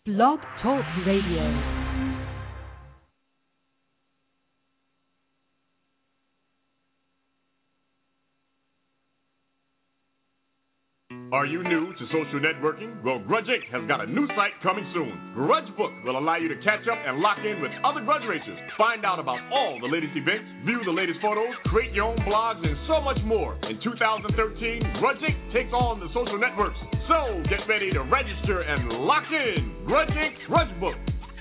Blog Talk Radio. Are you new to social networking? Well, Grudge Inc. has got a new site coming soon. Grudge Book will allow you to catch up and lock in with other Grudge racers. Find out about all the latest events, view the latest photos, create your own blogs, and so much more. In 2013, Grudge Inc. takes on the social networks. So get ready to register and lock in. Grudge Inc. Grudge Book.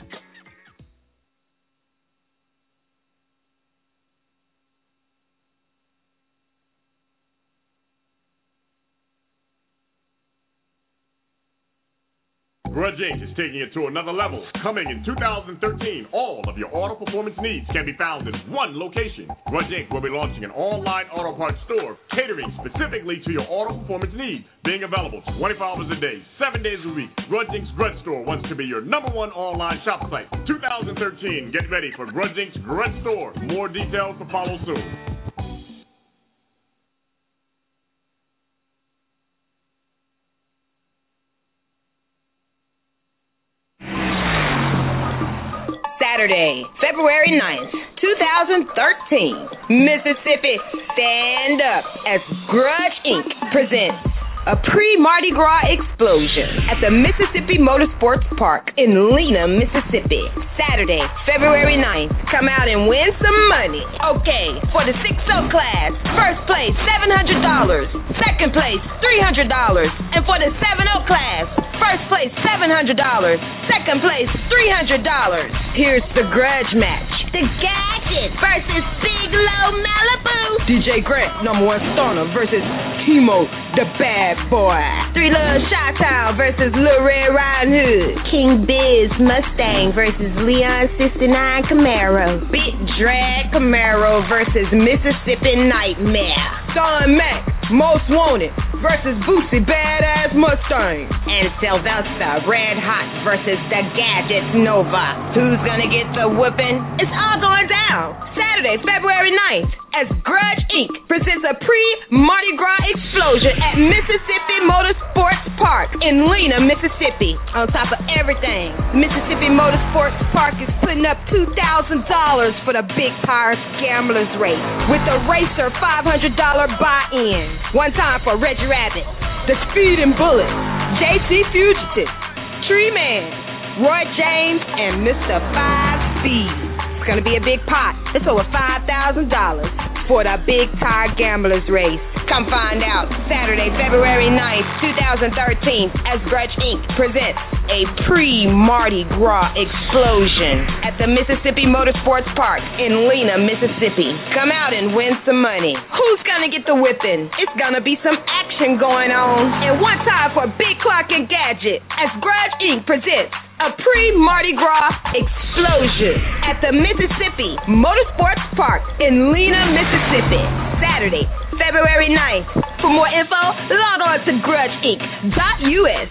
Grudge Inc. is taking it to another level. Coming in 2013, all of your auto performance needs can be found in one location. Grudge Inc. will be launching an online auto parts store catering specifically to your auto performance needs, being available 24 hours a day, 7 days a week. Grudge Inc.'s Grudge Store wants to be your #1 online shop site. 2013, get ready for Grudge Inc.'s Grudge Store. More details to follow soon. Saturday, February 9th, 2013, Mississippi, stand up as Grudge Inc. presents a pre-Mardi Gras explosion at the Mississippi Motorsports Park in Lena, Mississippi. Saturday, February 9th, come out and win some money. Okay, for the 6-0 class, first place, $700. Second place, $300. And for the 7-0 class, first place, $700. Second place, $300. Here's the grudge match. The Gadget versus Big Low Malibu. DJ Grant, #1 stoner, versus Chemo, the bad boy. Three Lil Chi-Town versus Lil Red Riding Hood. King Biz Mustang versus Leon 69 Camaro. Big Drag Camaro versus Mississippi Nightmare. Don Mac, Most Wanted versus Boosie Badass Mustang. And Sylvester Red Hot versus the Gadget Nova. Who's gonna get the whooping? It's all going down Saturday, February 9th, as Grudge Inc. presents a pre-Mardi Gras explosion at Mississippi Motorsports Park in Lena, Mississippi. On top of everything, Mississippi Motorsports Park is putting up $2,000 for the Big Tire Gamblers Race with a Racer $500 buy-in. One time for Reggie Rabbit, the Speeding Bullet, JC Fugitive, Tree Man, Roy James, and Mr. 5 Speed. It's going to be a big pot. It's over $5,000 for the Big Tire Gamblers Race. Come find out Saturday, February 9th, 2013, as Grudge Inc. presents a pre-Mardi Gras explosion at the Mississippi Motorsports Park in Lena, Mississippi. Come out and win some money. Who's going to get the whipping? It's going to be some action going on. And one time for Big Clock and Gadget, as Grudge Inc. presents a pre-Mardi Gras explosion at the Mississippi Motorsports Park in Lena, Mississippi. Saturday, February 9th. For more info, log on to grudgeinc.us.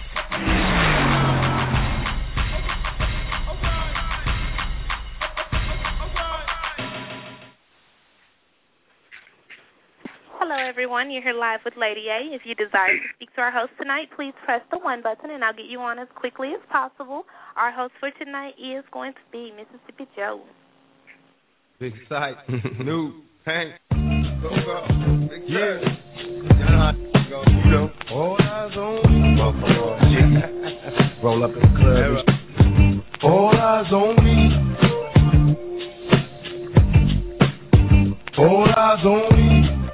Hello, everyone. You're here live with Lady A. If you desire to speak to our host tonight, please press the 1 button, and I'll get you on as quickly as possible. Our host for tonight is going to be Mississippi Joe. Big sight, new, Hank, go, yeah. You know, all eyes on me. Roll up in the club. All eyes on me. All eyes on me.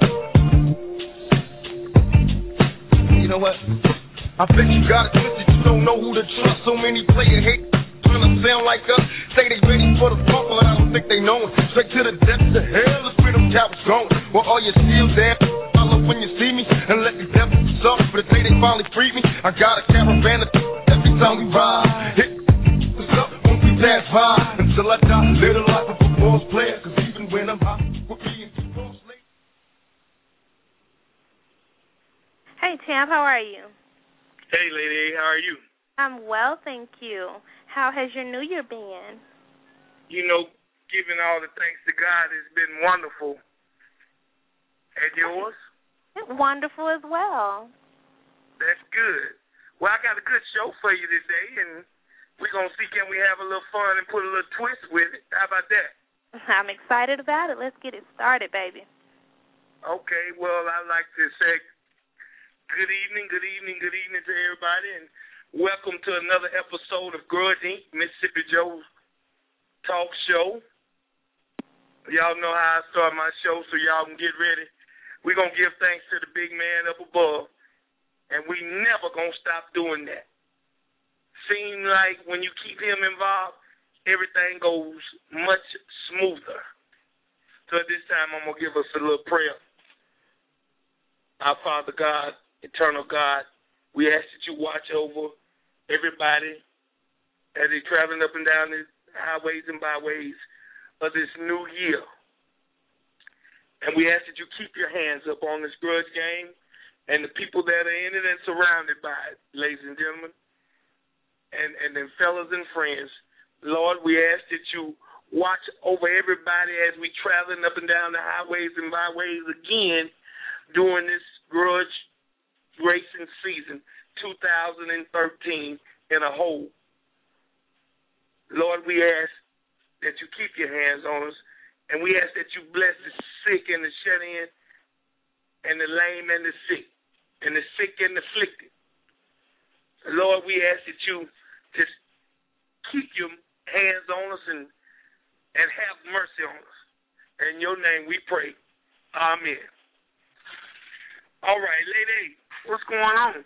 You know what? I bet you got it twisted. You don't know who to trust. So many players hate trying to sound like us. Say they ready for the bump, but I don't think they know it. Straight to the depths of hell. Let's where them cowards going. Well, all you still there. Follow when you see me and let the devil suffer. For the day they finally free me, I got a caravan of every time we ride. Hit what's up when we dance by until I die. Live the life of a boss player. Cause even when I'm hot, we're being too close late. Hey, Champ, how are you? Hey, Lady A, how are you? I'm well, thank you. How has your New Year been? You know, giving all the thanks to God has been wonderful. And yours? Wonderful as well. That's good. Well, I got a good show for you today, and we're we're going to see can we have a little fun and put a little twist with it. How about that? I'm excited about it. Let's get it started, baby. Okay, well, I'd like to say good evening to everybody, and welcome to another episode of Grudge Inc., Mississippi Joe's Talk Show. Y'all know how I start my show, so y'all can get ready. We're going to give thanks to the big man up above, and we never going to stop doing that. Seems like when you keep him involved, everything goes much smoother. So at this time, I'm going to give us a little prayer. Our Father God, eternal God, we ask that you watch over everybody as they're traveling up and down the highways and byways of this new year. And we ask that you keep your hands up on this grudge game and the people that are in it and surrounded by it, ladies and gentlemen, and then fellas and friends. Lord, we ask that you watch over everybody as we traveling up and down the highways and byways again during this grudge racing season 2013 in a whole. Lord, we ask that you keep your hands on us, and we ask that you bless the sick and the shut-in and the lame and the sick and the afflicted. Lord, we ask that you just keep your hands on us and have mercy on us. In your name we pray. Amen. All right, lady, what's going on?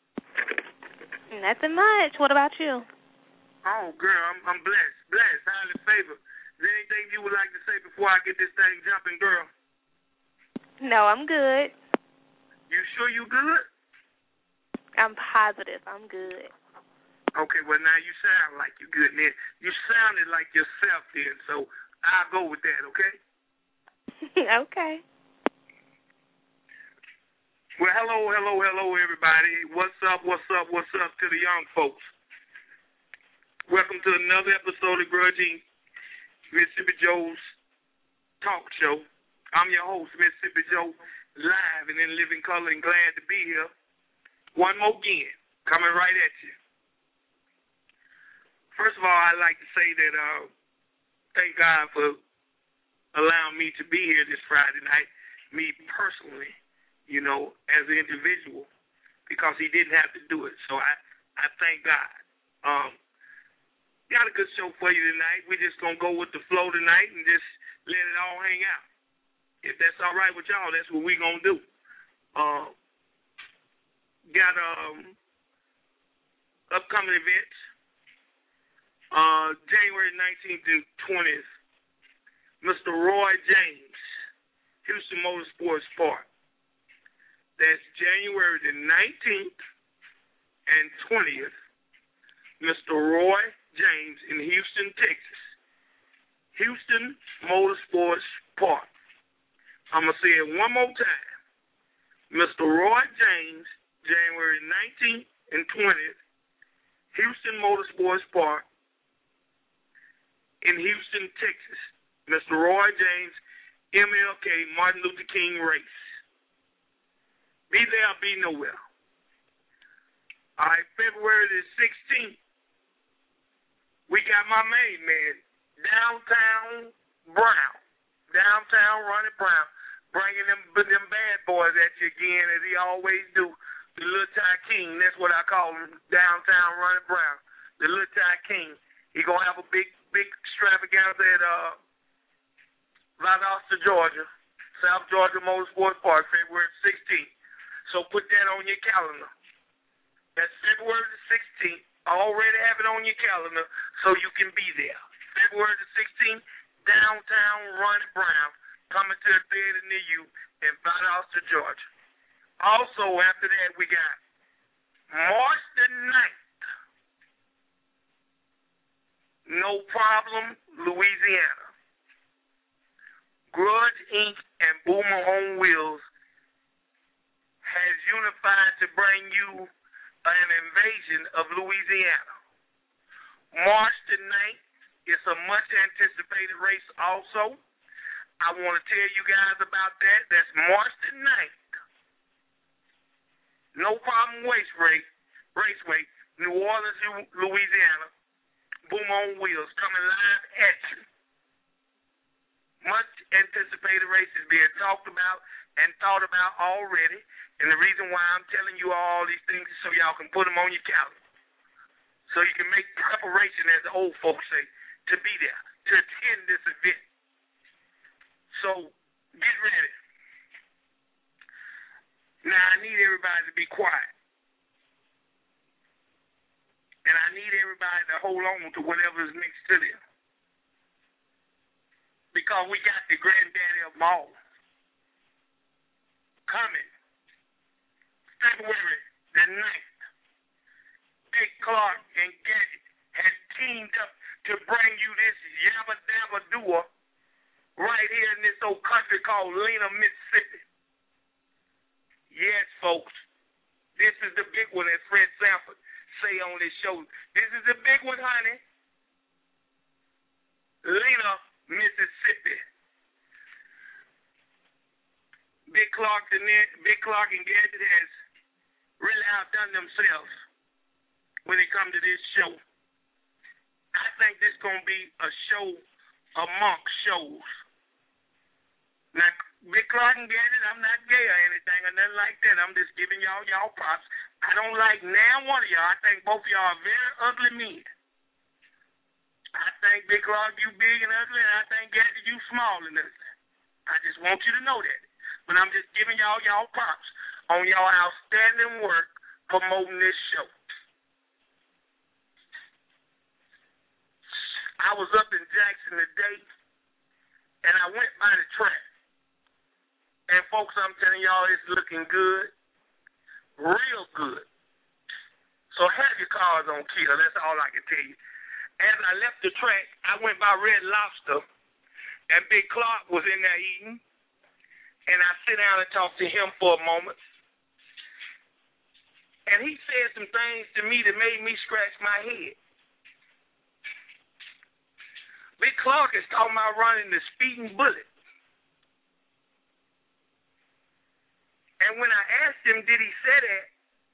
Nothing much. What about you? Oh, girl, I'm blessed, highly favored. Is there anything you would like to say before I get this thing jumping, girl? No, I'm good. You sure you good? I'm positive. I'm good. Okay, well, now you sound like you're good. Then you sounded like yourself then, so I'll go with that, okay? Okay. Well, hello, everybody. What's up to the young folks? Welcome to another episode of Grudge Inc., Mississippi Joe's Talk Show. I'm your host, Mississippi Joe, live and in living color, and glad to be here. One more again, coming right at you. First of all, I'd like to say that thank God for allowing me to be here this Friday night, me personally, you know, as an individual, because he didn't have to do it. So I thank God. Got a good show for you tonight. We're just going to go with the flow tonight and just let it all hang out. If that's all right with y'all, that's what we're going to do. Got upcoming events. January 19th and 20th, Mr. Roy James, Houston Motorsports Park. That's January the 19th and 20th, Mr. Roy James in Houston, Texas. Houston Motorsports Park. I'm going to say it one more time. Mr. Roy James, January 19th and 20th, Houston Motorsports Park in Houston, Texas. Mr. Roy James, MLK, Martin Luther King race. Be there or be nowhere. All right, February the 16th, we got my main man, Downtown Ronnie Brown, bringing them bad boys at you again, as he always do. The Little Ty King, that's what I call him, Downtown Ronnie Brown, the Little Ty King. He gonna have a big extravaganza at Valdosta, Georgia, South Georgia Motorsports Park, February 16th. So put that on your calendar. That's February the 16th. Already have it on your calendar so you can be there. February the 16th, Downtown Ronnie Brown, coming to a theater near you in Valdosta, Georgia. Also, after that, we got March the 9th, No Problem, Louisiana. Grudge Inc. and Boomer on Wheels has unified to bring you an invasion of Louisiana. March the 9th is a much-anticipated race also. I want to tell you guys about that. That's March the 9th. No Problem Raceway, New Orleans, Louisiana. Boom on Wheels coming live at you. Much anticipated races being talked about and thought about already. And the reason why I'm telling you all these things is so y'all can put them on your calendar. So you can make preparation, as the old folks say, to be there, to attend this event. So get ready. Now I need everybody to be quiet. And I need everybody to hold on to whatever is next to them. Because we got the granddaddy of them all coming February the 9th. Big Clark and Gadget has teamed up to bring you this Yabba Dabba Dua right here in this old country called Lena, Mississippi. Yes, folks, this is the big one, as Fred Sanford say on this show. This is the big one, honey. Lena, Mississippi. Big Clark and Gadget has really outdone themselves when it comes to this show. I think this is going to be a show amongst shows. Now, Big Clark and Gadget, I'm not gay or anything or nothing like that. I'm just giving y'all props. I don't like now one of y'all. I think both of y'all are very ugly men. I think Big Clark, you big and ugly, and I think Gadget, you small and ugly. I just want you to know that. But I'm just giving y'all props on y'all outstanding work promoting this show. I was up in Jackson today, and I went by the track. And, folks, I'm telling y'all, it's looking good, real good. So have your cars on kill. That's all I can tell you. As I left the track, I went by Red Lobster, and Big Clark was in there eating. And I sit down and talk to him for a moment. And he said some things to me that made me scratch my head. Big Clark is talking about running the Speeding Bullet. And when I asked him, did he say that,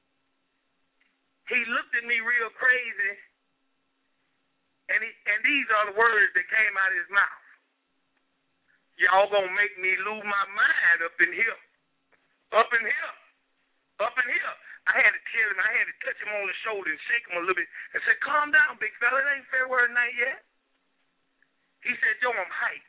he looked at me real crazy, and these are the words that came out of his mouth. Y'all gonna make me lose my mind up in here. Up in here. Up in here. I had to tell him, I had to touch him on the shoulder and shake him a little bit and say, calm down, big fella, it ain't February night yet. He said, Joe, I'm hyped.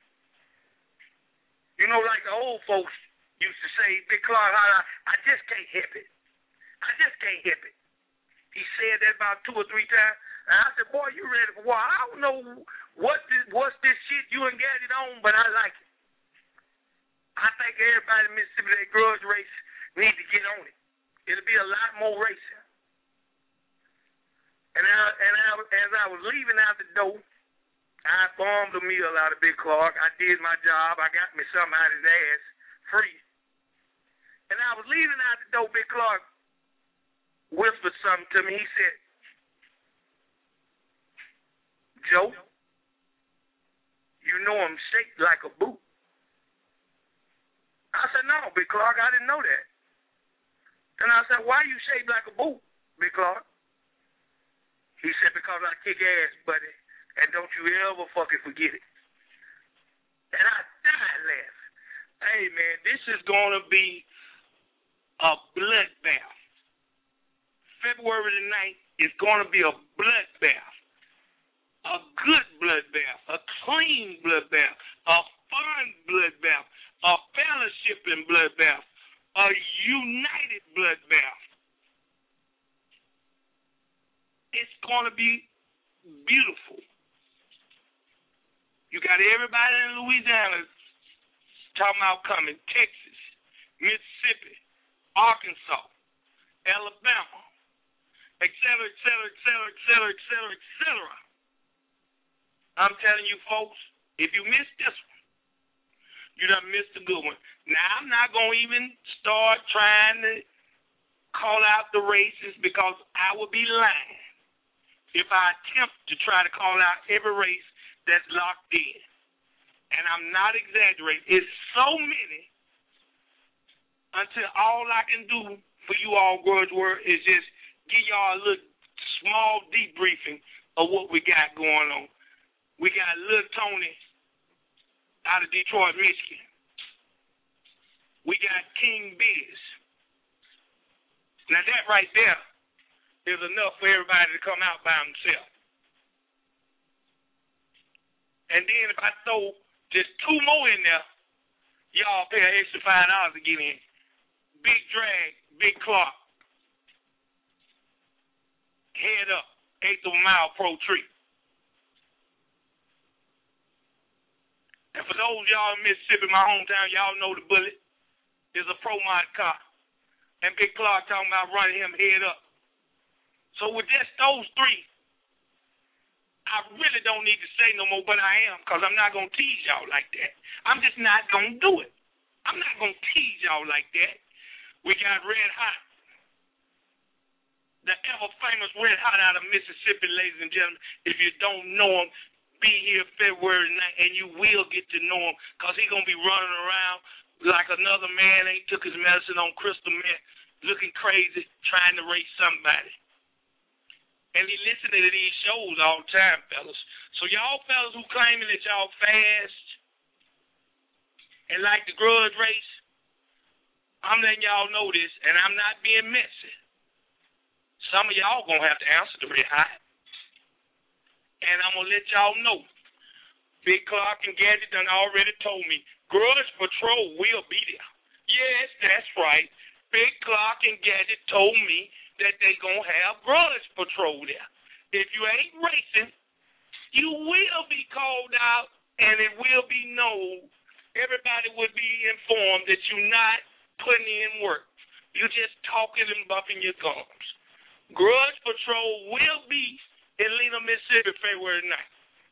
You know, like the old folks used to say, Big Clark, I just can't hip it. I just can't hip it. He said that about 2 or 3 times. And I said, boy, you ready for war? I don't know what's this shit you and Gadget on, but I like it. I think everybody in Mississippi, that grudge race, need to get on it. It'll be a lot more racing. And as I was leaving out the door, I bombed a meal out of Big Clark. I did my job. I got me something out of his ass free. And I was leaving out the door, Big Clark whispered something to me. He said, Joe, you know I'm shaped like a boot. I said, no, Big Clark, I didn't know that. And I said, why you shaped like a boot, Big Clark? He said, because I kick ass, buddy, and don't you ever fucking forget it. And I died laughing. Hey, man, this is going to be a bloodbath. February the 9th is going to be a bloodbath. A good bloodbath, a clean bloodbath, a fun bloodbath, a fellowshipping bloodbath, a united bloodbath. It's going to be beautiful. You got everybody in Louisiana talking about coming, Texas, Mississippi, Arkansas, Alabama, et cetera, et cetera, et cetera, et cetera, et cetera, et cetera. I'm telling you, folks, if you missed this one, you done missed a good one. Now, I'm not going to even start trying to call out the races because I would be lying if I attempt to try to call out every race that's locked in. And I'm not exaggerating. It's so many until all I can do for you all, Grudge World, is just give y'all a little small debriefing of what we got going on. We got Lil Tony out of Detroit, Michigan. We got King Biz. Now that right there is enough for everybody to come out by himself. And then if I throw just two more in there, y'all pay an extra $5 to get in. Big Drag, Big Clark. Head Up, 8th of a Mile Pro Tree. And for those of y'all in Mississippi, my hometown, y'all know the Bullet is a pro mod car. And Big Clark talking about running him head up. So with just those three, I really don't need to say no more, but I am, because I'm not going to tease y'all like that. I'm just not going to do it. I'm not going to tease y'all like that. We got Red Hot. The ever-famous Red Hot out of Mississippi, ladies and gentlemen. If you don't know him, be here February 9th, and you will get to know him, because he's going to be running around like another man ain't took his medicine on crystal meth, looking crazy, trying to race somebody. And he listening to these shows all the time, fellas. So y'all fellas who claiming that y'all fast and like the grudge race, I'm letting y'all know this, and I'm not being messy. Some of y'all gonna have to answer to Red Hot. And I'm gonna let y'all know. Big Clark and Gadget done already told me Grudge Patrol will be there. Yes, that's right. Big Clark and Gadget told me that they gonna have Grudge Patrol there. If you ain't racing, you will be called out, and it will be known. Everybody would be informed that you're not putting in work. You're just talking and bumping your gums. Grudge Patrol will be in Lena, Mississippi, February 9th.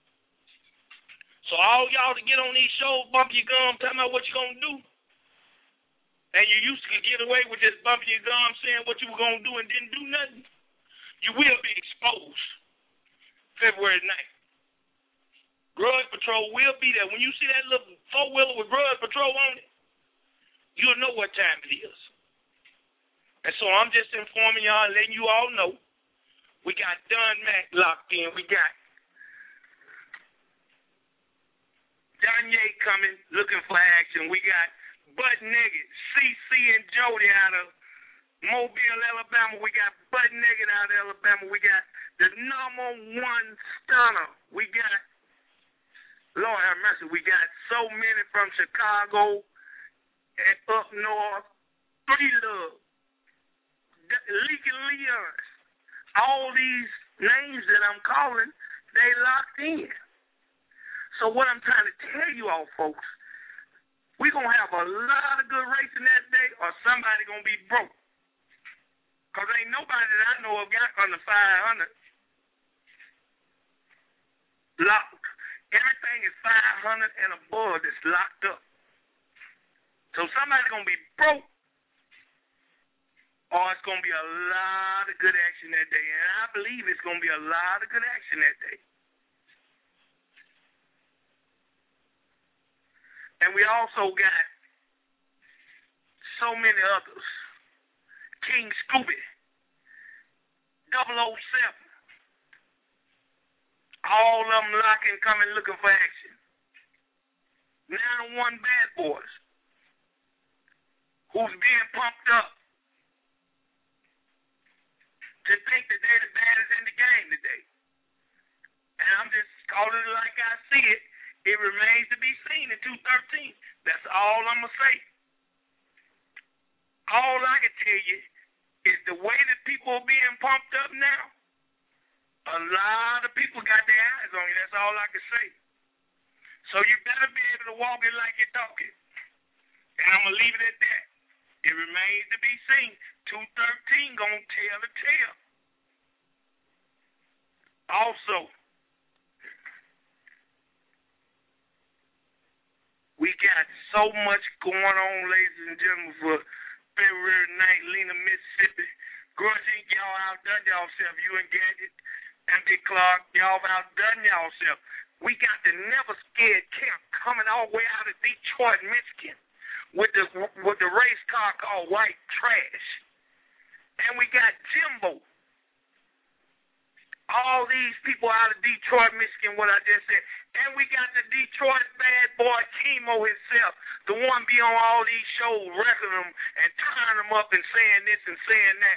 So all y'all to get on these shows, bump your gum, tell me what you're going to do. And you used to get away with just bumping your gum, saying what you were going to do and didn't do nothing. You will be exposed February 9th. Grudge Patrol will be there. When you see that little four-wheeler with Grudge Patrol on it, you'll know what time it is. And so I'm just informing y'all and letting you all know we got Don Mack locked in. We got Danye coming, looking for action. We got Butt Naked, CC and Jody out of Mobile, Alabama. We got Butt Naked out of Alabama. We got the #1 stunner. We got, Lord have mercy, we got so many from Chicago and up north. 3 Love, Leaky Leon. All these names that I'm calling, they locked in. So what I'm trying to tell you all, folks, we're going to have a lot of good racing that day, or somebody going to be broke. Because ain't nobody that I know of got under 500 locked. Everything is 500 and above that's locked up. So somebody's going to be broke, or it's going to be a lot of good action that day. And I believe it's going to be a lot of good action that day. And we also got so many others. King Scooby, 007. All of them locking, coming, looking for action. 901 Bad Boys, who's being pumped up to think that they're the baddest in the game today. And I'm just calling it like I see it. It remains to be seen in 213. That's all I'm going to say. All I can tell you is the way that people are being pumped up now, a lot of people got their eyes on you. That's all I can say. So you better be able to walk it like you're talking. And I'm going to leave it at that. It remains to be seen. 213 going to tell the tale. Also, we got so much going on, ladies and gentlemen, for February 9th, Lena, Mississippi. Grudge Inc., y'all outdone y'allself. You and Gadget and Big Clark, y'all outdone y'allself. We got the Never Scared Camp coming all the way out of Detroit, Michigan, with the race car called White Trash. And we got Jimbo all these people out of Detroit, Michigan, what I just said. And we got the Detroit bad boy Chemo himself, the one be on all these shows, wrecking them and tying them up and saying this and saying that.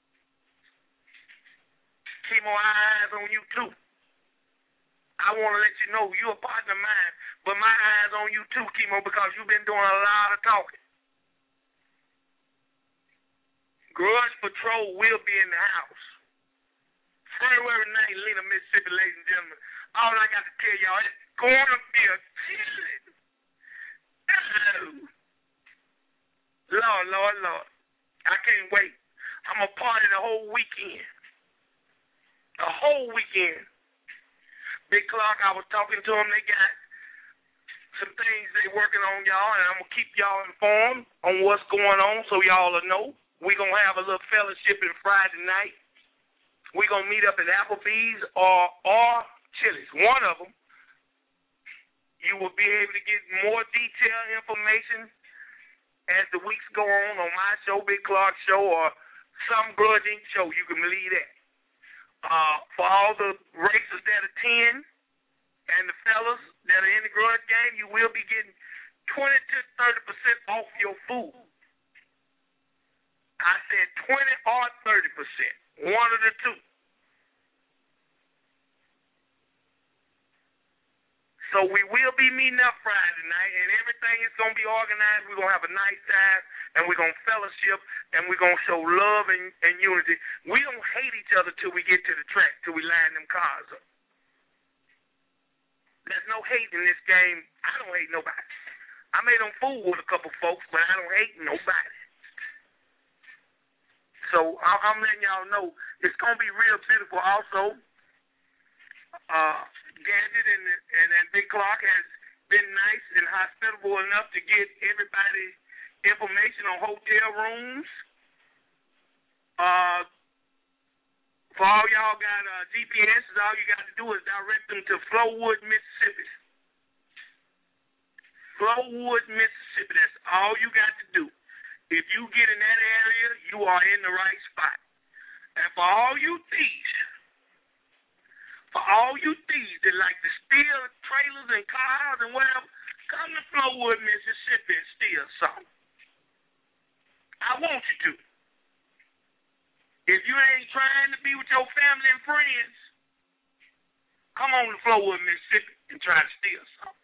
Chemo, eyes on you too. I want to let you know you're a partner of mine, but my eyes on you too, Chemo, because you've been doing a lot of talking. Grudge Patrol will be in the house. February 9th, Lena, Mississippi, ladies and gentlemen. All I got to tell y'all, it's going to be a killing. Lord. I can't wait. I'm going to party the whole weekend. The whole weekend. Big Clark, I was talking to them. They got some things they working on, y'all, and I'm going to keep y'all informed on what's going on so y'all will know. We're going to have a little fellowship on Friday night. We're going to meet up at Applebee's or Chili's. One of them, you will be able to get more detailed information as the weeks go on my show, Big Clark Show, or some Grudge Inc. show. You can believe that. For all the races that attend and the fellas that are in the Grudge game, you will be getting 20 to 30% off your food. I said 20 or 30%. One of the two. So we will be meeting up Friday night, and everything is going to be organized. We're going to have a nice time, and we're going to fellowship, and we're going to show love and unity. We don't hate each other till we get to the track, till we line them cars up. There's no hate in this game. I don't hate nobody. I made them fool with a couple folks, but I don't hate nobody. So I'm letting y'all know it's going to be real beautiful. Also, Gadget and Big Clark has been nice and hospitable enough to get everybody information on hotel rooms. For all y'all got GPSs, all you got to do is direct them to Flowood, Mississippi. Flowood, Mississippi. That's all you got to do. If you get in that area, you are in the right spot. And for all you thieves that like to steal trailers and cars and whatever, come to Flowood, Mississippi and steal something. I want you to. If you ain't trying to be with your family and friends, come on to Flowood, Mississippi and try to steal something.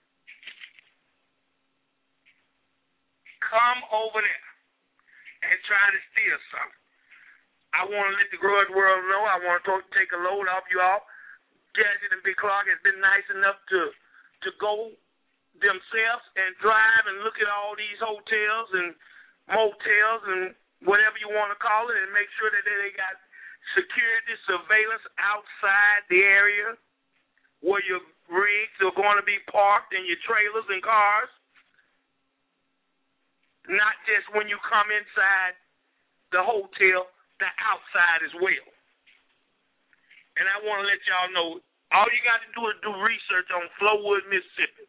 Come over there and try to steal something. I want to let the Grudge world know. I want to take a load off you all. Gadget and Big Clark has been nice enough to go themselves and drive and look at all these hotels and motels and whatever you want to call it, and make sure that they got security surveillance outside the area where your rigs are going to be parked and your trailers and cars. Not just when you come inside the hotel, the outside as well. And I want to let y'all know, all you got to do is do research on Flowood, Mississippi.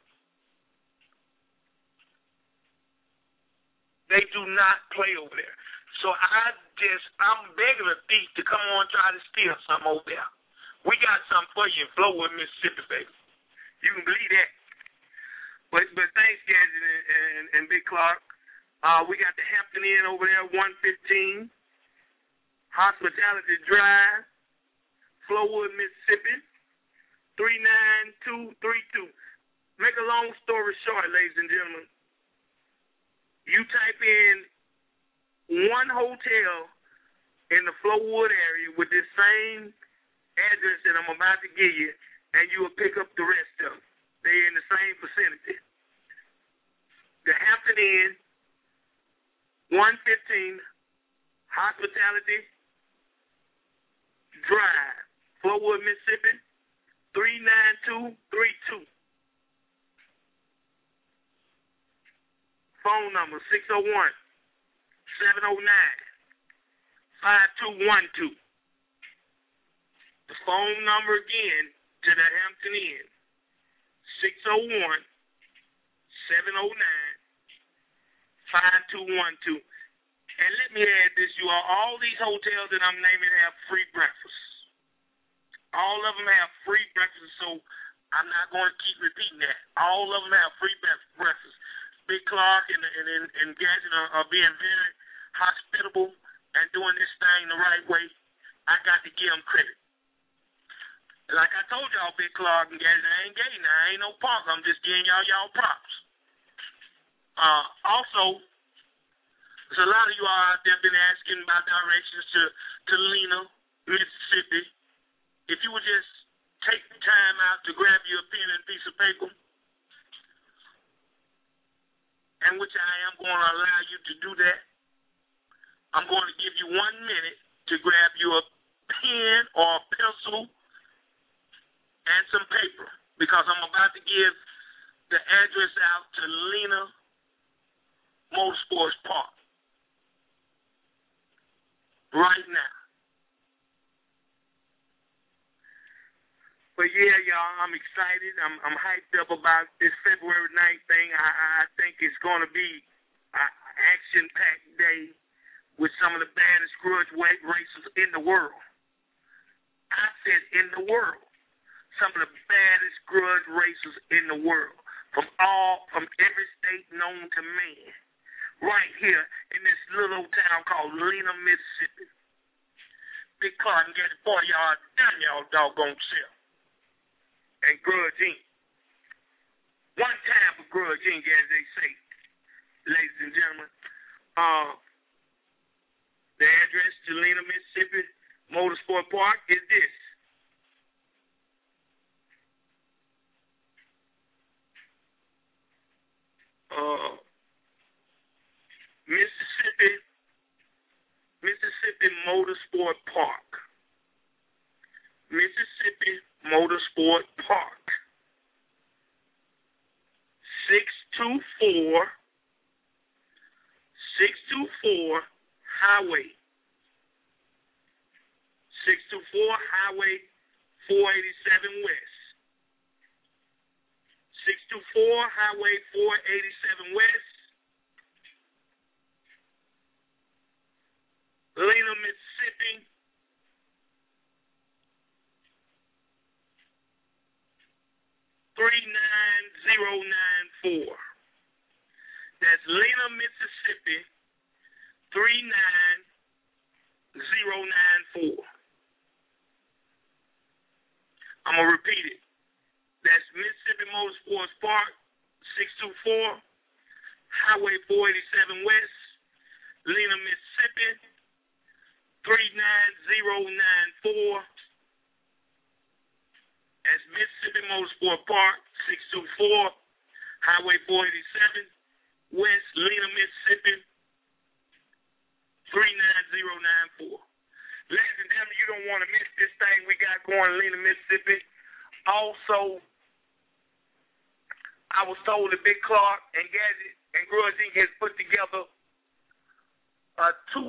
They do not play over there. So I'm begging a thief to come on and try to steal something over there. We got something for you in Flowood, Mississippi, baby. You can believe that. But thanks, Gadget and Big Clark. We got the Hampton Inn over there, 115 Hospitality Drive, Flowood, Mississippi, 39232. Make a long story short, ladies and gentlemen, you type in one hotel in the Flowood area with this same address that I'm about to give you, and you will pick up the rest of them. They're in the same vicinity. The Hampton Inn, 115 Hospitality Drive, Flowood, Mississippi, 39232. Phone number 601-709-5212. The phone number again to the Hampton Inn, 601-709-5212. And let me add this, you all these hotels that I'm naming have free breakfast. All of them have free breakfast, so I'm not going to keep repeating that. All of them have free breakfast. Big Clark and Gadget are being very hospitable and doing this thing the right way. I got to give them credit. Like I told y'all, Big Clark and Gadget, I ain't gay now. I ain't no punk. I'm just giving y'all props. Also, there's a lot of you all out there been asking about directions to Lena, Mississippi. If you would just take the time out to grab you a pen and piece of paper, and which I am going to allow you to do that, I'm going to give you 1 minute to grab you a pen or a pencil and some paper, because I'm about to give the address out to Lena Motorsports Park right now. But yeah, y'all, I'm excited. I'm hyped up about this February 9th thing. I think it's going to be an action-packed day with some of the baddest grudge racers in the world. I said in the world. Some of the baddest grudge racers in the world. From every state known to man. Right here in this little old town called Lena, Mississippi. Big Clark and Gadget, boy, y'all done y'all doggone self. And Grudge Inc. One time for Grudge Inc., as they say, ladies and gentlemen. The address to Lena, Mississippi Motorsport Park is this. Mississippi Motorsport Park. Mississippi Motorsport Park. 624 Highway. 624 Highway 487 West. 624 Highway 487 West. Lena, Mississippi. $39094. That's Lena, Mississippi. 39094. I'm gonna repeat it. That's Mississippi Motorsports Park, 624 Highway 487 West, Lena, Mississippi. 39094. That's Mississippi Motorsport Park, 624 Highway 487 West, Lena, Mississippi. 39094. Ladies and gentlemen, you don't want to miss this thing we got going in Lena, Mississippi. Also, I was told that Big Clark and Gadget and Grudge Inc. has put together a $200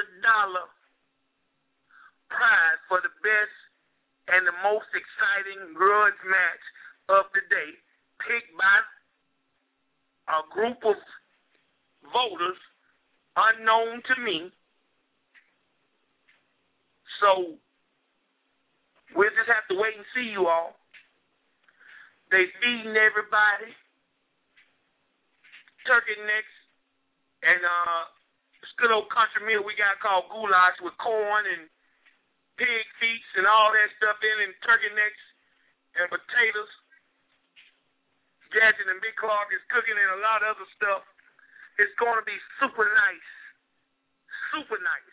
prize for the best and the most exciting grudge match of the day, picked by a group of voters unknown to me. So we'll just have to wait and see, you all. They feeding everybody turkey necks and this good old country meal we got called goulash with corn and pig feet and all that stuff in, and turkey necks and potatoes. Gadget and Big Clark is cooking and a lot of other stuff. It's going to be super nice. Super nice.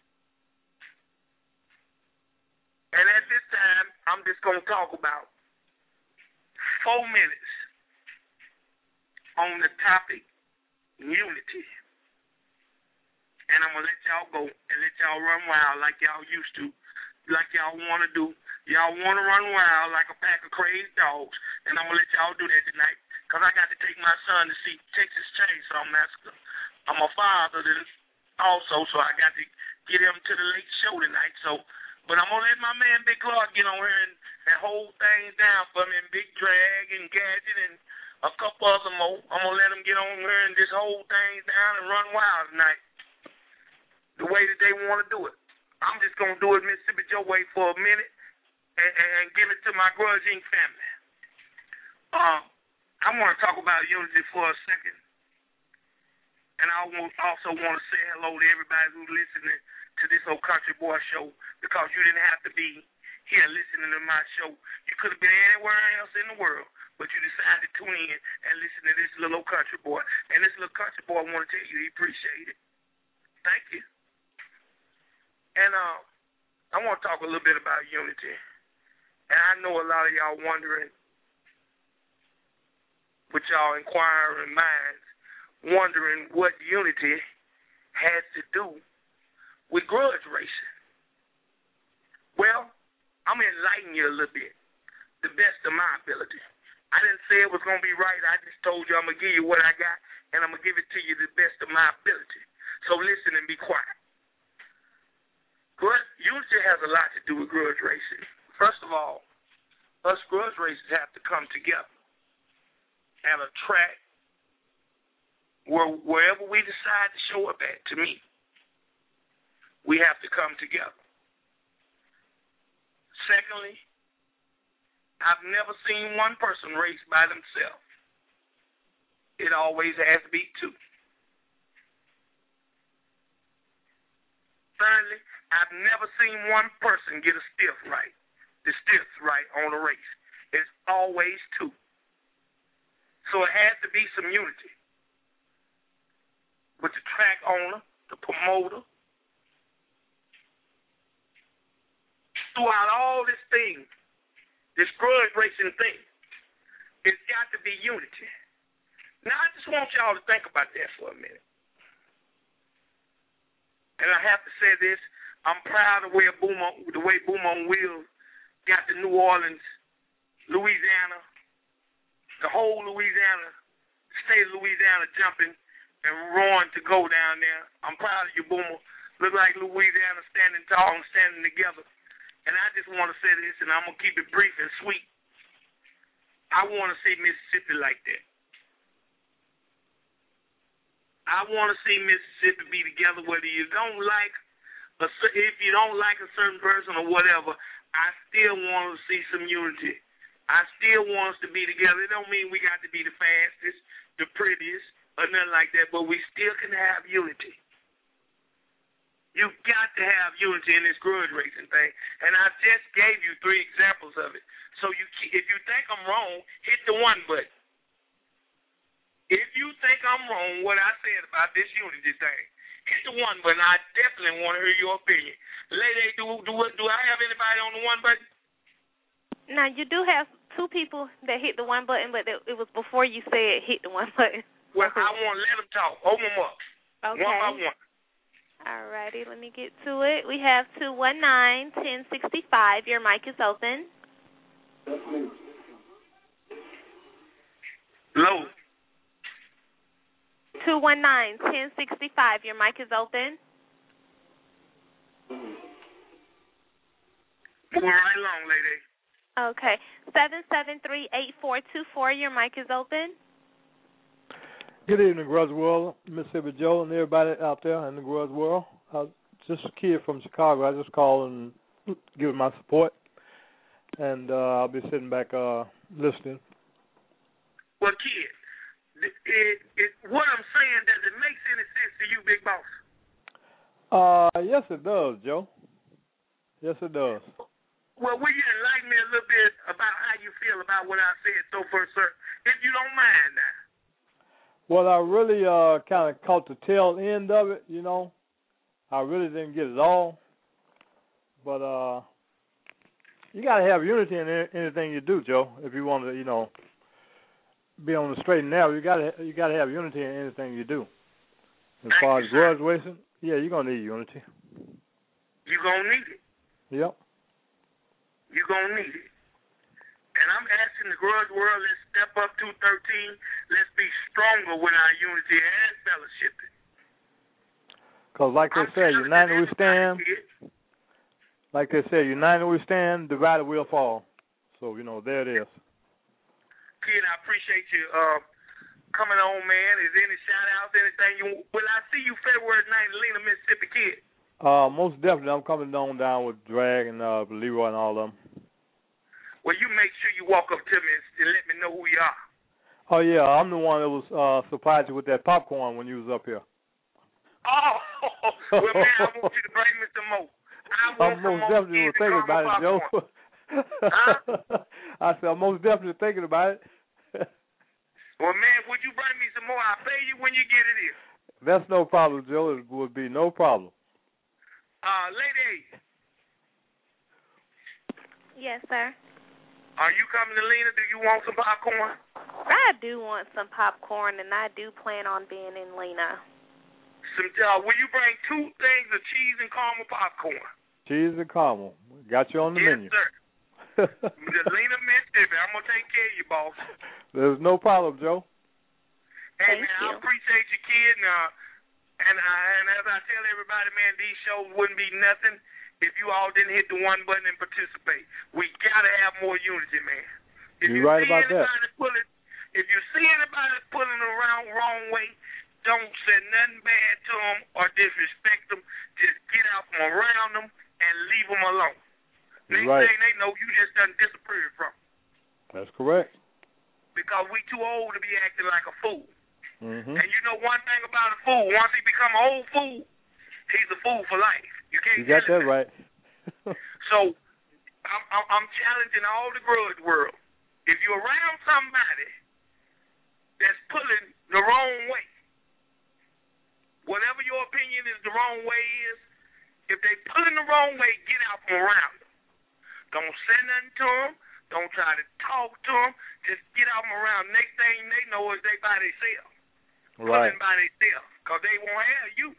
And at this time, I'm just going to talk about 4 minutes on the topic unity. And I'm going to let y'all go and let y'all run wild like y'all used to, like y'all want to do. Y'all want to run wild like a pack of crazy dogs, and I'm going to let y'all do that tonight because I got to take my son to see Texas Chainsaw Massacre. I'm a father also, so I got to get him to the late show tonight. But I'm going to let my man Big Clark get on here and hold things down for me, and Big Drag and Gadget and a couple other more. I'm going to let them get on here and just hold things down and run wild tonight the way that they want to do it. I'm just going to do it Mississippi Joe way for a minute, and give it to my Grudge Inc. family. I want to talk about unity for a second. And I also want to say hello to everybody who's listening to this old Country Boy show, because you didn't have to be here listening to my show. You could have been anywhere else in the world, but you decided to tune in and listen to this little old Country Boy. And this little Country Boy, I want to tell you, he appreciate it. Thank you. And I want to talk a little bit about unity. And I know a lot of y'all wondering, with y'all inquiring minds, wondering what unity has to do with grudge racing. Well, I'm going to enlighten you a little bit, the best of my ability. I didn't say it was going to be right. I just told you I'm going to give you what I got, and I'm going to give it to you the best of my ability. So listen and be quiet. Unity has a lot to do with grudge racing. First of all, us grudge racers have to come together at a track wherever we decide to show up at to meet. We have to come together. Secondly, I've never seen one person race by themselves. It always has to be two. Thirdly, I've never seen one person get a stiff right, the stiffs right on a race. It's always two. So it has to be some unity with the track owner, the promoter. Throughout all this thing, this grudge racing thing, it's got to be unity. Now, I just want y'all to think about that for a minute. And I have to say this, I'm proud of the way Boom on Wheels got to New Orleans, Louisiana, the whole Louisiana, state of Louisiana jumping and roaring to go down there. I'm proud of you, Boomer. Look like Louisiana standing tall and standing together. And I just want to say this, and I'm going to keep it brief and sweet. I want to see Mississippi like that. I want to see Mississippi be together, whether you don't like, if you don't like a certain person or whatever, I still want to see some unity. I still want us to be together. It don't mean we got to be the fastest, the prettiest, or nothing like that, but we still can have unity. You've got to have unity in this grudge racing thing. And I just gave you 3 examples of it. So if you think I'm wrong, hit the 1 button. If you think I'm wrong, what I said about this unity thing, hit the 1 button. I definitely want to hear your opinion. Lady, do I have anybody on the 1 button? Now, you do have 2 people that hit the 1 button, but it was before you said hit the 1 button. Well, I want to let them talk. Open them up. Okay. One by one. All righty, let me get to it. We have 219-1065. Your mic is open. Low. 219-1065. Your mic is open. Moving right along, lady. Okay. 773-8424. Your mic is open. Good evening, Grudge World, Mississippi Joe, and everybody out there in the Grudge World. Just a kid from Chicago. I just called and give my support, and I'll be sitting back listening. Well, kid, what I'm saying, does it make any sense to you, Big Boss? Yes, it does, Joe. Yes, it does. Well, will you enlighten me a little bit about how you feel about what I said so far, sir, if you don't mind now? Well, I really kind of caught the tail end of it, you know. I really didn't get it all. But you got to have unity in anything you do, Joe, if you want to, you know, be on the straight and narrow. You got to have unity in anything you do. As far as grudge racing, yeah, you're going to need unity. You're going to need it. Yep. You're going to need it. And I'm asking the grudge world, let's step up to 13. Let's be stronger with our unity and fellowship. Because like they say, united we stand. Like they say, united we stand, divided we'll fall. So, you know, there it is. Kid, I appreciate you coming on, man. Is there any shout-outs, anything? Will I see you February 9th in Lena, Mississippi, kid? Most definitely. I'm coming down with Drag and Leroy and all of them. Well, you make sure you walk up to me and let me know who you are. Oh, yeah, I'm the one that was surprised you with that popcorn when you was up here. Oh, well, man, I want you to bring me some more. I'm most definitely thinking about it, Joe. Huh? I said, I'm most definitely thinking about it. Well, man, would you bring me some more? I'll pay you when you get it here. That's no problem, Joe. It would be no problem. Lady. Yes, sir. Are you coming to Lena? Do you want some popcorn? I do want some popcorn, and I do plan on being in Lena. Will you bring 2 things of cheese and caramel popcorn? Cheese and caramel. Got you on the menu. Yes, sir. The Lena, Mississippi. I'm going to take care of you, boss. There's no problem, Joe. Hey, Thank man, you. I appreciate your kid. And as I tell everybody, man, these shows wouldn't be nothing if you all didn't hit the one button and participate. We got to have more unity, man. If You're right about that. If you see anybody pulling around wrong way, don't say nothing bad to them or disrespect them. Just get out from around them and leave them alone. Next thing they know, you just done disappeared from them. That's correct. Because we too old to be acting like a fool. Mm-hmm. And you know one thing about a fool, once he become an old fool, he's a fool for life. You can't. You got that right. So I'm challenging all the grudge world. If you're around somebody that's pulling the wrong way, whatever your opinion is the wrong way is, if they pulling the wrong way, get out from around them. Don't say nothing to them. Don't try to talk to them. Just get out from around. Next thing they know is they by themselves. Right. Pulling by themselves. Because they won't have you.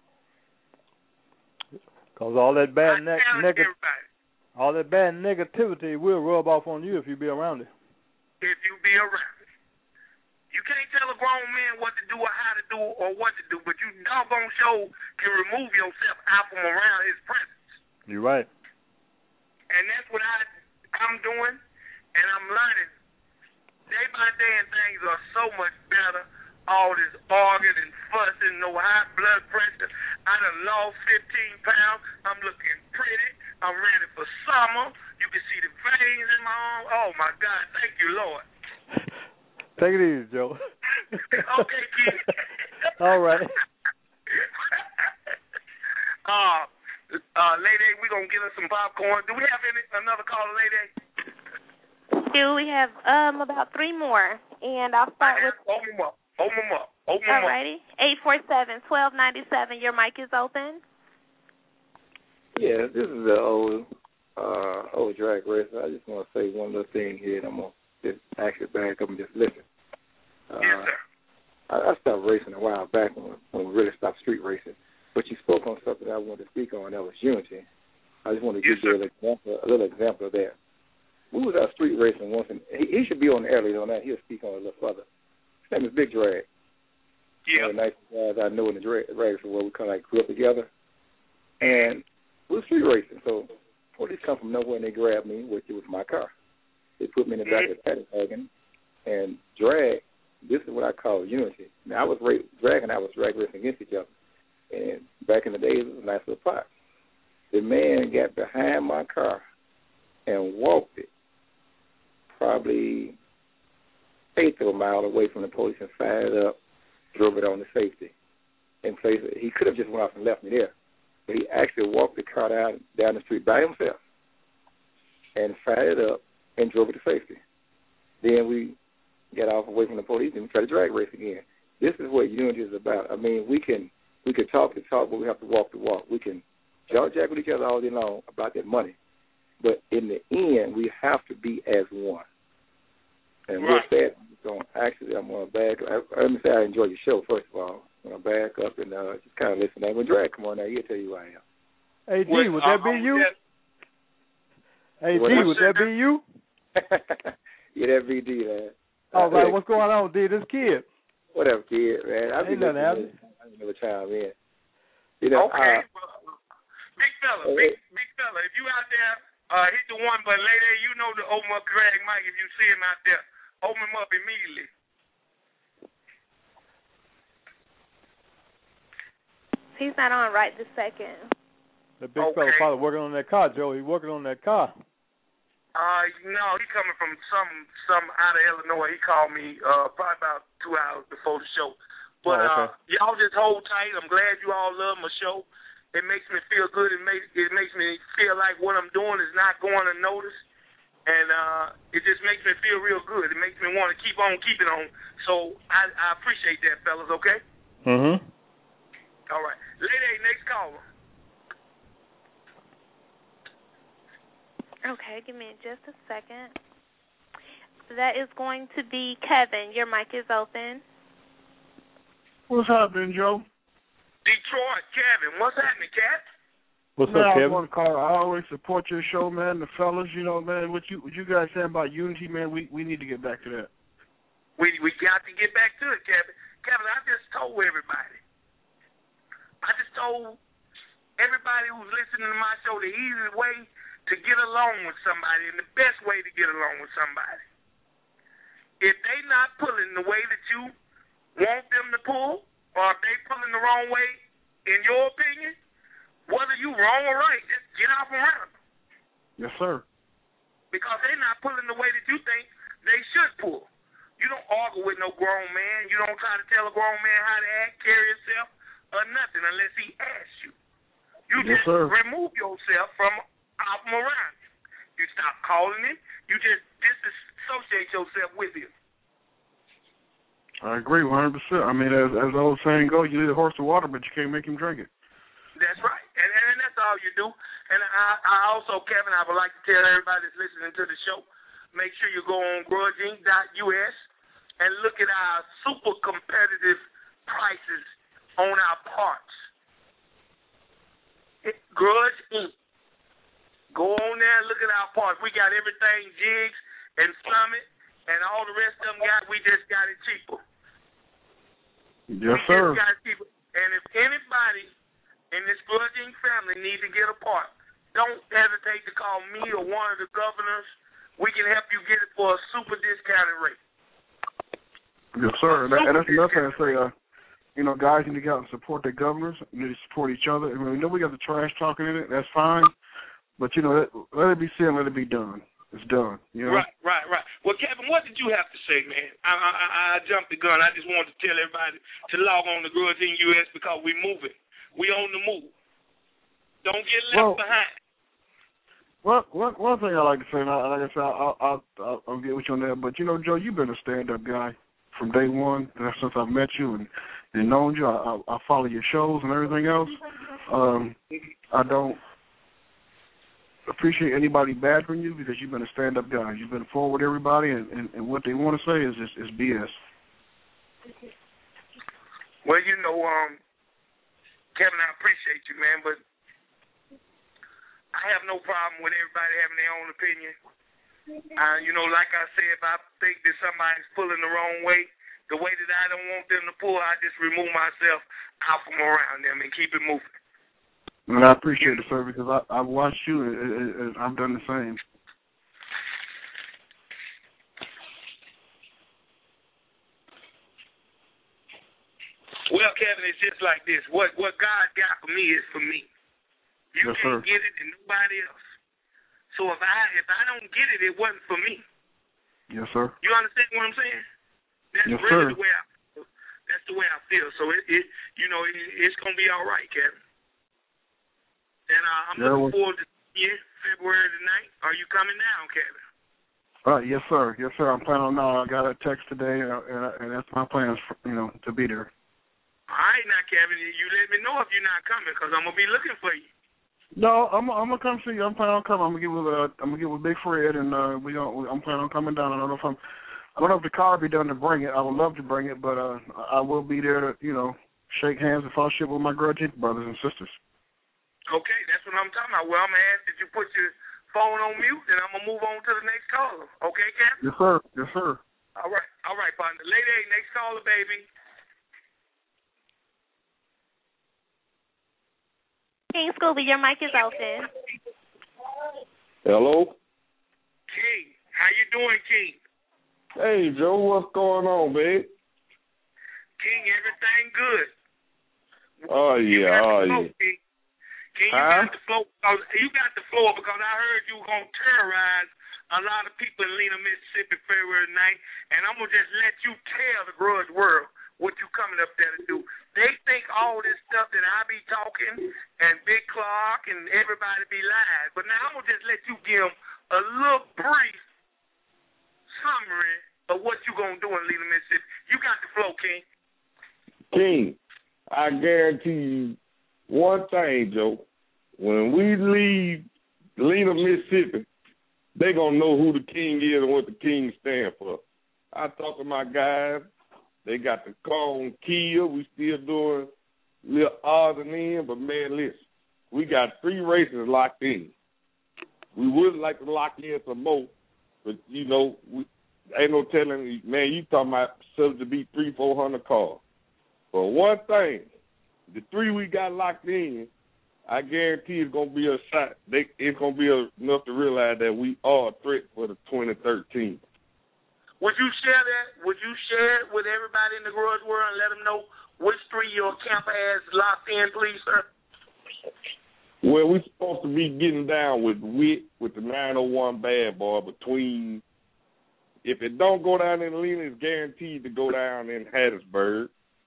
Because all that bad all that bad negativity will rub off on you if you be around it. If you be around it. You can't tell a grown man what to do or how to do or what to do, but you doggone sure can remove yourself out from around his presence. You're right. And that's what I'm doing, and I'm learning. Day by day, and things are so much better. All this arguing and fussing, no high blood pressure. I done lost 15 pounds. I'm looking pretty. I'm ready for summer. You can see the veins in my arm. Oh, my God. Thank you, Lord. Take it easy, Joe. Okay, kid. All right. Lady, we're going to get us some popcorn. Do we have another caller, Lady? We have about 3 more, and I'll start with. Open them up. Alrighty, 847-1297. Your mic is open. Yeah, this is the old drag racer. I just want to say one little thing here, and I'm gonna just actually back up and just listen. Yes, sir. I stopped racing a while back when we really stopped street racing. But you spoke on something I wanted to speak on. That was unity. I just want to give you a little example of that. We was out street racing once, and he should be on the air later on that. He'll speak on it a little further. His name is Big Drag. Yeah. One of the nicest guys I know in the drag world. We kind of like grew up together. And we were street racing. So police come from nowhere and they grabbed me, which it was my car. They put me in the back of the paddy wagon. And drag, this is what I call unity. Now, I was drag and I was drag racing against each other. And back in the days, it was a nice little pot. The man got behind my car and walked it probably eighth of a mile away from the police and fired up, drove it on to safety. In place, he could have just went off and left me there, but he actually walked the car down the street by himself and fired it up and drove it to safety. Then we got off away from the police and we tried to drag race again. This is what unity is about. I mean, we can talk the talk, but we have to walk the walk. We can jack with each other all day long about that money, but in the end, we have to be as one. And with that, I'm going to back up. Let me say I enjoy your show, first of all. I'm going to back up and just kind of listen. When Drag come on now, he'll tell you who I am. Hey, D, would that be you? Hey, D, would that be you? Yeah, that be D, man. All right, what's going on, D? This kid. Whatever, kid, man. Ain't nothing happening. I never chime in. You know, okay, big fella, if you out there, hit the one button. Lady, you know to open up Drag Mike if you see him out there. Open him up immediately. He's not on right this second. The big fella probably working on that car, Joe. He's working on that car. No, he coming from some out of Illinois. He called me probably about 2 hours before the show. But y'all just hold tight. I'm glad you all love my show. It makes me feel good. It makes me feel like what I'm doing is not going unnoticed. And it just makes me feel real good. It makes me want to keep on keeping on. So I appreciate that, fellas, okay? Mm-hmm. All right. Lady, next caller. Okay, give me just a second. That is going to be Kevin. Your mic is open. What's happening, Joe? Detroit, Kevin. What's happening, Cat? What's man, up, Kevin? I want to call. I always support your show, man. The fellas, you know, man. What you guys saying about unity, man? We need to get back to that. We got to get back to it, Kevin. Kevin, I just told everybody. I just told everybody who's listening to my show the easiest way to get along with somebody and the best way to get along with somebody. If they not pulling the way that you want them to pull, or if they pulling the wrong way, in your opinion, whether you wrong or right, just get off around them. Yes, sir. Because they're not pulling the way that you think they should pull. You don't argue with no grown man. You don't try to tell a grown man how to act, carry himself, or nothing unless he asks you. You yes, just sir. remove yourself from around him. You stop calling him. You just disassociate yourself with him. I agree 100%. I mean, as the old saying goes, you lead a horse to water, but you can't make him drink it. That's right. And that's all you do. And I also, Kevin, I would like to tell everybody that's listening to the show, make sure you go on grudgeinc.us and look at our super competitive prices on our parts. Grudge Inc. Go on there and look at our parts. We got everything, jigs and Summit, and all the rest of them we just got it cheaper. Yes, sir. We just got it cheaper. And if anybody in this Grudge Inc. family need to get a part, don't hesitate to call me or one of the governors. We can help you get it for a super discounted rate. Yes, sir. And that's another thing I say. You know, guys need to get out and support their governors. You need to support each other. I mean, we know we got the trash talking in it. That's fine. But, you know, let it be said, let it be done. It's done. You know? Right. Well, Kevin, what did you have to say, man? I jumped the gun. I just wanted to tell everybody to log on to Grudge Inc. US because we moving. We on the move. Don't get left behind. Well, one thing I like to say, and like I said, I'll get with you on that. But, you know, Joe, you've been a stand-up guy from day one. Since I've met you and known you. I follow your shows and everything else. I don't appreciate anybody badgering you because you've been a stand-up guy. You've been forward with everybody, and what they want to say is BS. Well, you know, Kevin, I appreciate you, man, but I have no problem with everybody having their own opinion. You know, like I said, if I think that somebody's pulling the wrong way, the way that I don't want them to pull, I just remove myself out from around them and keep it moving. And I appreciate it, sir, because I've watched you and I've done the same. Well, Kevin, it's just like this. What God got for me is for me. You yes, can't sir. get it and nobody else. So if I don't get it, it wasn't for me. Yes, sir. You understand what I'm saying? That's yes, really sir. the way I feel. That's the way I feel. So it's gonna be all right, Kevin. And I'm looking forward to February the 9th. Are you coming down, Kevin? Yes, sir. Yes, sir. I'm planning on now. I got a text today, and that's my plans, to be there. All right, now, Kevin, you let me know if you're not coming, because I'm gonna be looking for you. No, I'm gonna come see you. I'm planning on coming. I'm gonna get with Big Fred, and I'm planning on coming down. I don't know if the car will be done to bring it. I would love to bring it, but I will be there to shake hands and fellowship with my Grudge Inc. brothers and sisters. Okay, that's what I'm talking about. Well, I'm going to ask that you put your phone on mute, and I'm going to move on to the next caller. Okay, Captain? Yes, sir. Yes, sir. All right, partner. Lady, next caller, baby. King Scooby, your mic is open. Hello? King, how you doing, King? Hey, Joe, what's going on, babe? King, everything good. Oh, yeah, King, you got the floor because I heard you were going to terrorize a lot of people in Lena, Mississippi, February 9th, and I'm going to just let you tell the grudge world what you coming up there to do. They think all this stuff that I be talking and Big Clark and everybody be live, but now I'm going to just let you give them a little brief summary of what you going to do in Lena, Mississippi. You got the flow, King. King, I guarantee you one thing, Joe. When we leave Lena, Mississippi, they going to know who the king is and what the king stand for. I talk to my guys. They got the car on Kia. We still doing little odds and ends, but, man, listen, we got 3 races locked in. We would like to lock in some more, but, you know, ain't no telling, man, you talking about subject to be 300-400 cars. But one thing, the 3 we got locked in, I guarantee it's going to be a shot. It's going to be enough to realize that we are a threat for the 2013. Would you share that? Would you share it with everybody in the grudge world and let them know which 3 your camper has locked in, please, sir? Well, we're supposed to be getting down with Witt, with the 901 Bad Boy between, if it don't go down in Lena, it's guaranteed to go down in Hattiesburg.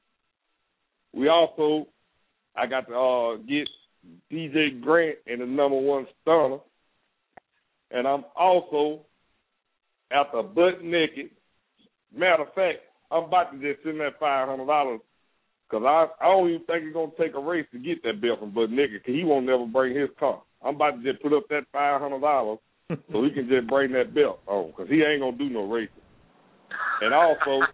We also, I got to get DJ Grant and the #1 stunner. And I'm also, after butt naked, matter of fact, I'm about to just send that $500 because I don't even think it's going to take a race to get that belt from butt naked because he won't never bring his car. I'm about to just put up that $500 so he can just bring that belt on because he ain't going to do no racing. And also,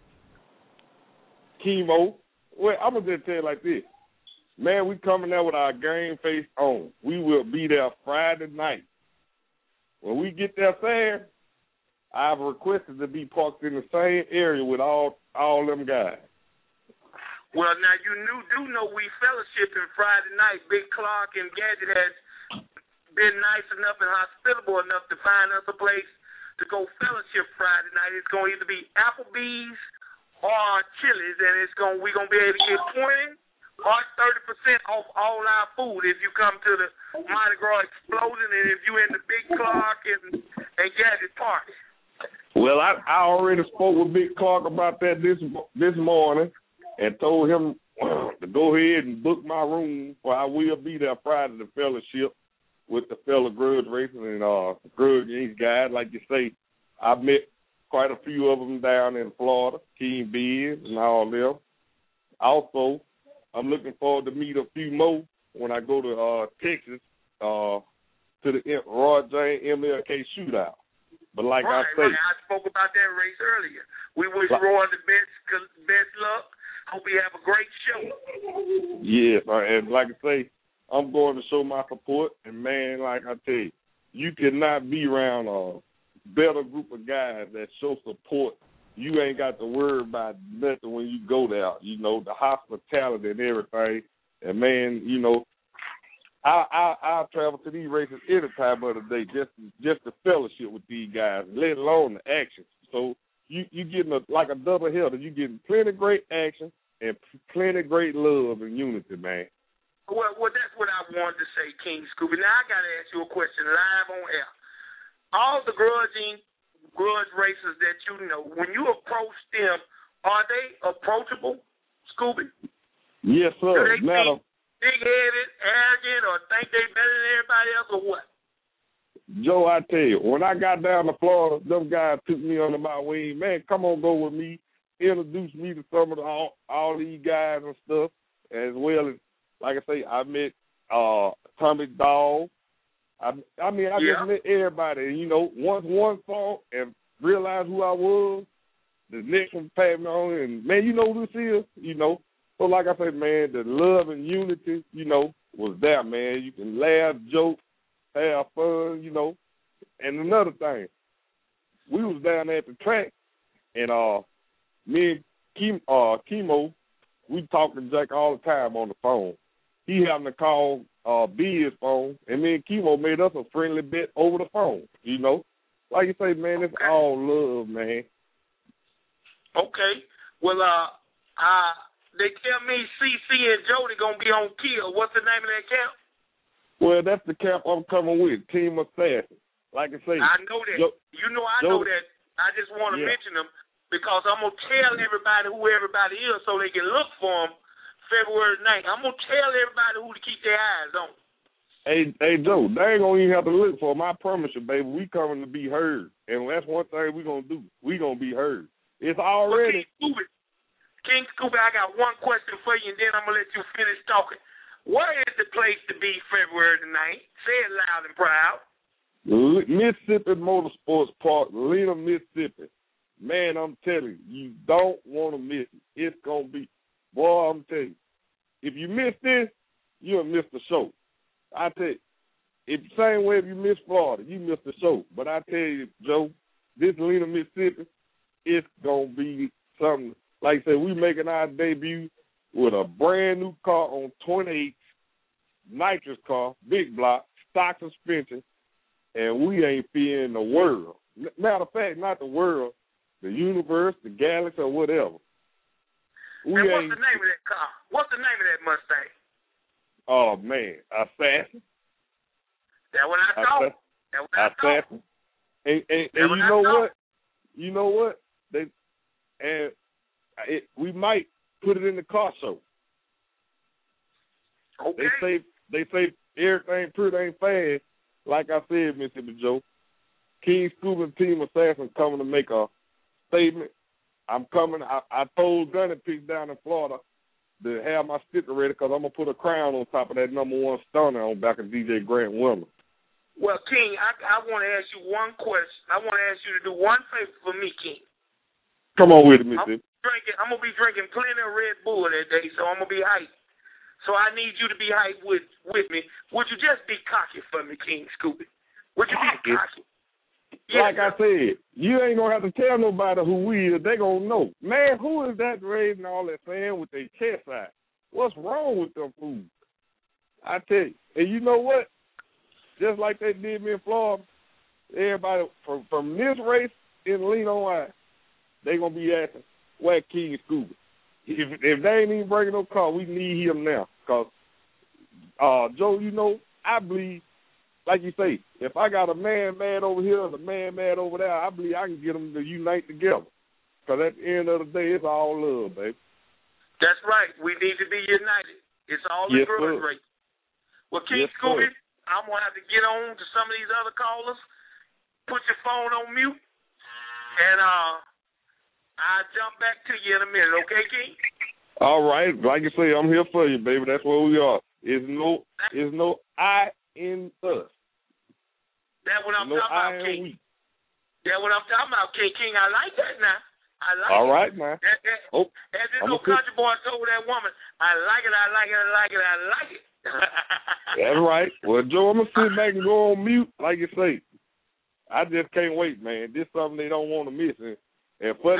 Chemo, well, I'm going to just tell you like this. Man, we coming there with our game face on. We will be there Friday night. When we get there fair, I've requested to be parked in the same area with all them guys. Well, now you do know we fellowshipping Friday night. Big Clark and Gadget has been nice enough and hospitable enough to find us a place to go fellowship Friday night. It's going to either be Applebee's or Chili's, and we're going to be able to get 20 or 30% off all our food if you come to the Mardi Gras Explosion and if you in the Big Clark and Gadget party. Well, I already spoke with Big Clark about that this morning and told him to go ahead and book my room, for I will be there Friday to fellowship with the fellow Grudge Racing and Grudge Inc. guys. Like you say, I met quite a few of them down in Florida, King Biz and all them. Also, I'm looking forward to meet a few more when I go to Texas to the Roy James MLK shootout. But like I say, I spoke about that race earlier. We wish Roy the best luck. Hope he have a great show. Yes, and like I say, I'm going to show my support. And, man, like I tell you, you cannot be around a better group of guys that show support. You ain't got to worry about nothing when you go there. You know, the hospitality and everything. And, man, you know, I'll travel to these races any time of the day just to fellowship with these guys, let alone the action. So you getting like a double header. You getting plenty great action and plenty great love and unity, man. Well, that's what I wanted to say, King Scooby. Now I got to ask you a question live on air. All the grudge racers that you know, when you approach them, are they approachable, Scooby? Yes, sir. Do they think big-headed, arrogant, or think they better than everybody else, or what? Joe, I tell you, when I got down to Florida, them guys took me under my wing. Man, come on, go with me. Introduced me to some of all these guys and stuff, as well as, like I say, I met Tommy Dawg. I just met everybody. You know, once one saw and realized who I was, the next one passed me on, and, man, you know who this is, you know. So, like I said, man, the love and unity, you know, was there, man. You can laugh, joke, have fun, you know. And another thing, we was down there at the track, and me and Chemo, we talk to Jack all the time on the phone. He happened to call Biz's phone, and me and Chemo made us a friendly bet over the phone, you know. Like you say, man, it's all love, man. Okay. Well, they tell me CC and Jody going to be on Kia. What's the name of that camp? Well, that's the camp I'm coming with, Team Assassin. like I say. I know that. I know that. I just want to mention them because I'm going to tell everybody who everybody is so they can look for them February 9th. I'm going to tell everybody who to keep their eyes on. Hey, Joe, they ain't going to even have to look for them. I promise you, baby, we coming to be heard. And that's one thing we going to do. We going to be heard. It's already. King Scooby, I got one question for you, and then I'm going to let you finish talking. Where is the place to be February the 9th? Say it loud and proud. Mississippi Motorsports Park, Lena, Mississippi. Man, I'm telling you don't want to miss it. It's going to be, boy, I'm telling you. If you miss this, you'll miss the show. I tell you, it's the same way if you miss Florida, you miss the show. But I tell you, Joe, this Lena, Mississippi, it's going to be something. Like I said, we making our debut with a brand new car on 28, nitrous car, big block, stock suspension, and we ain't fearing the world. Matter of fact, not the world, the universe, the galaxy, or whatever. And what's the name of that car? What's the name of that Mustang? Oh, man, Assassin. That what I thought. That what I thought. And you know what? You know what? We might put it in the car show. Okay. They say everything pretty ain't fast. Like I said, Mississippi Joe, King Scooby and Team Assassin coming to make a statement. I'm coming. I told Gunny Peak down in Florida to have my sticker ready because I'm going to put a crown on top of that #1 stunner on back of DJ Grant Wilmer. Well, King, I want to ask you one question. I want to ask you to do one favor for me, King. Come on with it, Mississippi. I'm going to be drinking plenty of Red Bull that day, so I'm going to be hyped. So I need you to be hyped with me. Would you just be cocky for me, King Scooby? Would you be cocky? Like I said, you ain't going to have to tell nobody who we is. They going to know. Man, who is that raising all that saying with their chest out? What's wrong with them fools? I tell you. And you know what? Just like they did me in Florida, everybody from this race in Lena, Ohio, they going to be asking, where King Scooby? If they ain't even bringing no car, we need him now. Because, Joe, you know, I believe, like you say, if I got a man mad over here and a man mad over there, I believe I can get them to unite together. Because at the end of the day, it's all love, baby. That's right. We need to be united. It's all a grudge race. Well, King Scooby, I'm going to have to get on to some of these other callers. Put your phone on mute. And I'll jump back to you in a minute, okay, King? All right. Like I say, I'm here for you, baby. That's where we are. It's no I in us. That's what I'm talking about, King. That's what I'm talking about, King. King, I like that now. I like it. All right, man. As this old country boy told that woman, I like it, I like it, I like it, I like it. That's right. Well, Joe, I'm going to sit back and go on mute, like you say. I just can't wait, man. This is something they don't want to miss. And for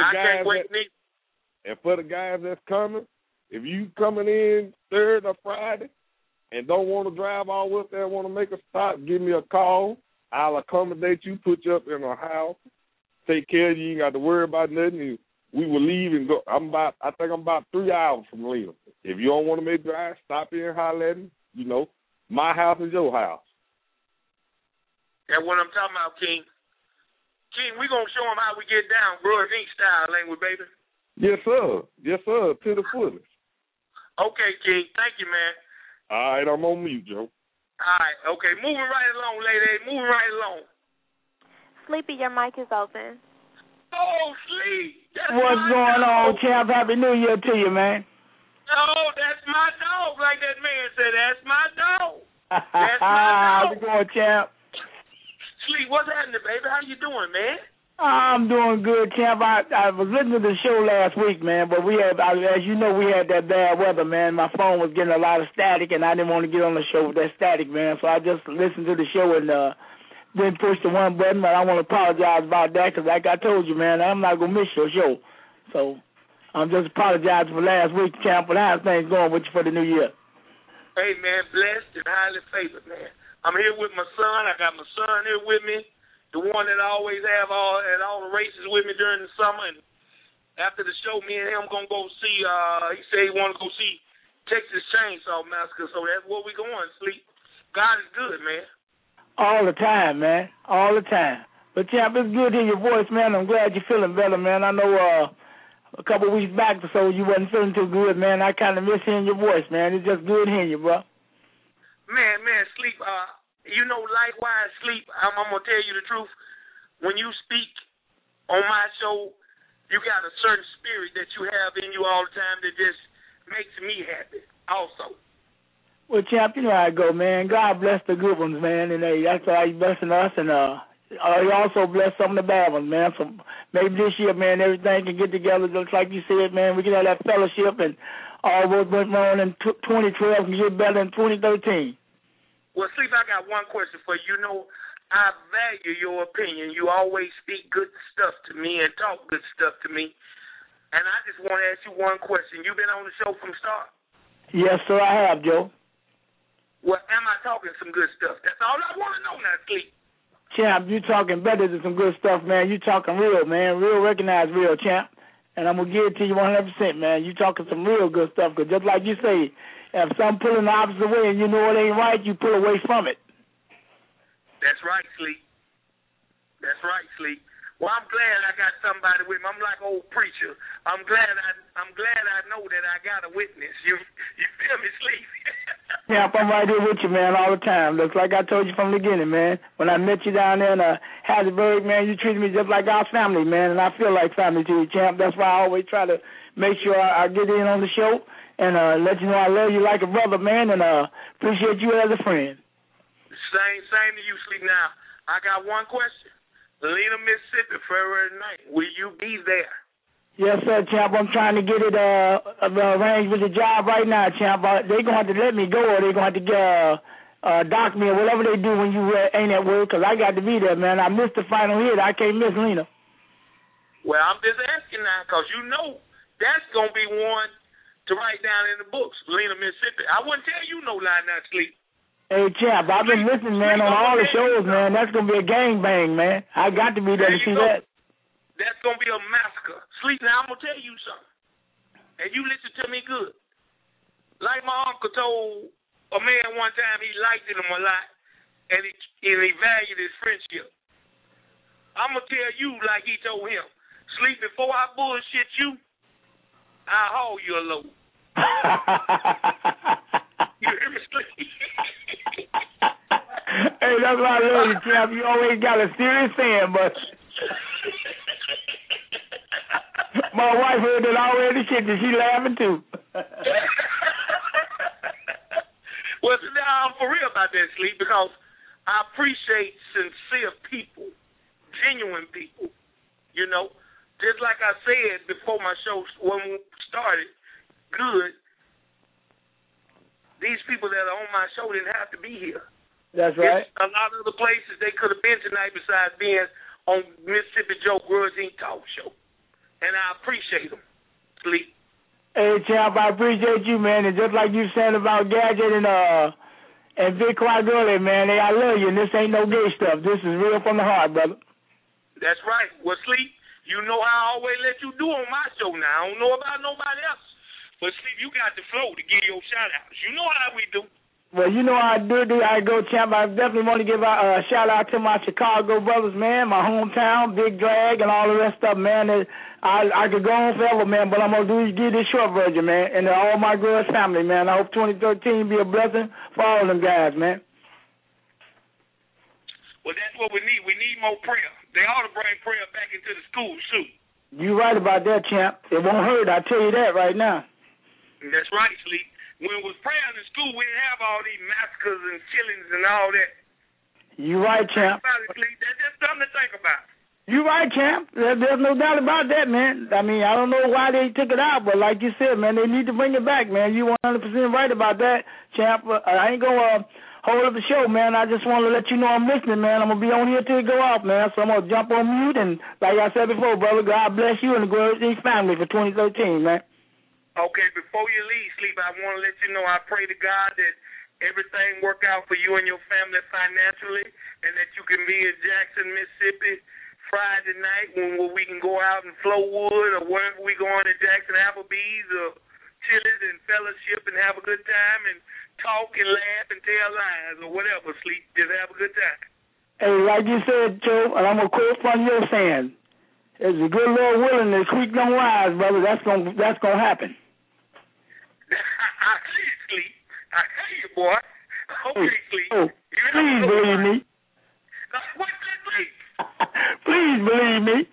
the guys that's coming, if you coming in Thursday or Friday and don't want to drive all the way up there and want to make a stop, give me a call. I'll accommodate you, put you up in a house, take care of you. You ain't got to worry about nothing. We will leave and go. I think I'm about 3 hours from Lena. If you don't want to make drive, stop here and holler at me. You know, my house is your house. That's what I'm talking about, King. King, we going to show them how we get down, Grudge Inc. style, ain't we, baby? Yes, sir. Yes, sir. To the fullest. Okay, King. Thank you, man. All right, I'm on mute, Joe. All right, okay. Moving right along, lady. Moving right along. Sleepy, your mic is open. Oh, Sleep. What's going on, champ? Happy New Year to you, man. Oh, that's my dog. Like that man said, that's my dog. That's my dog. How's it going, champ? Sleep, what's happening, baby? How you doing, man? I'm doing good, champ. I was listening to the show last week, man, but we had, as you know, we had that bad weather, man. My phone was getting a lot of static, and I didn't want to get on the show with that static, man. So I just listened to the show and didn't push the one button, but I want to apologize about that because, like I told you, man, I'm not going to miss your show. So I'm just apologizing for last week, champ, but how's things going with you for the new year? Hey, man, blessed and highly favored, man. I'm here with my son. I got my son here with me, the one that I always have at all the races with me during the summer. And after the show, me and him going to go see, he said he want to go see Texas Chainsaw Massacre, so that's where we going, Sleep. God is good, man. All the time, man. All the time. But, champ, it's good to hear your voice, man. I'm glad you're feeling better, man. I know a couple of weeks back or so you wasn't feeling too good, man. I kind of miss hearing your voice, man. It's just good hearing you, bro. Man, Sleep, likewise, Sleep, I'm going to tell you the truth. When you speak on my show, you got a certain spirit that you have in you all the time that just makes me happy also. Well, champ, you know how it go, man. God bless the good ones, man, and that's why he's blessing us, and he also bless some of the bad ones, man. So maybe this year, man, everything can get together just like you said, man. We can have that fellowship, and all what went wrong in 2012 can get better in 2013. Well, Sleep, I got one question for you. You know, I value your opinion. You always speak good stuff to me and talk good stuff to me. And I just want to ask you one question. You've been on the show from start? Yes, sir, I have, Joe. Well, am I talking some good stuff? That's all I want to know now, Sleep. Champ, you talking better than some good stuff, man. You talking real, man. Real, recognized real, champ. And I'm going to give it to you 100%, man. You talking some real good stuff. Because just like you say, if some pulling the opposite way and you know it ain't right, you pull away from it. That's right, Sleep. That's right, Sleep. Well, I'm glad I got somebody with me. I'm like old preacher. I'm glad I know that I got a witness. You feel me, Sleep? Yeah, I'm right here with you, man, all the time. Looks like I told you from the beginning, man. When I met you down there in Hattiesburg, man, you treated me just like our family, man, and I feel like family to you, champ. That's why I always try to make sure I get in on the show and let you know I love you like a brother, man, and appreciate you as a friend. Same to you, Sleep. Now, I got one question. Lena, Mississippi, February 9th. Will you be there? Yes, sir, champ. I'm trying to get it arranged with the job right now, champ. They're going to have to let me go, or they're going to have to dock me, or whatever they do when you ain't at work, because I got to be there, man. I missed the final hit. I can't miss Lena. Well, I'm just asking now, because you know that's going to be one to write down in the books, Lena, Mississippi. I wouldn't tell you no lie now, Sleep. Hey, champ, I've been listening, man, on all the shows, man. That's going to be a gangbang, man. I got to be there to see that. That's going to be a massacre. Sleep, now I'm going to tell you something. And you listen to me good. Like my uncle told a man one time he liked him a lot, and he valued his friendship. I'm going to tell you like he told him. Sleep, before I bullshit you, I'll haul you a load. You hear me, Sleep? Hey, that's why I love you, champ. You always got a serious saying, but my wife heard it already in the kitchen. She laughing too. Well, now I'm for real about that, Sleep, because I appreciate sincere people, genuine people. You know, just like I said before my show when we started, good. These people that are on my show didn't have to be here. That's right. It's a lot of other places they could have been tonight besides being on Mississippi Joe Grudge Inc. Talk Show. And I appreciate them. Sleep. Hey, champ, I appreciate you, man. And just like you said about Gadget and Big Quad Girlie, man, I love you, and this ain't no gay stuff. This is real from the heart, brother. That's right. Well, Sleep, you know how I always let you do on my show now. I don't know about nobody else. But, Sleep, you got the flow to give your shout-outs. You know how we do. Well, you know how I do. I go, champ. I definitely want to give a shout-out to my Chicago brothers, man, my hometown, Big Drag, and all the rest of them, man. I could go on forever, man, but I'm going to give this short version, man, and to all my Grudge family, man. I hope 2013 be a blessing for all of them guys, man. Well, that's what we need. We need more prayer. They ought to bring prayer back into the schools, too. You right about that, champ. It won't hurt. I tell you that right now. That's right, Sleep. When it was prayer in the school, we didn't have all these massacres and killings and all that. You right, champ. That's just something to think about. You right, champ. There's no doubt about that, man. I mean, I don't know why they took it out, but like you said, man, they need to bring it back, man. You 100% right about that, champ. I ain't going to hold up the show, man. I just want to let you know I'm listening, man. I'm going to be on here till it go off, man. So I'm going to jump on mute, and like I said before, brother, God bless you and the Grudge Inc. family for 2013, man. Okay, before you leave, Sleep, I want to let you know I pray to God that everything work out for you and your family financially, and that you can be in Jackson, Mississippi Friday night when we can go out and Flowood or wherever we going to Jackson, Applebee's or chilies and fellowship and have a good time and talk and laugh and tell lies or whatever, Sleep. Just have a good time. Hey, like you said, Joe, and I'm going to quote from your saying, "It's the good Lord willing, the creek don't rise, brother. That's gonna happen." I see you, Sleep. I see you, boy. Okay, Sleep. Oh, please believe me. What's that, Sleep? Please believe me.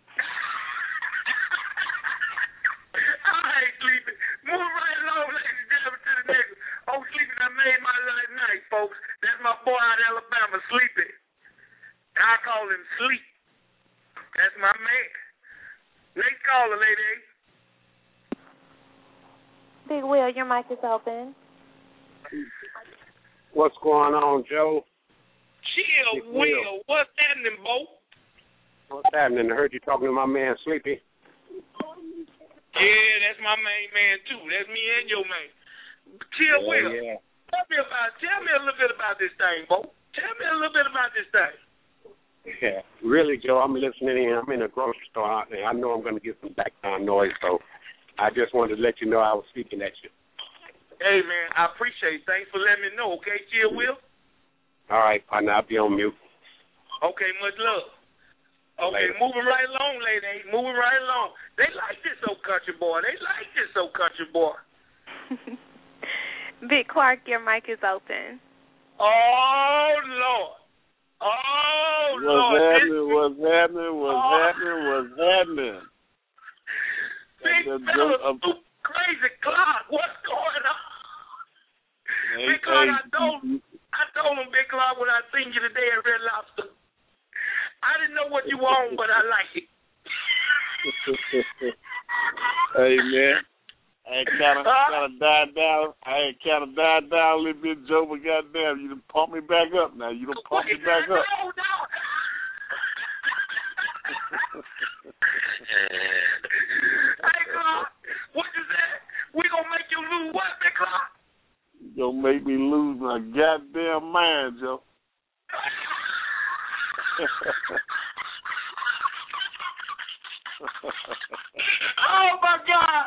All right, Sleepy. Move right along, ladies and gentlemen, to the next. Oh, Sleepy, I made my life nice, folks. That's my boy out of Alabama, Sleepy. I call him Sleep. That's my man. Next caller, lady. Big Will, your mic is open. What's going on, Joe? Chill, Will. What's happening, Bo? What's happening? I heard you talking to my man, Sleepy. Yeah, that's my main man, too. That's me and your man. Chill, Will. Yeah. Tell me a little bit about this thing, Bo. Tell me a little bit about this thing. Yeah, really, Joe, I'm listening in. I'm in a grocery store, and I know I'm going to get some background noise, so I just wanted to let you know I was speaking at you. Hey, man, I appreciate it. Thanks for letting me know, okay? Chill, Will? All right, partner, I'll be on mute. Okay, much love. Okay, Later. moving right along, lady. Moving right along. They like this old country boy. Big Clark, your mic is open. Oh, Lord. Oh, Lord. What's happening? Big fella, crazy Clark. What's going on? Big Clark, I told him, Big Clark, when I seen you today at Red Lobster, I didn't know what you want, but I like it. Hey, man. I ain't kind of died down. A little bit, Joe, but goddamn, you done pump me back up now. You done pump me back up. No. Hey, Clark, what you said? We gonna make you lose what, Big Clark? You gonna make me lose my goddamn mind, Joe. Oh, my God.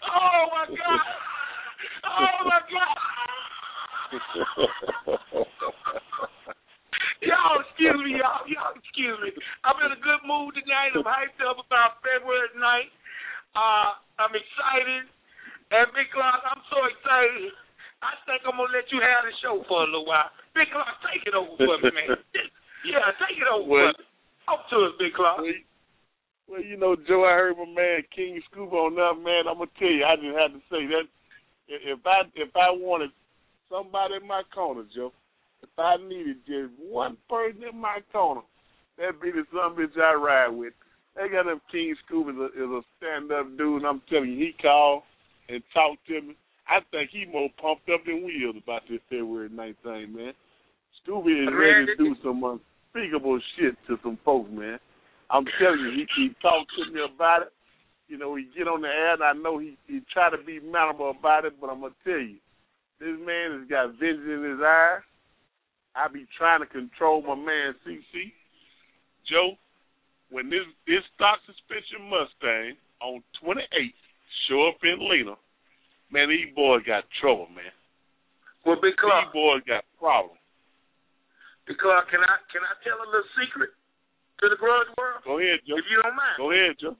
Y'all excuse me. I'm in a good mood tonight. I'm hyped up about February 9th. I'm excited. And Big Clark, I'm so excited. I think I'm going to let you have the show for a little while. Big Clark, take it over for me, man. Yeah, take it over for me. Talk to us, Big Clark. Well, you know, Joe, I heard my man King Scoop on that, man. I'm going to tell you, I just had to say that if I wanted somebody in my corner, Joe, if I needed just one person in my corner, that'd be the son bitch I ride with. They got him. King Scoop is a stand-up dude, and I'm telling you, he called and talked to me. I think he more pumped up than we is about this February 19th, man. Scooby is ready to do some unspeakable shit to some folks, man. I'm telling you, he talked to me about it. You know, he get on the air, and I know he try to be mannerable about it, but I'm going to tell you, this man has got vision in his eyes. I be trying to control my man, CC. Joe, when this stock suspension Mustang on 28th show up in Lena, man, these boys got trouble, man. Well, Big Clark, these boys got problems. Big Clark, can I tell a little secret to the grudge world? Go ahead, Joe. If you don't mind. Go ahead, Joe.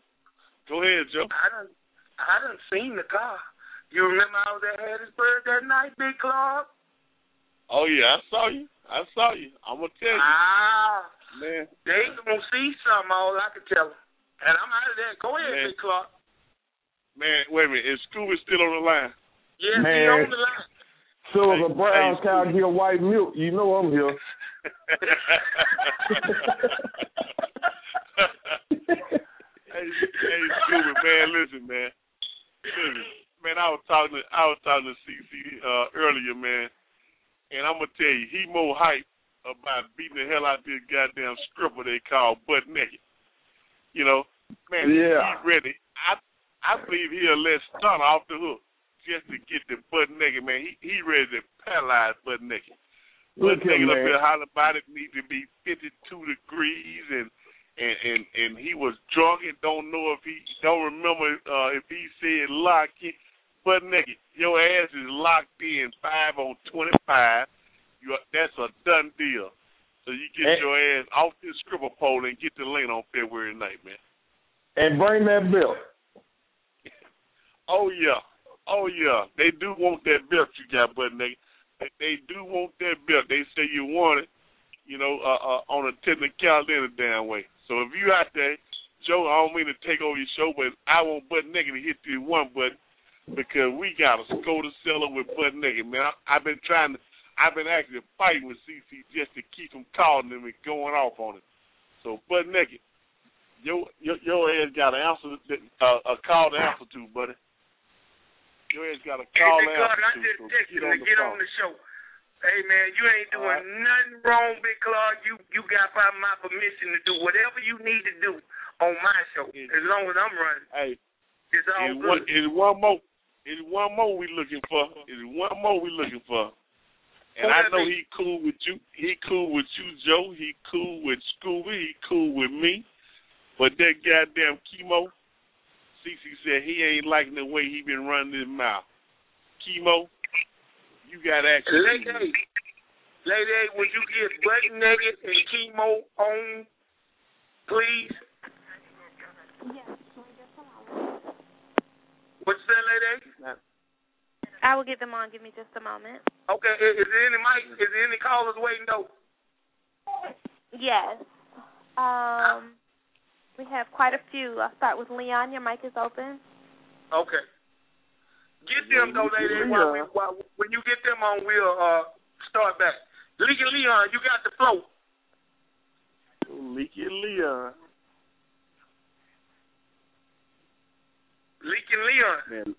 I done seen the car. You remember I was at Hattiesburg that night, Big Clark? Oh, yeah, I saw you. I'm going to tell you. Man. They going to see something, all I can tell them. And I'm out of there. Go ahead, man. Big Clark. Man, wait a minute. Is Scooby still on the line? Yes, he's on the line. So if a brown cow get white milk, you know I'm here. Hey, Scooby, man, listen, man. Man, I was talking to CC earlier, man, and I'm gonna tell you, he more hype about beating the hell out of this goddamn stripper they call Butt Naked. You know, man, he's ready. I believe he'll let Stunner off the hook just to get the Butt Naked, man. He ready to paralyze Butt Naked. Butt Naked up here hollering about it need to be 52 degrees and he was drunk and don't remember if he said lock it. butt naked. Your ass is locked in 5 on 25. That's a done deal. So you get your ass off this stripper pole and get the lane on February night, man. And bring that belt. Oh, yeah. They do want that belt you got, butt naked. They do want that belt. They say you want it, on a technicality in a damn way. So if you out there, Joe, I don't mean to take over your show, but I want butt naked to hit the one button because we got a Skoda seller with butt naked, man. I've been actually fighting with CC just to keep him calling him and going off on it. So butt naked, your ass got an answer, a call to answer to, buddy. Your ass got a call to answer to. I just texted him to get on the show. Hey man, you ain't doing nothing wrong, Big Clark. You got my permission to do whatever you need to do on my show as long as I'm running. Hey, it's all good. It's one more we looking for. And I know he cool with you. He cool with you, Joe. He cool with Scooby. He cool with me. But that goddamn Chemo, CC said he ain't liking the way he been running his mouth. Chemo, you got action. Lady, would you get butt naked and Chemo on, please? Yes. What's that, lady? I will get them on. Give me just a moment. Okay. Is there any callers waiting though? Yes. We have quite a few. I'll start with Leon. Your mic is open. Okay. Get them though, lady. When you get them on, we'll start back. Leaky Leon, you got the flow. Leaky Leon. Leaky Leon.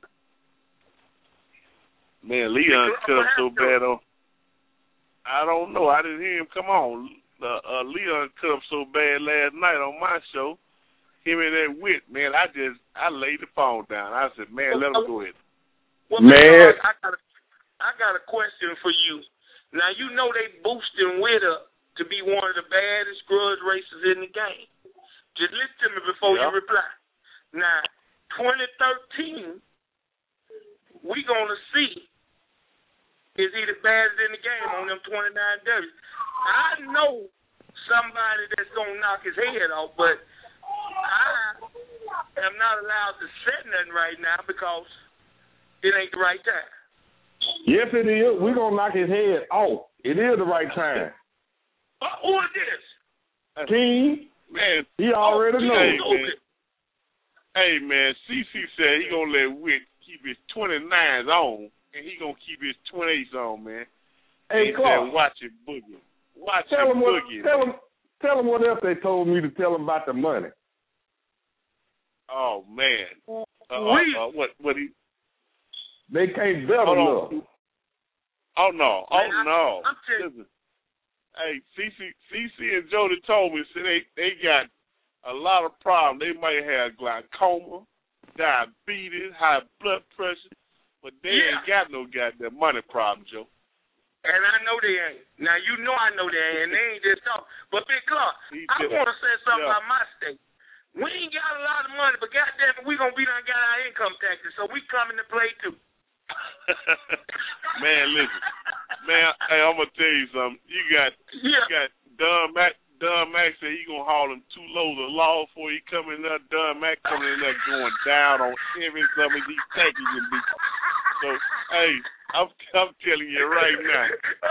Man, Leon cut up so bad on. I don't know. I didn't hear him come on. Leon cut up so bad last night on my show. Him and that wit, man. I laid the phone down. I said, man, let him go ahead. Well, man, I got a question for you. Now you know they boosting Witt up to be one of the baddest grudge racers in the game. Just listen to me before you reply. Now, 2013, we gonna see. Is he the baddest in the game on them 29 W's? I know somebody that's going to knock his head off, but I am not allowed to say nothing right now because it ain't the right time. Yes, it is. We're going to knock his head off. It is the right time. Who is this? King. Man. He already knows. Hey, man, CC said he going to let Witt keep his 29s on. And he gonna keep his 28s on, man. Hey, Clark, watch it boogie. Tell him what else they told me to tell him about the money. Oh man, what he? They can't bet enough. Oh no, Listen, hey, CC and Jody told me they got a lot of problems. They might have glaucoma, diabetes, high blood pressure. But they ain't got no goddamn money problem, Joe. And I know they ain't. Now, you know I know they ain't, and they ain't just talking. But, Big Clark, I want to say something about my state. We ain't got a lot of money, but goddamn it, we going to be done got our income taxes, so we come into play, too. Man, listen. Man, hey, I'm going to tell you something. You got Don Mack. Don Mack said he going to haul him 2 loads of log before he come in there. Don Mack coming in there going down on every some of these tankies and be. So, hey, I'm telling you right now,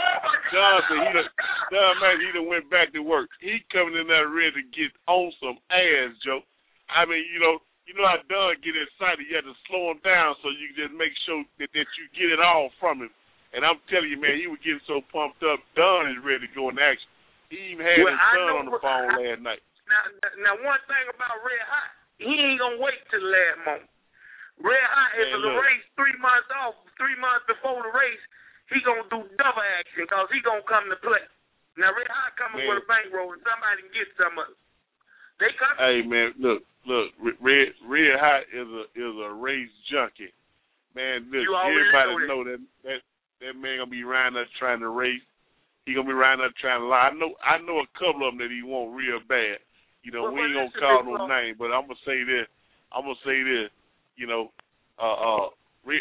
Don Mack, he done went back to work. He coming in there ready to get on some ass, Joe. I mean, you know how Don get excited. You have to slow him down so you can just make sure that you get it all from him. And I'm telling you, man, he was getting so pumped up. Don is ready to go in action. He even had his son on the phone last night. Now, one thing about Red Hot, he ain't going to wait till the last moment. Red Hot, if it's a race 3 months off, 3 months before the race, he going to do double action because he going to come to play. Now, Red Hot coming with a bankroll and somebody can get some of it. They coming. Hey, man, look, Red Hot is a race junkie. Man, look, everybody know that man going to be riding up trying to race. He gonna be riding up trying to lie. I know a couple of them that he want real bad. You know, we ain't gonna call no name, but I'm gonna say this. You know, Red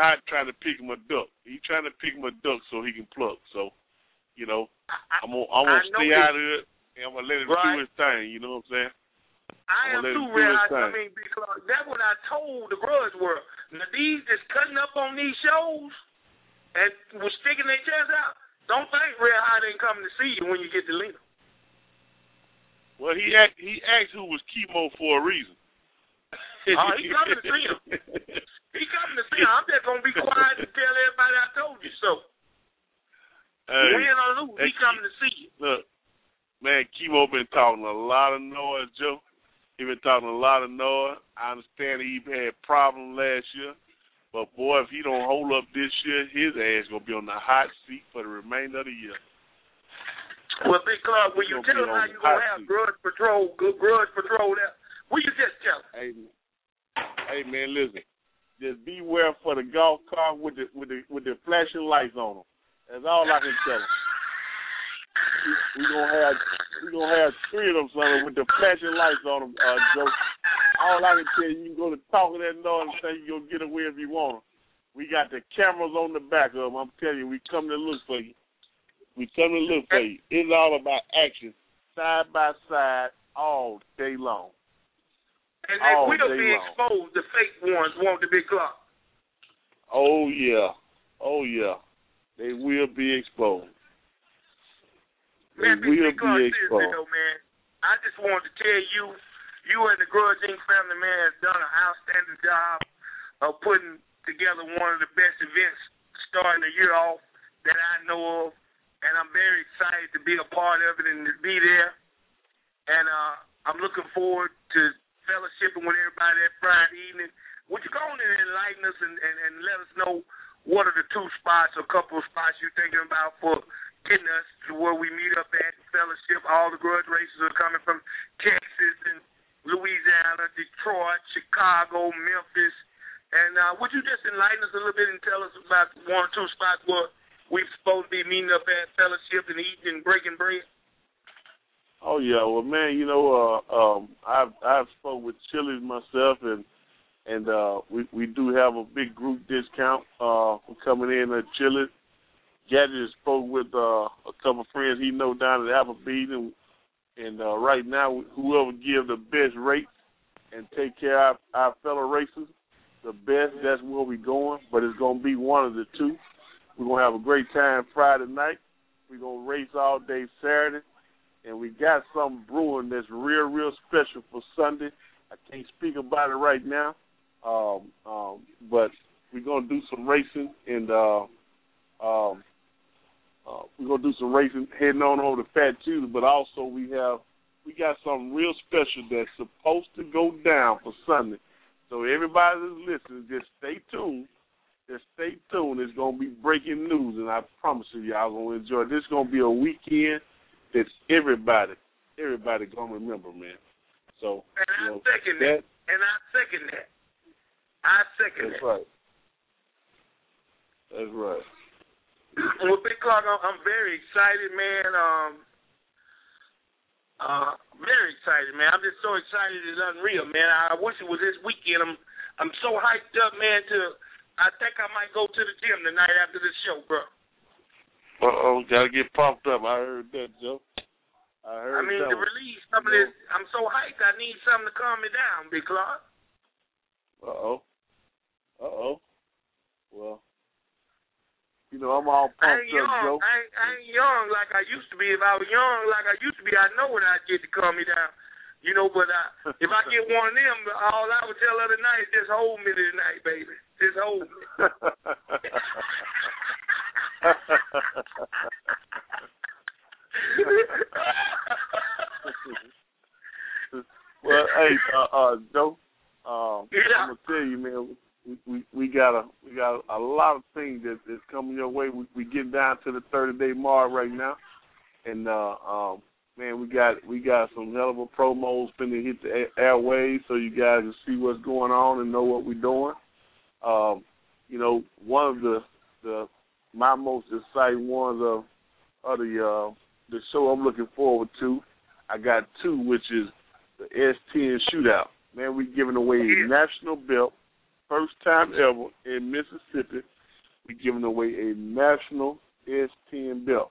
hot trying to pick him a duck. He's trying to pick him a duck so he can pluck. So, you know, I'm gonna stay out of it, and I'm gonna let him do his thing. You know what I'm saying? I am too, Red Hot. I mean, because that's what I told the Grudge World. Now, these just cutting up on these shows and was sticking their chest out. Don't think Red Hot ain't coming to see you when you get to Lena. Well, he asked who was Chemo for a reason. He coming to see him. He coming to see him. I'm just gonna be quiet and tell everybody I told you so. Win or lose, he coming to see you. Look, man, Chemo been talking a lot of noise, Joe. He been talking a lot of noise. I understand he had problems last year, but boy, if he don't hold up this year, his ass gonna be on the hot seat for the remainder of the year. Well, Big Clark, will you tell him how you gonna have Grudge Patrol there? Will you just tell him? Hey man, listen. Just beware for the golf cart with the flashing lights on them. That's all I can tell him. We gonna have 3 of them, son, with the flashing lights on them, Joe. All I can tell you, you can go to talk of that noise and say you gonna get away if you want them. We got the cameras on the back of them. I'm telling you, we come to look for you. It's all about action, side by side, all day long. And they will be exposed. The fake ones won't the Big Clark. Oh yeah. They will be exposed. Man, Big Clark, seriously though, man, I just wanted to tell you, you and the Grudge Inc. family, man, has done an outstanding job of putting together one of the best events starting the year off that I know of, and I'm very excited to be a part of it and to be there. And I'm looking forward to fellowshipping with everybody that Friday evening. Would you go on and enlighten us and let us know what are the 2 spots or couple of spots you're thinking about for getting us to where we meet up at fellowship? All the Grudge racers are coming from Texas and Louisiana, Detroit, Chicago, Memphis. And would you just enlighten us a little bit and tell us about 1 or 2 spots where we're supposed to be meeting up at fellowship and eating and breaking bread? Oh yeah, well man, you know, I've spoke with Chili's myself, and we do have a big group discount for coming in at Chili's. Gadget spoke with a couple of friends he know down at Applebee's, and right now whoever give the best rate and take care of our fellow racers, the best, that's where we're going. But it's gonna be one of the 2. We're gonna have a great time Friday night. We're gonna race all day Saturday. And we got something brewing that's real special for Sunday. I can't speak about it right now, but we're gonna do some racing, and we're gonna do some racing heading on over to Fat Tuesday. But also we got something real special that's supposed to go down for Sunday. So everybody that's listening, just stay tuned. It's gonna be breaking news, and I promise you, y'all gonna enjoy it. This is gonna be a weekend that everybody gonna remember, man. So I second that. That's right. Well, Big Clark, I'm very excited, man. Very excited, man. I'm just so excited it's unreal, man. I wish it was this weekend. I'm so hyped up, man. I think I might go to the gym tonight after this show, bro. Gotta get pumped up. I heard that, Joe. To release some of this, I'm so hyped. I need something to calm me down, Big Clark. Well, you know, I'm all pumped up, Joe. I ain't young like I used to be. If I was young like I used to be, I know what I'd get to calm me down. You know, but if I get one of them, all I would tell other night is just hold me tonight, baby. Just hold me. Well, hey, Joe, I'm gonna tell you, man, we got a lot of things that's coming your way. We getting down to the 30-day mark right now, and man, we got some hell of a promos finna hit the airwaves, so you guys can see what's going on and know what we're doing. You know, one of my most exciting ones of the show I'm looking forward to, I got 2, which is the S10 Shootout. Man, we're giving away a national belt, first time ever in Mississippi, we're giving away a national S10 belt.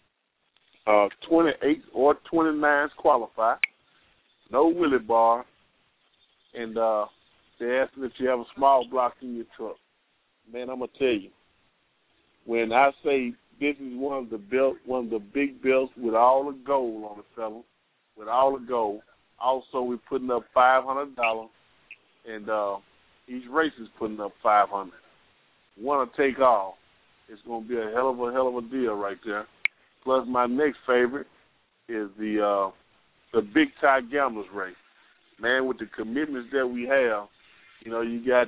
28 or 29s qualify. No Willie bar. And they're asking if you have a small block in your truck. Man, I'm going to tell you, when I say this is one of the big belts with all the gold on it, fella, with all the gold. Also, we're putting up $500, and each race is putting up $500. Want to take all. It's going to be a hell of a deal right there. Plus, my next favorite is the Big Tie Gamblers race. Man, with the commitments that we have, you got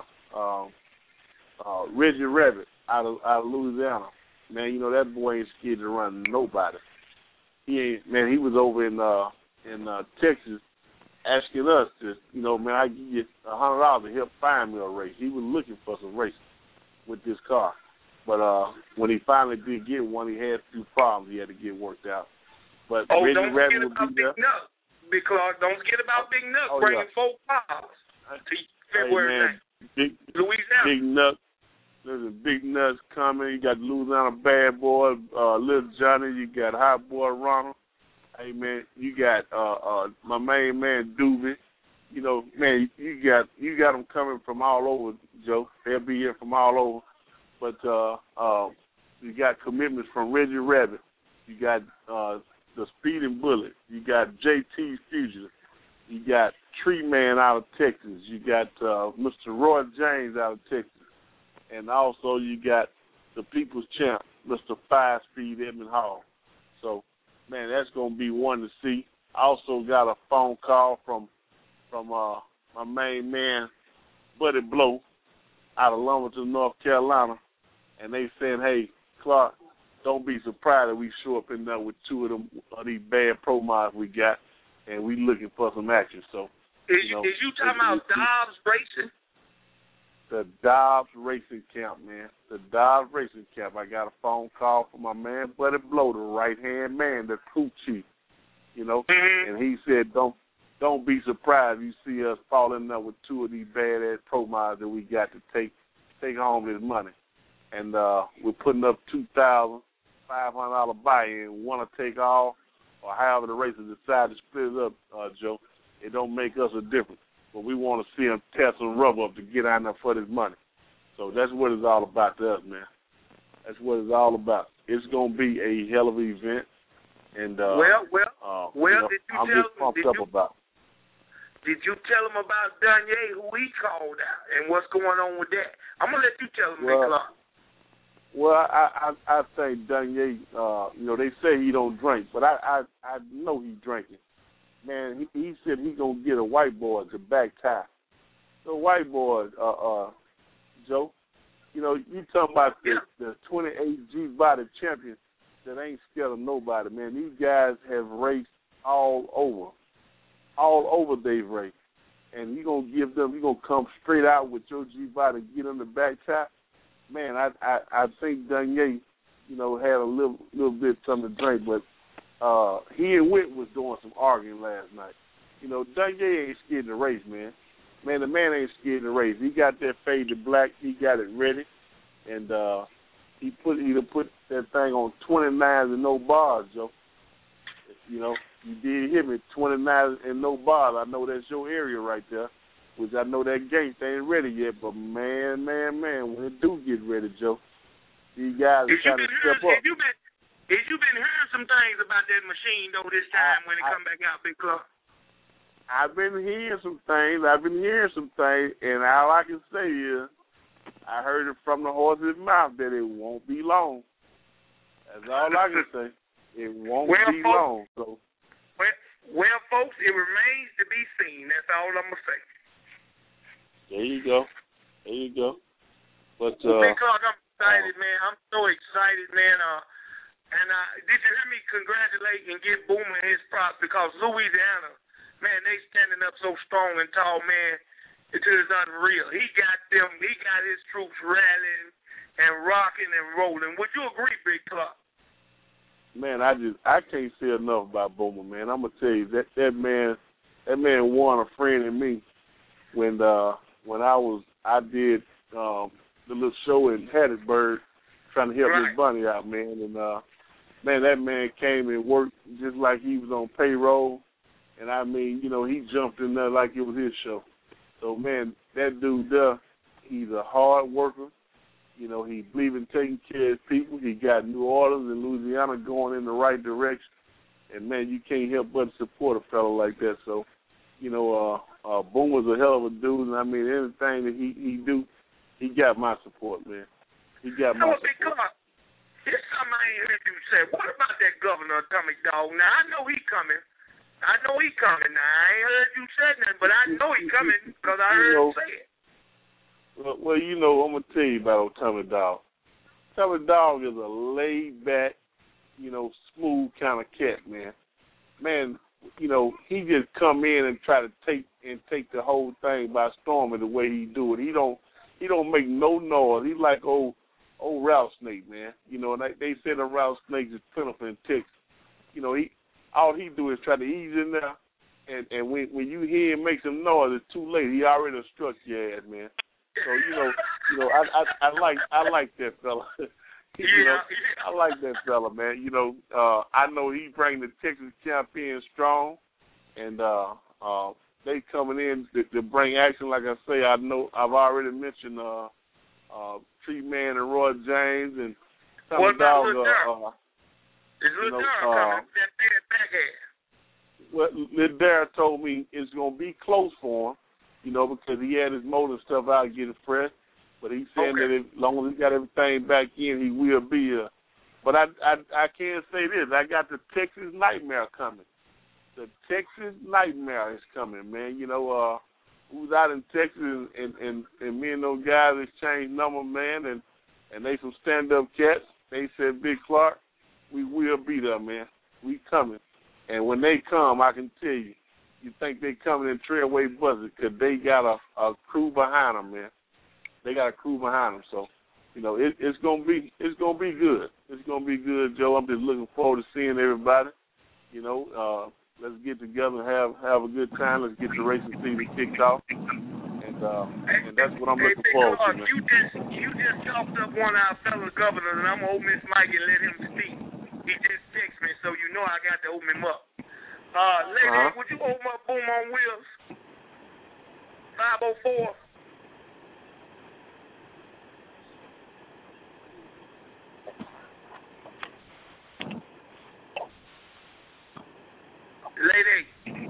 Reggie Rabbit out of Louisiana. Man, that boy ain't scared to run nobody. He was over in Texas asking us to, man, I give you $100 to help find me a race. He was looking for some races with this car. But when he finally did get one, he had a few problems he had to get worked out. But Reggie Rabbit will be there. Big Clark, don't forget about Big Nuck bringing 4 cars to February 9th. Louisiana. Big Nuck. There's a Big Nuts coming. You got Louisiana Bad Boy, Little Johnny. You got Hot Boy Ronald. Hey, man, you got my main man, Doobie. Man, you got them coming from all over, Joe. They'll be here from all over. But you got commitments from Reggie Rabbit. You got the Speeding Bullet. You got JT's Fugitive. You got Tree Man out of Texas. You got Mr. Roy James out of Texas. And also you got the People's Champ, Mr. 5-Speed Edmund Hall. So, man, that's going to be one to see. I also got a phone call from my main man, Buddy Blow, out of Lumberton, North Carolina. And they saying, hey, Clark, don't be surprised if we show up in there with 2 of these bad pro mods we got, and we looking for some action. So, is you talking about Dobbs Racing? The Dobbs Racing Camp, man. The Dobbs Racing Camp. I got a phone call from my man, Buddy Blow, the right-hand man, the crew chief, and he said, don't be surprised if you see us falling up with 2 of these bad-ass pro mods that we got to take home this money. And we're putting up $2,500 buy-in, want to take all, or however the racers decide to split it up, Joe. It don't make us a difference. But we want to see them tear some rubber up to get out there for this money. So that's what it's all about to us, man. That's what it's all about. It's going to be a hell of an event. And did you tell him about Danye, who he called out, and what's going on with that? I'm going to let you tell him, Big Clark. Well, I think Danye, they say he don't drink, but I know he's drinking. Man, he said he's going to get a white boy to back tie. The white boy, Joe, you talking about the 28 G-Body champion that ain't scared of nobody, man. These guys have raced all over they've raced. And you're going to come straight out with your G-Body and get on the back tie. Man, I think Danye, had a little bit something to drink, but he and Witt was doing some arguing last night. Danye ain't scared to race, man. Man, the man ain't scared to race. He got that faded black. He got it ready, and he put that thing on 29s and no bars, Joe. You did hear me, 29s and no bars. I know that's your area right there, which I know that gate ain't ready yet. But man, when it do get ready, Joe, these guys are trying to step up. You been hearing some things about that machine, though, this time when it come back out, Big Clark? I've been hearing some things, and all I can say is I heard it from the horse's mouth that it won't be long. That's all I can say. It won't be long. So. Well, folks, it remains to be seen. That's all I'm going to say. There you go. But, Big Clark, I'm excited, man. I'm so excited, man. And did you hear me congratulate and give Boomer his props, because Louisiana, man, they standing up so strong and tall, man. It is unreal. He got his troops rallying and rocking and rolling. Would you agree, Big Clark? Man, I can't say enough about Boomer, man. I'm gonna tell you that man won a friend in me when when I did the little show in Hattiesburg trying to help Miss Bunny out, man. And, man, that man came and worked just like he was on payroll. And, I mean, you know, he jumped in there like it was his show. So, man, that dude there, he's a hard worker. You know, he believes in taking care of people. He got New Orleans and Louisiana going in the right direction. And, man, you can't help but support a fellow like that. So, you know, Boom was a hell of a dude. And, I mean, anything that he do, he got my support, man. He got my support. Here's something I ain't heard you say. What about that Governor Atomic Dog? Now, I know he coming. Now, I ain't heard you say nothing, but I know he coming because I heard him say it. Well, you know, I'm going to tell you about Atomic Dog. Atomic Dog is a laid-back, you know, smooth kind of cat, man. Man, you know, he just come in and try to take the whole thing by storm the way he do it. He don't make no noise. He's like old rattlesnake, man. You know, and they say the rattlesnake is plentiful in Texas. You know, all he do is try to ease in there, and when you hear him make some noise, it's too late. He already struck your ass, man. So you know, I like that fella. You know, I like that fella, man. You know, I know he bring the Texas champion strong, and they coming in to bring action. Like I say, I know I've already mentioned Tree Man and Roy James and what about Lil Durham? Is Lil Durham coming? That bad well, Lil Durham told me it's gonna be close for him, you know, because he had his motor stuff out getting fresh. But he's saying that as long as he got everything back in, he will be here. But I can't say this. I got the Texas Nightmare coming. The Texas Nightmare is coming, man. You know, who's out in Texas and me and those guys exchanged numbers, man, and they some stand-up cats. They said, Big Clark, we will be there, man. We coming. And when they come, I can tell you, you think they coming in Trailway Buzzard because they got a crew behind them, man. They got a crew behind them, so you know it's gonna be good. It's gonna be good, Joe. I'm just looking forward to seeing everybody. You know, let's get together and have a good time. Let's get the racing season kicked off, and that's what I'm looking forward to. Man. You just talked up one of our fellow governors, and I'm gonna open Miss Mike and let him speak. He just texted me, so you know I got to open him up. Lady, would you open up Boom on Wheels? 504. Lady.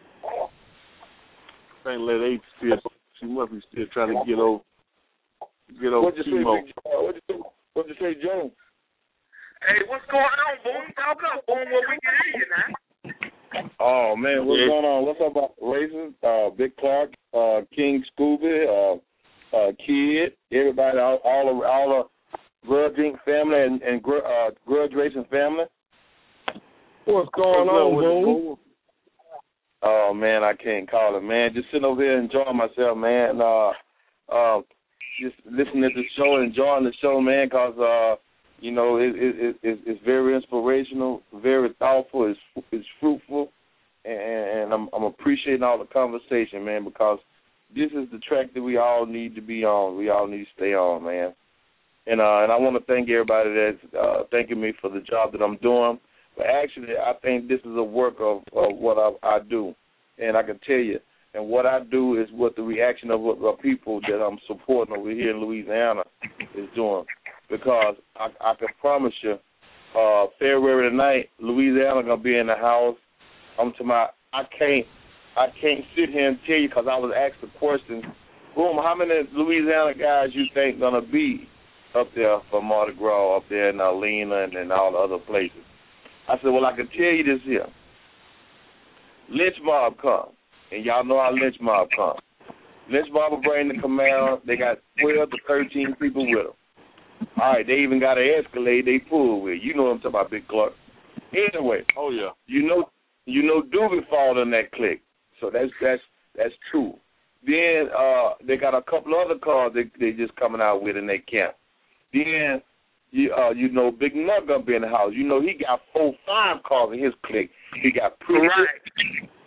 I think Lady she must be still trying to get over T-Mobile. What'd you say, Joe? Hey, what's going on, Boom? Talk up, Boom, what we can hear you now. Oh man, what's going on? What's up about racing? Big Clark, King Scooby, Kid, everybody, all the Grudge Inc. family and Grudge Racing family. What's going on, Boom? Oh man, I can't call it, man. Just sitting over here enjoying myself, man. Just listening to the show, enjoying the show, man, because you know it's very inspirational, very thoughtful, it's fruitful, and I'm appreciating all the conversation, man, because this is the track that we all need to be on. We all need to stay on, man. And I want to thank everybody that's thanking me for the job that I'm doing. But actually, I think this is a work of what I do. And I can tell you, and what I do is what the reaction of the people that I'm supporting over here in Louisiana is doing. Because I can promise you, February the 9th, Louisiana going to be in the house. I can't sit here and tell you because I was asked the question, Boom, how many Louisiana guys you think going to be up there for Mardi Gras, up there in Alena and all the other places? I said, well, I can tell you this here. Lynch Mob come, and y'all know how Lynch Mob come. Lynch Mob will bring the Camaro. They got 12 to 13 people with them. All right, they even got an Escalade they pull with. You know what I'm talking about, Big Clark. Anyway, oh yeah, you know Doobie fall in that clique, so that's true. Then they got a couple other cars they just coming out with in their camp. Then you know Big Nut gonna be in the house. You know he got 4-5 cars in his clique. He got Preacher,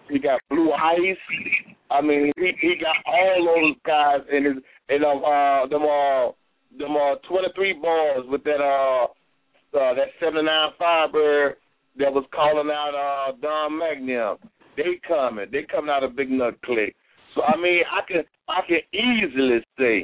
He got Blue Ice. I mean, he got all those guys in his them 23 bars with that 79 Firebird that was calling out Don Magnum. They coming out of Big Nut Click. So I mean, I can easily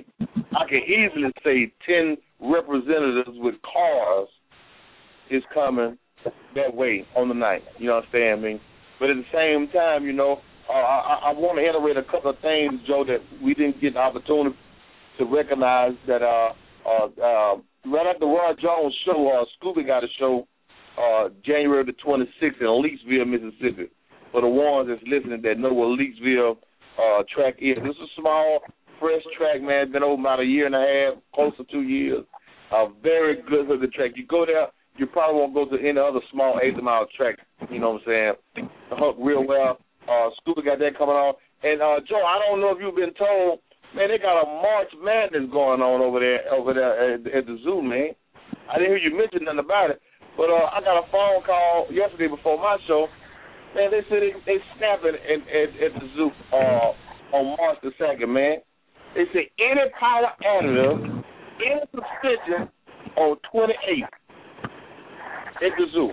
say 10 representatives with cars is coming that way on the night. You know what I'm saying? I mean, but at the same time, you know, I want to iterate a couple of things, Joe, that we didn't get the opportunity to recognize. That right after Roy Jones' show, Scooby got a show January the 26th in Leakesville, Mississippi. For the ones that's listening that know what Leakesville track is, this is a small, fresh track, man. It's been over about a year and a half, close to 2 years. A very good hood track. You go there, you probably won't go to any other small 80-mile track. You know what I'm saying? The hook real well. Scooby got that coming on. And, Joe, I don't know if you've been told, man, they got a March Madness going on over there at the zoo, man. I didn't hear you mention nothing about it. But I got a phone call yesterday before my show. Man, they said they snapping at the zoo on March the 2nd, man. They said any power additive, any suspension on 28th at the zoo.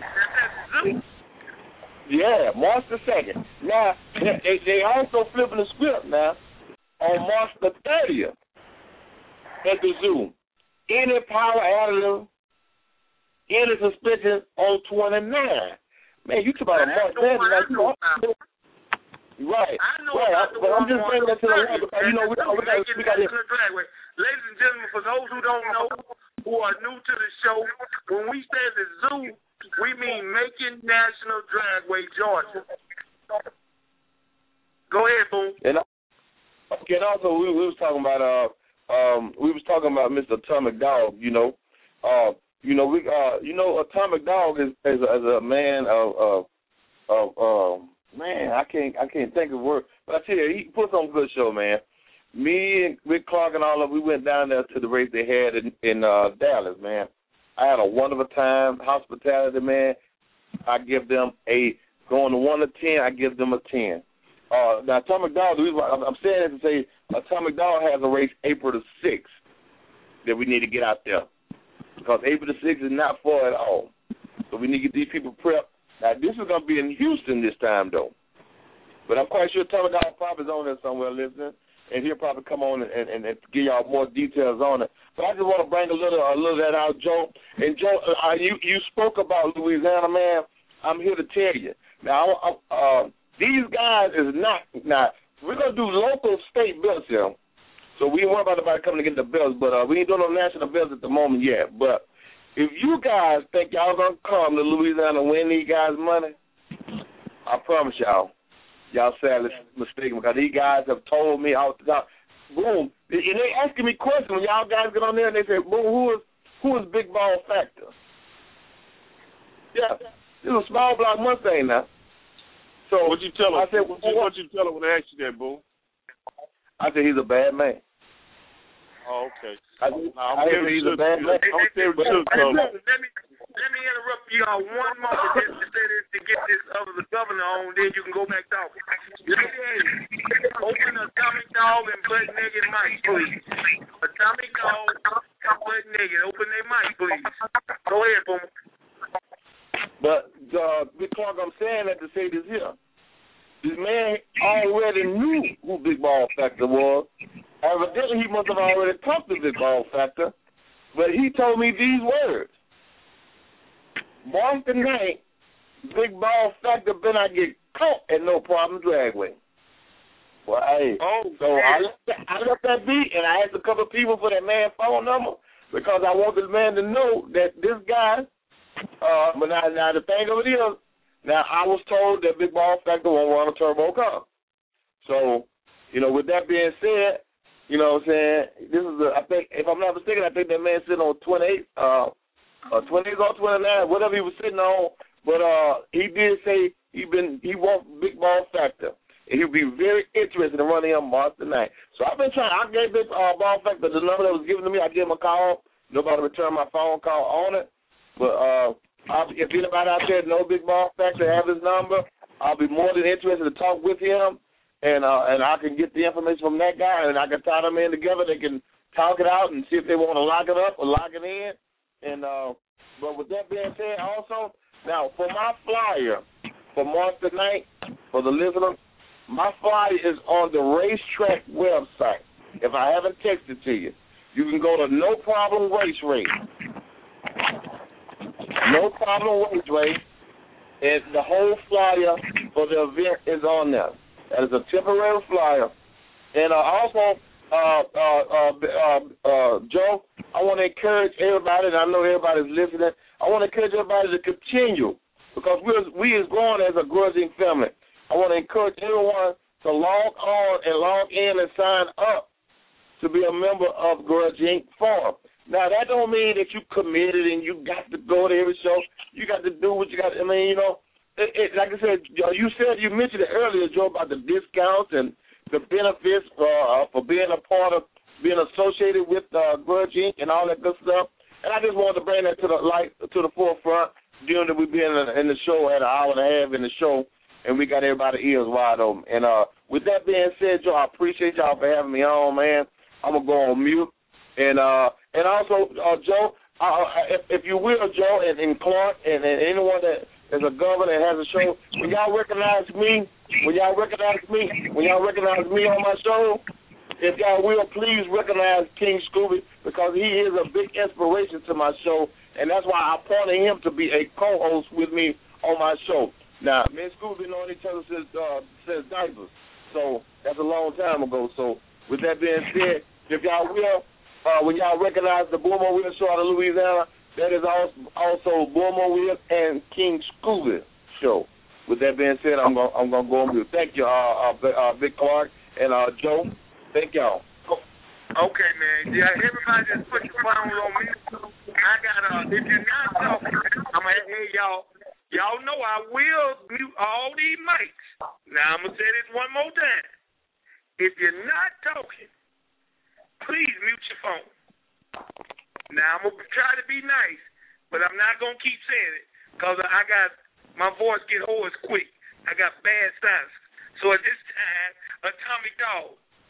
Yeah, March the 2nd. Now, they also flipping the script now on March the 30th at the zoo. Any power additive, any suspension on 29. Man, you talk about a March Madness. Right. But I'm just bringing that to the line because, you know, we got this. Ladies and gentlemen, for those who don't know, who are new to the show, when we say the zoo, we mean Macon National Dragway, Georgia. Go ahead, Boom. And also we was talking about Mr. Atomic Dog. Atomic Dog is a man of man. I can't think of words, but I tell you, he puts on a good show, man. Me and Rick Clark and all of we went down there to the race they had in Dallas, man. I had a wonderful time. Hospitality, man. I give them going to 1 to 10. I give them a 10. Now, Atomic Dog, the reason why I'm saying it to say Atomic Dog has a race April the 6th that we need to get out there. Because April the 6th is not far at all. So we need to get these people prepped. Now, this is going to be in Houston this time, though. But I'm quite sure Atomic Dog probably is on there somewhere listening, and he'll probably come on and give y'all more details on it. But I just want to bring a little of that out, Joe. And, Joe, you spoke about Louisiana, man. I'm here to tell you. Now, these guys is not we're going to do local state belts here. So we ain't worried about anybody coming to get the belts, but we ain't doing no national belts at the moment yet. But if you guys think y'all going to come to Louisiana and win these guys money, I promise y'all sadly mistaken because these guys have told me out the top. Boom. And they asking me questions when y'all guys get on there and they say, boom, who is Big Ball Factor? Yeah, this is a small block Mustang now. So what you tell him? I said, what you tell him when they ask you that, Boom? I said he's a bad man. Oh, okay. I hear he's a bad man. Let me interrupt y'all one moment just to say this to get this the governor on, then you can go back talking. Lady, open Atomic Dog and Butt Naked mic, please. Atomic Dog and Butt Naked, open their mic, please. Go ahead, Boom. But, Big Clark, I'm saying that to say this here. This man already knew who Big Ball Factor was. Evidently, he must have already talked to Big Ball Factor, but he told me these words. March the 9th, Big Ball Factor better not get caught at No Problem Dragway. Well, hey, so I left that beat, and I asked a couple of people for that man's phone number because I want this man to know that this guy, but now the thing of it is, now I was told that Big Ball Factor won't run a turbo car. So, with that being said, you know what I'm saying, this is I think, if I'm not mistaken, I think that man sitting on 28, 28 or 29, whatever he was sitting on. But he did say he wants Big Ball Factor. And he'll be very interested in running him March the 9th. So I've been trying. I gave Big Ball Factor the number that was given to me. I gave him a call. Nobody returned my phone call on it. But if anybody out there know Big Ball Factor, have his number, I'll be more than interested to talk with him, and I can get the information from that guy, and I can tie them in together. They can talk it out and see if they want to lock it up or lock it in. And but with that being said, also now for my flyer for March the 9th, for the listener, my flyer is on the racetrack website. If I haven't texted to you, you can go to No Problem Race Race. No Problem Race Race. And the whole flyer for the event is on there. That is a temporary flyer. And also, Joe, I want to encourage everybody, and I know everybody's listening, I want to encourage everybody to continue, because we is growing as a Grudge Inc. family. I want to encourage everyone to log on and log in and sign up to be a member of Grudge Inc. Forum. Now, that don't mean that you committed and you got to go to every show. You got to do what you got to, like I said, you mentioned it earlier, Joe, about the discounts and the benefits for being a part of, being associated with Grudge Inc. and all that good stuff. And I just wanted to bring that to the forefront, during that we've been in the show at an hour and a half in the show, and we got everybody's ears wide open. And with that being said, Joe, I appreciate y'all for having me on, man. I'm going to go on mute. And also, Joe, if you will, Joe, and Clark, and anyone that is a governor and has a show, when y'all recognize me on my show, if y'all will, please recognize King Scooby, because he is a big inspiration to my show, and that's why I appointed him to be a co-host with me on my show. Now, me and Scooby known each other since diapers, so that's a long time ago. So with that being said, if y'all will, when y'all recognize the Boomer Wheel show out of Louisiana, that is also Boomer Wheel and King Scooby show. With that being said, I'm gonna go on mute. Thank you, Big Clark and Joe. Thank y'all. Okay, man. Yeah, everybody just put your phone on me. I got if you're not talking, I'm gonna hey y'all. Y'all know I will mute all these mics. Now I'm gonna say this one more time. If you're not talking, please mute your phone. Now, I'm going to try to be nice, but I'm not going to keep saying it, because my voice get hoarse quick. I got bad sinus. So at this time, Atomic Dog.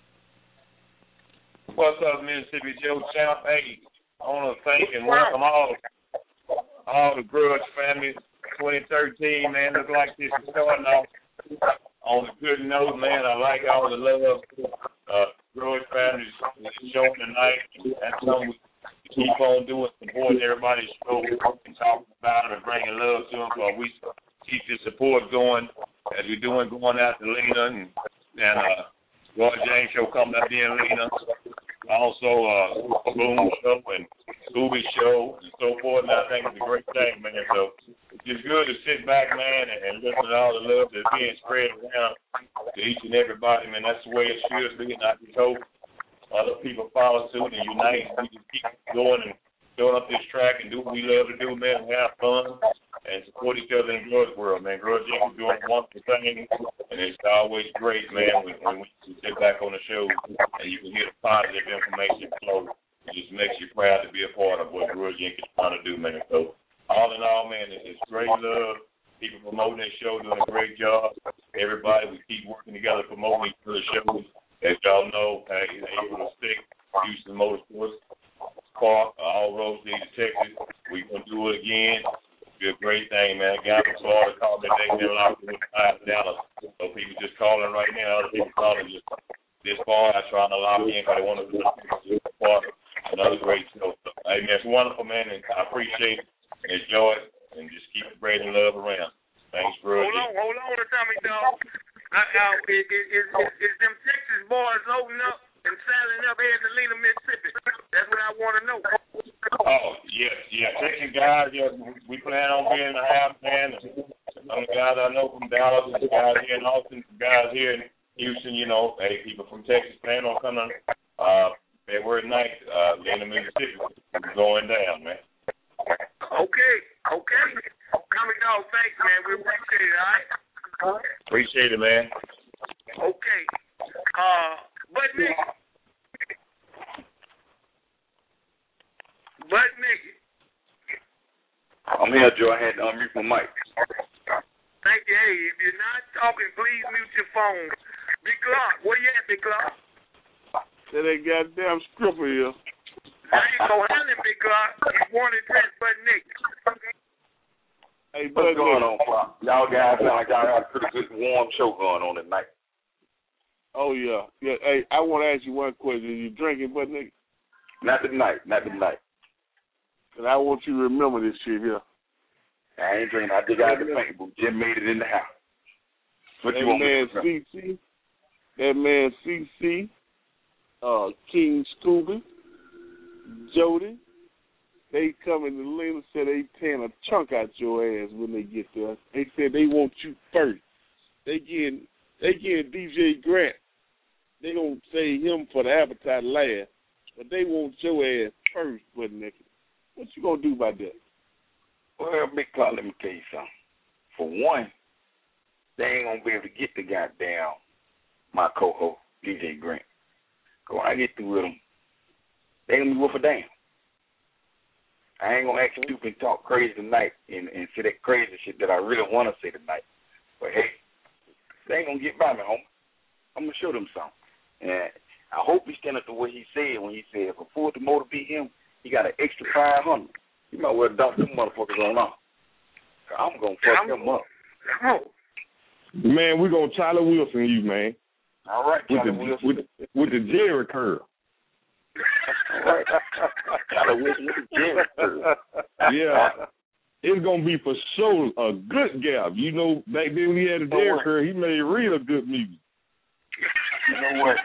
What's up, Mississippi Joe Champ? Hey, I want to thank and welcome all the Grudge family. 2013, man, look like this is starting off on a good note, man. I like all the love. Grudge families showing tonight. That's something we keep on doing, supporting everybody's show and talking about it and bringing love to them. So we keep the support going as we're doing, going out to Lena and Roy James show coming up being Lena. Also, Boom Show and Scooby Show and so forth. And I think it's a great thing, man. So it's just good to sit back, man, and listen to all the love that's being spread around to each and everybody, man. That's the way it should be. And I just hope other people follow suit and unite. We just keep going and going up this track and do what we love to do, man, and have fun and support each other in the Grudge world, man. Grudge Inc. is doing a wonderful thing, and it's always great, man, when we sit back on the show and you can hear the positive information flow. It just makes you proud to be a part of what Grudge Inc. is trying to do, man. So all in all, man, it's great love. People promoting this show, doing a great job. Everybody, we keep working together, promoting each other's shows. As y'all know, able to stick Houston Motorsports Park, all roads lead to Texas. We're going to do it again. It'll be a great thing, man. A guy from Florida called me today, they're locked in $5. So people just calling right now. Other people calling just this far. I'm trying to lock in because they want to do this part. Another great show. So, hey, man, it's wonderful, man, and I appreciate it and enjoy it and just keep spreading love around. Thanks, bro. Hold on, Tommy Dog. Is them Texas boys loading up and saddling up here in Lena, Mississippi? That's what I want to know. Oh, yes. Texas guys, we plan on being a half man. Some of the guys I know from Dallas, and the guys here in Austin, the guys here in Houston, hey, people from Texas plan on coming February 9th, Lena, Mississippi. It's going down, man. Okay. Tommy Dog, thanks, man. We appreciate it, all right? Appreciate it, man. Okay. Butt nigga. I'm here, Joe. I had to unmute my mic. Thank Hey, if you're not talking, please mute your phone. Big Clark, where you at, Big Clark? That ain't goddamn stripper here. There you go, handle Big Clark. You wanted dress but Nick. Hey, what's going on, Clark? Y'all guys sound like y'all got a pretty good warm show going on tonight. Oh, yeah. Yeah. Hey, I want to ask you one question. You drinking, but nigga? Not tonight. And I want you to remember this shit here. I ain't drinking. I just got the paint, but Jim made it in the house. What you want me to CC, that man CC, King Scooby, Jody, they come in the lane and said they tearing a chunk out your ass when they get there. They said they want you first. They getting DJ Grant. They gonna say him for the appetite last, but they want your ass first, but nigga. What you gonna do about that? Well, Big Clark, let me tell you something. For one, they ain't gonna be able to get the goddamn my co-host, DJ Grant. Cause when I get through with them, they gonna be worth a damn. I ain't gonna act stupid and talk crazy tonight and say that crazy shit that I really wanna say tonight. But hey, they ain't gonna get by me, homie. I'm gonna show them something. And I hope he stand up to what he said when he said if a Ford to motor beat him, he got an extra 500. You might well dump them motherfuckers on off. I'm going to fuck them up. Man, we're going to Charlie Wilson you, man. All right, Charlie Wilson. With the Jerry curl. All right. Charlie Wilson with the Jerry curl. Yeah. It's going to be for sure a good gap. You know, back then when he had a Jerry curl, he made real good music. You know what?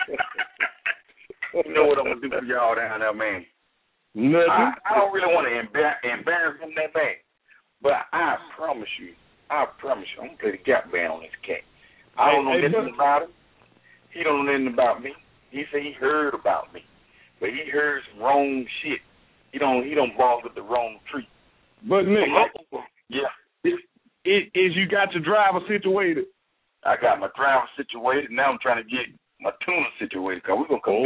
You know what I'm going to do for y'all down there, man? Nothing. I don't really want to embarrass him that bad, but I promise you, I'm going to play the gap band on this cat. I don't know nothing about him. He don't know nothing about me. He said he heard about me, but he heard some wrong shit. He don't bark with the wrong tree. But Nick, yeah, is you got your driver situated? I got my driver situated. Now I'm trying to get my tuner situated, because we're going to come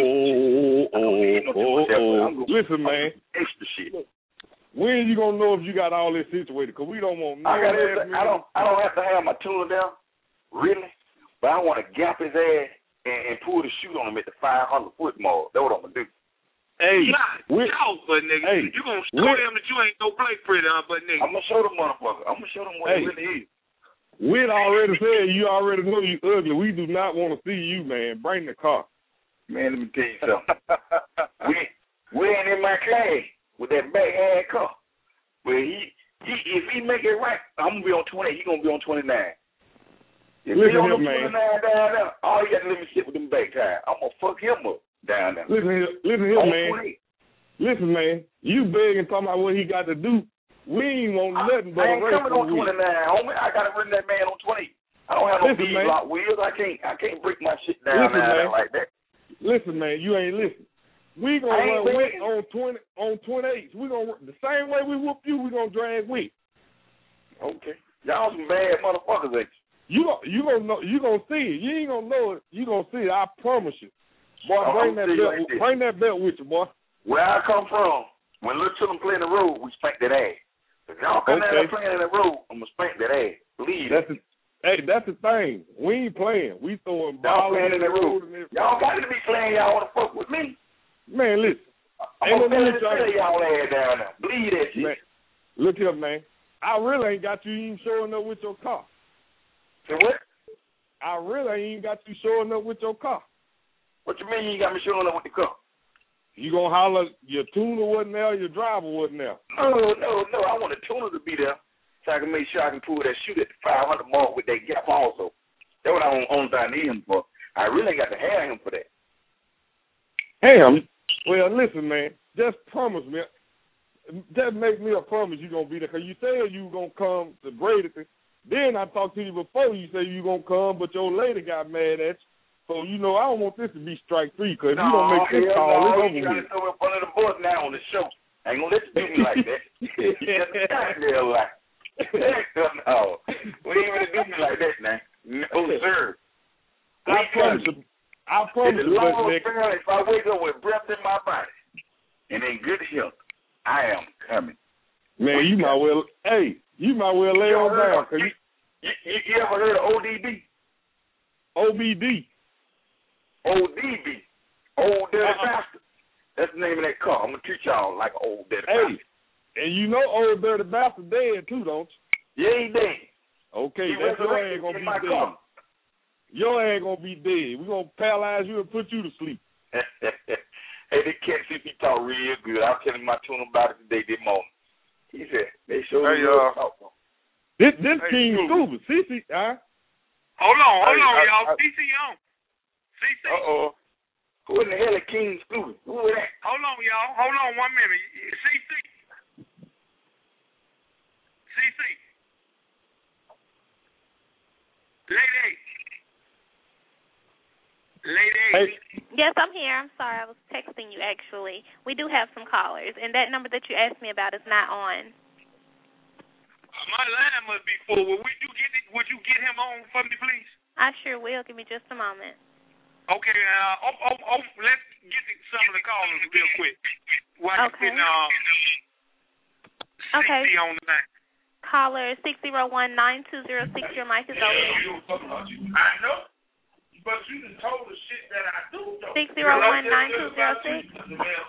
Listen, man. Extra shit. When you going to know if you got all this situated? Because we don't want no I don't have to have my tuner down, really, but I want to gap his ass and pull the chute on him at the 500-foot mark. That's what I'm going to do. Hey, but nigga, you going to show them that you ain't no play pretty, but nigga. I'm going to show them motherfucker. I'm going to show them what it really is. We'd already said you already know you ugly. We do not want to see you, man. Bring the car. Man, let me tell you something. we ain't in my class with that big ass car. But if he make it right, I'm gonna be on 20. He gonna be on 29. If he on 29 down there, all you got to let me sit with them back tires. I'm gonna fuck him up down there. Listen here, man. 20. Listen, man. You begging talking about what he got to do. We ain't want nothing but I ain't coming on 29, homie. I gotta run that man on 20. I don't have no B-block wheels. I can't break my shit down like that. Listen, man, you ain't listening. We gonna run Wick on 28. We gonna the same way we whoop you. We gonna drag Wick. Okay, y'all some bad motherfuckers, ain't you? You gonna know? You gonna see it? You ain't gonna know it. You gonna see it? I promise you. Boy, bring that belt. Bring that belt with you, boy. Where I come from, when Little Children play in the road, we spank that ass. If y'all come down there playing in the road, I'm gonna spank that ass. Believe that. That's the thing. We ain't playing. We throwing balls in the road. Y'all got to be playing. Y'all want to fuck with me? Man, listen. I'm gonna tell y'all ass down there. Believe that shit. Man, look here, man. I really ain't got you even showing up with your car. Say what? I really ain't got you showing up with your car. What you mean you ain't got me showing up with the car? You gonna holler your tuner wasn't there, your driver wasn't there? No. I want the tuner to be there so I can make sure I can pull that chute at the 500 mark with that gap also. That's what I need him for. I really got to have him for that. Him? Well, listen, man. Just promise me. Just make me a promise you're gonna be there. Cause you said you gonna come to Bradenton. Then I talked to you before. You said you gonna come, but your lady got mad at you. So, you know, I don't want this to be strike three, because if you don't make this call, it's over with. You got to throw in front of the bus now on the show. I ain't going to let you do me like that. You just got there like no. We ain't going to do me like that now. No, sir. I promise you, Nick. If I wake up with breath in my body and in good health, I am coming. Man, you might well lay on down. You ever heard of ODB? OBD. ODB. Old Dirty Bastard. That's the name of that car. I'm going to treat y'all like an old dirty bastard. And you know Old Dirty Bastard dead too, don't you? Yeah, he dead. Okay, that's your ass going to be dead. Car. Your ass going to be dead. We're going to paralyze you and put you to sleep. Hey, they can't see me talk real good. I was telling my tune about it today, this morning. He said, they showed me talk. This King Scuba. CC, Hold on, y'all. CC on. CC. Uh-oh. Who in the hell is King Scuba? Who is that? Hold on, y'all. Hold on 1 minute. CC. Lady. Hey. Yes, I'm here. I'm sorry. I was texting you, actually. We do have some callers, and that number that you asked me about is not on. My line must be full. Would you get him on for me, please? I sure will. Give me just a moment. Okay. Let's get some of the callers real quick. Okay. CC on the line. Caller 601-9206. Your mic is open. I know. But you done told the shit that I do, though. 601-9206.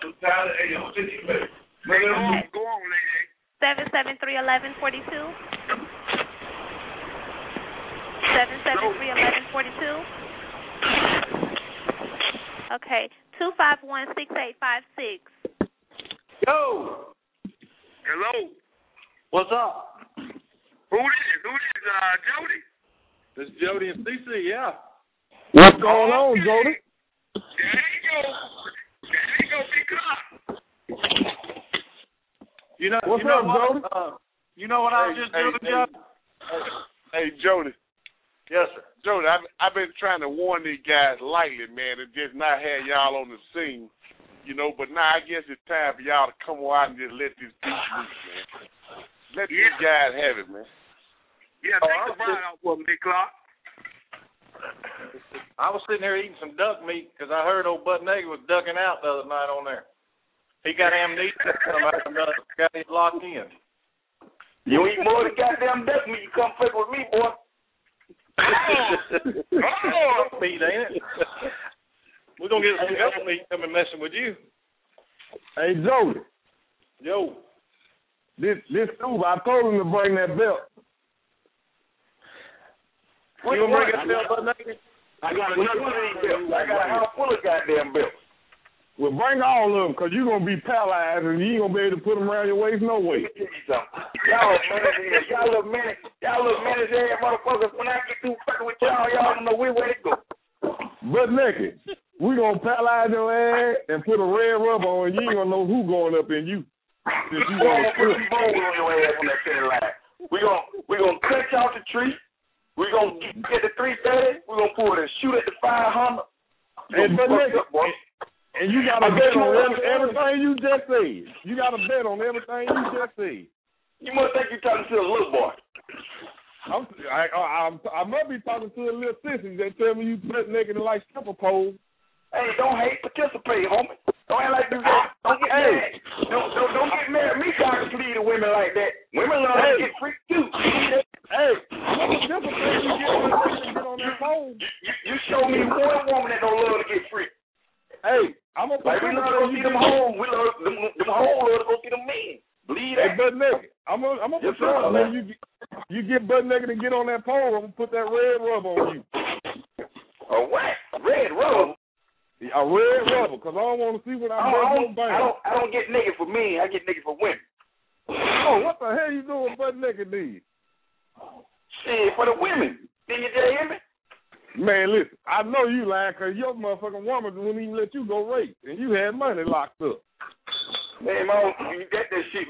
Go on, lady. 773-1142. 773-1142. Okay. 251-6856. Yo. Hello. What's up? Who is Jody? This is Jody and CC, yeah. What's going on, Jody? There you go, big up. What's up, Jody? You know what I was just doing, Jody? Hey, Jody. Yes, sir. Jody, I've been trying to warn these guys lightly, man, and just not have y'all on the scene, but now I guess it's time for y'all to come out and just let this beat loose, man. Let these guys have it, man. Yeah, take the bride out for me, Big Clark. I was sitting there eating some duck meat because I heard old Bud Nagel was ducking out the other night on there. He got amnesia and got him locked in. You eat more than goddamn duck meat. You come fuck with me, boy. Duck meat, ain't it? We're going to get some duck meat coming messing with you. Hey, Jody. Yo. This Scuba, I told him to bring that belt. You gonna bring that belt, Bud Nagel? I got another one of these belts. I got a house full of goddamn belts. Well, bring all of them, because you're going to be paralyzed, and you ain't going to be able to put them around your waist no way. Let me tell you something. Y'all little menace ass motherfuckers. When I get through fucking with y'all don't know where to go. Butt naked. We going to paralyze your ass and put a red rubber on you. You ain't going to know who going up in you. We're going to put some bones on your ass on that center line. We're going to cut you off the tree. We're going to get the 330. We're going to pull it and shoot at the 500. And butt naked. And you got to bet on everything you just said. You got to bet on everything you just said. You must think you're talking to a little boy. I must be talking to a little sissy that tell me you butt naked and like stripper pole. Hey, don't hate, participate, homie. Don't act like you don't get mad. Don't get mad at me trying to plead to women like that. Women love to get freaked too. Hey, what's the difference when you get on that pole? You show me one woman that don't love to get freaked. Hey, I'm gonna like we love to go see them home. We love them home love to go see them men. Believe that. Hey, butt naked. I'm gonna put when you get butt naked and get on that pole, I'm gonna put that red rubber on you. A what? Red rubber? A red rubber, because I don't want to see what I'm doing. I don't get naked for men. I get naked for women. Oh, what the hell you doing butt naked, then? Shit, for the women. Did you just hear me? Man, listen, I know you lying because your motherfucking woman wouldn't even let you go rape, and you had money locked up. Man, you got that shit,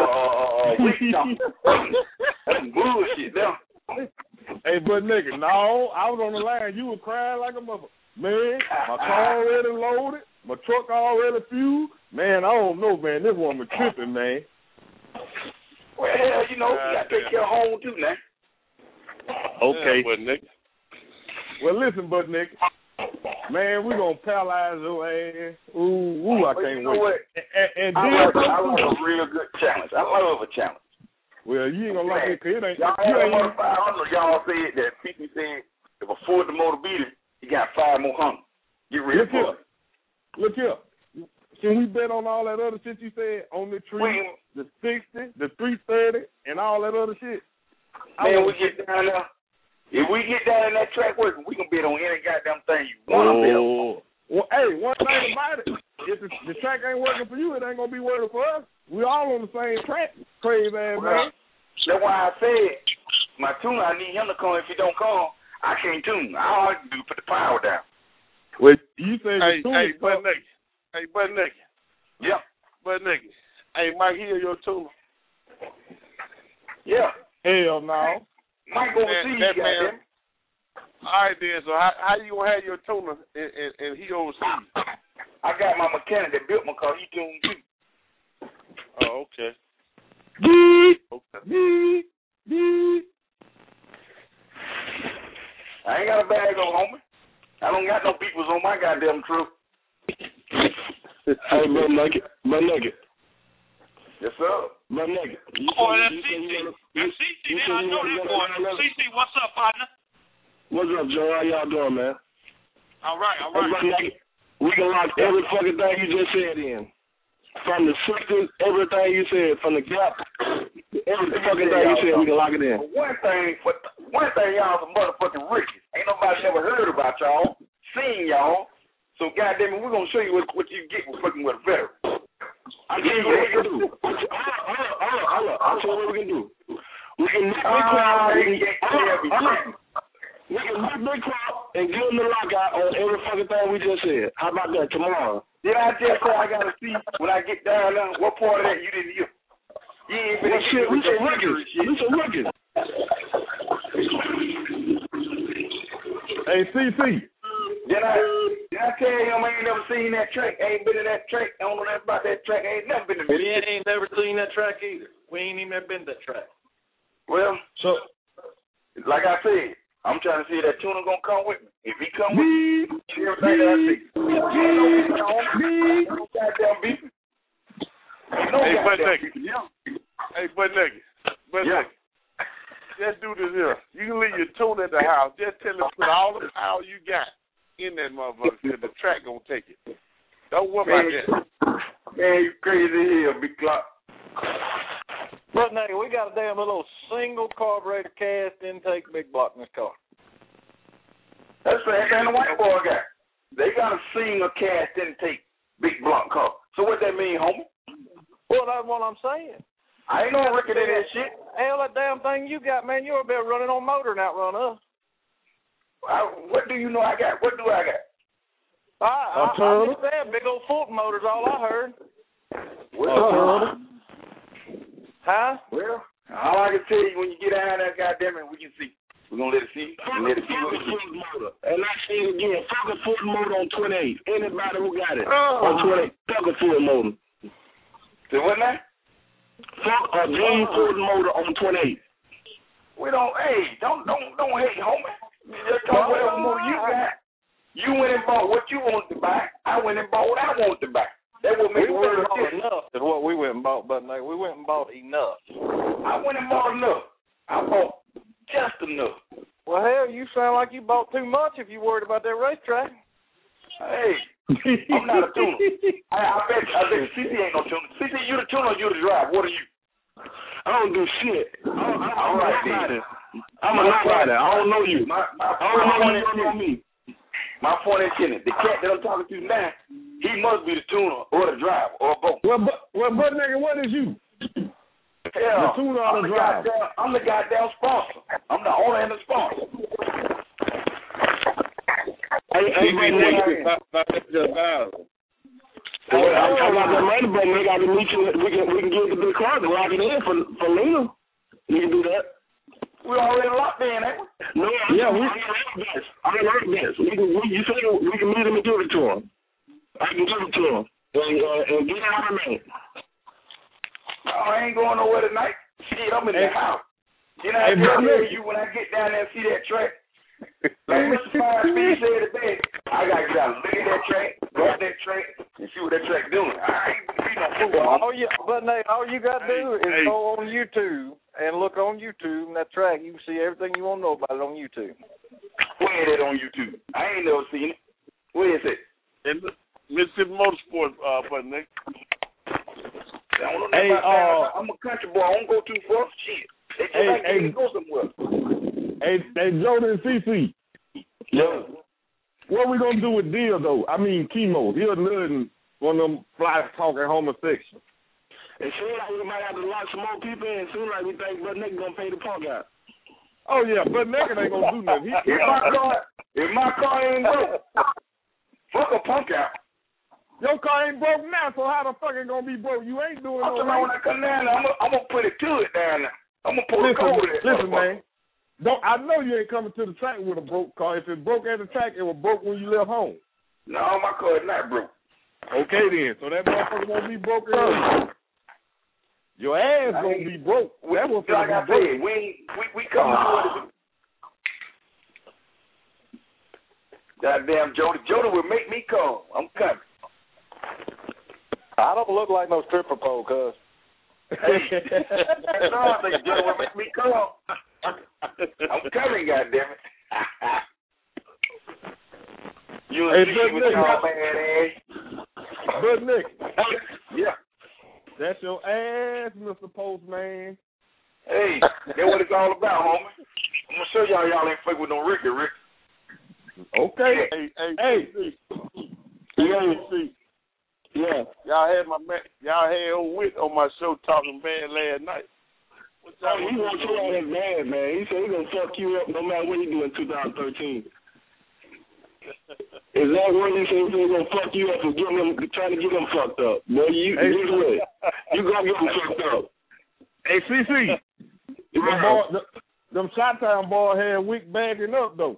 that's bullshit now. Hey, but nigga, no, I was on the line. You were crying like a motherfucker. Man, my car already loaded, my truck already fueled. Man, I don't know, man. This woman tripping, man. Well, hell, you got to take care of home, too, man. Okay. Yeah, nigga. Well, listen, Butt Nigga. Man, we're going to paralyze your ass. Ooh, I can't wait. What? And I love a real good challenge. I love a challenge. Well, you ain't gonna like it because it ain't. Y'all had a 500. Y'all said that people said if a Ford the motor beat it, he got 5 more hundred. Get ready for it. Look here. Can we bet on all that other shit you said on the tree, the 60, the 330, and all that other shit? Man, we get down there. If we get down in that track working, we can bet on any goddamn thing you want to bet on. Well, hey, one thing about it, if the track ain't working for you, it ain't gonna be working for us. We all on the same track, crazy ass man. That's why I said my tuner, I need him to come. If he don't come, I can't tune. All I can do is put the power down. Well, you say Butt Naked. Hey, Butt Naked. Yeah. Butt Naked. Hey, Mike Hill, your tuner. Yeah. Hell no. Mike go see you, goddamn. All right, then. So how you gonna have your tuner and he overseas? I got my mechanic that built my car. He tuned too. Oh, okay. I ain't got a bag on, homie. I don't got no beepers on my goddamn truck. Hey, Butt Naked. Yes, sir. Butt Naked. Oh, that's CC. That's CC, man. I know that boy. CC, what's up, partner? What's up, Joe? How y'all doing, man? All right. Hey, Butt Naked. We can lock every fucking thing you just said in. From the 60s, everything you said, from the gap, every fucking thing you said, we can lock it in. One thing, y'all some motherfucking riches. Ain't nobody never heard about y'all, seen y'all. So goddamn it, we're gonna show you what you get with fucking with a veteran. I tell you what we can do. I'll tell you what we can do. We can make we can make Big Crowd and give him the lockout on every fucking thing we just said. How about that tomorrow? Yeah, I just said I gotta see when I get down there what part of that you didn't hear. You ain't been shit. We some rookies. Hey, CC. Did I tell him I ain't never seen that track? Ain't been in that track. I don't know nothing about that track. I ain't never been in that. We ain't never seen that track either. We ain't even never been to that track. Well, so like I said, I'm trying to see if that tuner gonna come with me. If he come with me, everything that I see. No goddamn beef. Hey, Butt Naked. Just do this here. You can leave your tuner at the house. Just tell him put all the power you got in that motherfucker, because the track gonna take it. Don't worry about that. Man, you crazy here, big clock. But nigga, we got a damn little single carburetor cast intake big block in this car. That's the same thing the white boy got. They got a single cast intake big block car. So what that mean, homie? Well, that's what I'm saying. I ain't no record of that shit. Hell, that damn thing you got, man, you're better running on motor and outrun us. What do you know I got? What do I got? I just said big old Fulton motor's all I heard. Huh? Well, all I can tell you when you get out of there, goddamn it, we can see. We're going to let it see. Let it see what it is. And I say it again, fuck a Fulton motor on 28. Anybody who got it on 28, fuck a Fulton motor. Say what now? Fuck a Gene Fulton motor on 28. We don't hate, homie. Just talk whatever motor you got. You went and bought what you wanted to buy. I went and bought what I wanted to buy. That would make the world enough is what we went and bought, but we went and bought enough. I went and bought enough. I bought just enough. Well, hell, you sound like you bought too much if you worried about that racetrack. Hey, I'm not a tuner. I bet CC ain't no tuner. CC, you the tuner or you the driver? What are you? I don't do shit. I'm right, I'm a nobody. I don't know you. I don't know me. My point is, the cat that I'm talking to now, he must be the tuner or the driver or both. Well, Butt Naked, what is you? Hell, the tuner or the driver? I'm the goddamn sponsor. I'm the owner and the sponsor. Hey, I got that money, but we got to meet you. We can get the big car and lock it in for Lena. You can do that. We already locked in, ain't we? No, I like this. You say we can meet him and give it to him. I can give it to him and get out of there. No, I ain't going nowhere tonight. Shit, I'm in the house. You know, I tell you when I get down there and see that track. Like Mr. Fire Speed said today, I gotta get out and look at that track, go at that track, and see what that track doing. I ain't be no fool. All you gotta do is go on YouTube and look on YouTube and that track. You can see everything you want to know about it on YouTube. Where is it on YouTube? I ain't never seen it. Where is it? In Mississippi Motorsports, Bud Nick. Hey, I'm a country boy. I don't go too far. Shit. They go somewhere. Hey, Jordan and CC. Yeah. What we gonna do with Deal though? I mean, Chemo. He'll learn one of them fly talking homosexual. It seems like we might have to lock some more people in. It seems like we think Bud Nick gonna pay the punk out. Oh yeah, Bud Nick ain't gonna do nothing. If my car ain't broke, fuck a punk out. Your car ain't broke now, so how the fuck it gonna be broke? You ain't doing no. When I come down, I'm gonna put it to it down there. I'm gonna pull the code in. Listen, man. I know you ain't coming to the track with a broke car. If it broke at the track, it was broke when you left home. No, my car is not broke. Okay then, so that motherfucker won't be broke early. Your ass gonna be broke. That was like I said, we come to what it is. Goddamn Jody will make me come. I'm coming. I don't look like no stripper pole, cuz. Hey, no, Jody will make me come. I'm coming, goddammit. You and me with your man ass. Bud Nick. Yeah. That's your ass, Mr. Postman. Hey, that's what it's all about, homie. I'm gonna show y'all ain't fuck with no Ricky, Rick. Okay. Hey. Yeah. Y'all had old Witt on my show talking bad last night. He won't tell all that bad, man. He said he's gonna fuck you up no matter what he do in 2013. Is that what he said? He's gonna fuck you up for trying to get him fucked up? Boy, you gonna get him fucked up. Hey, CC. Them Shot-Town boys had Wick bagging up though.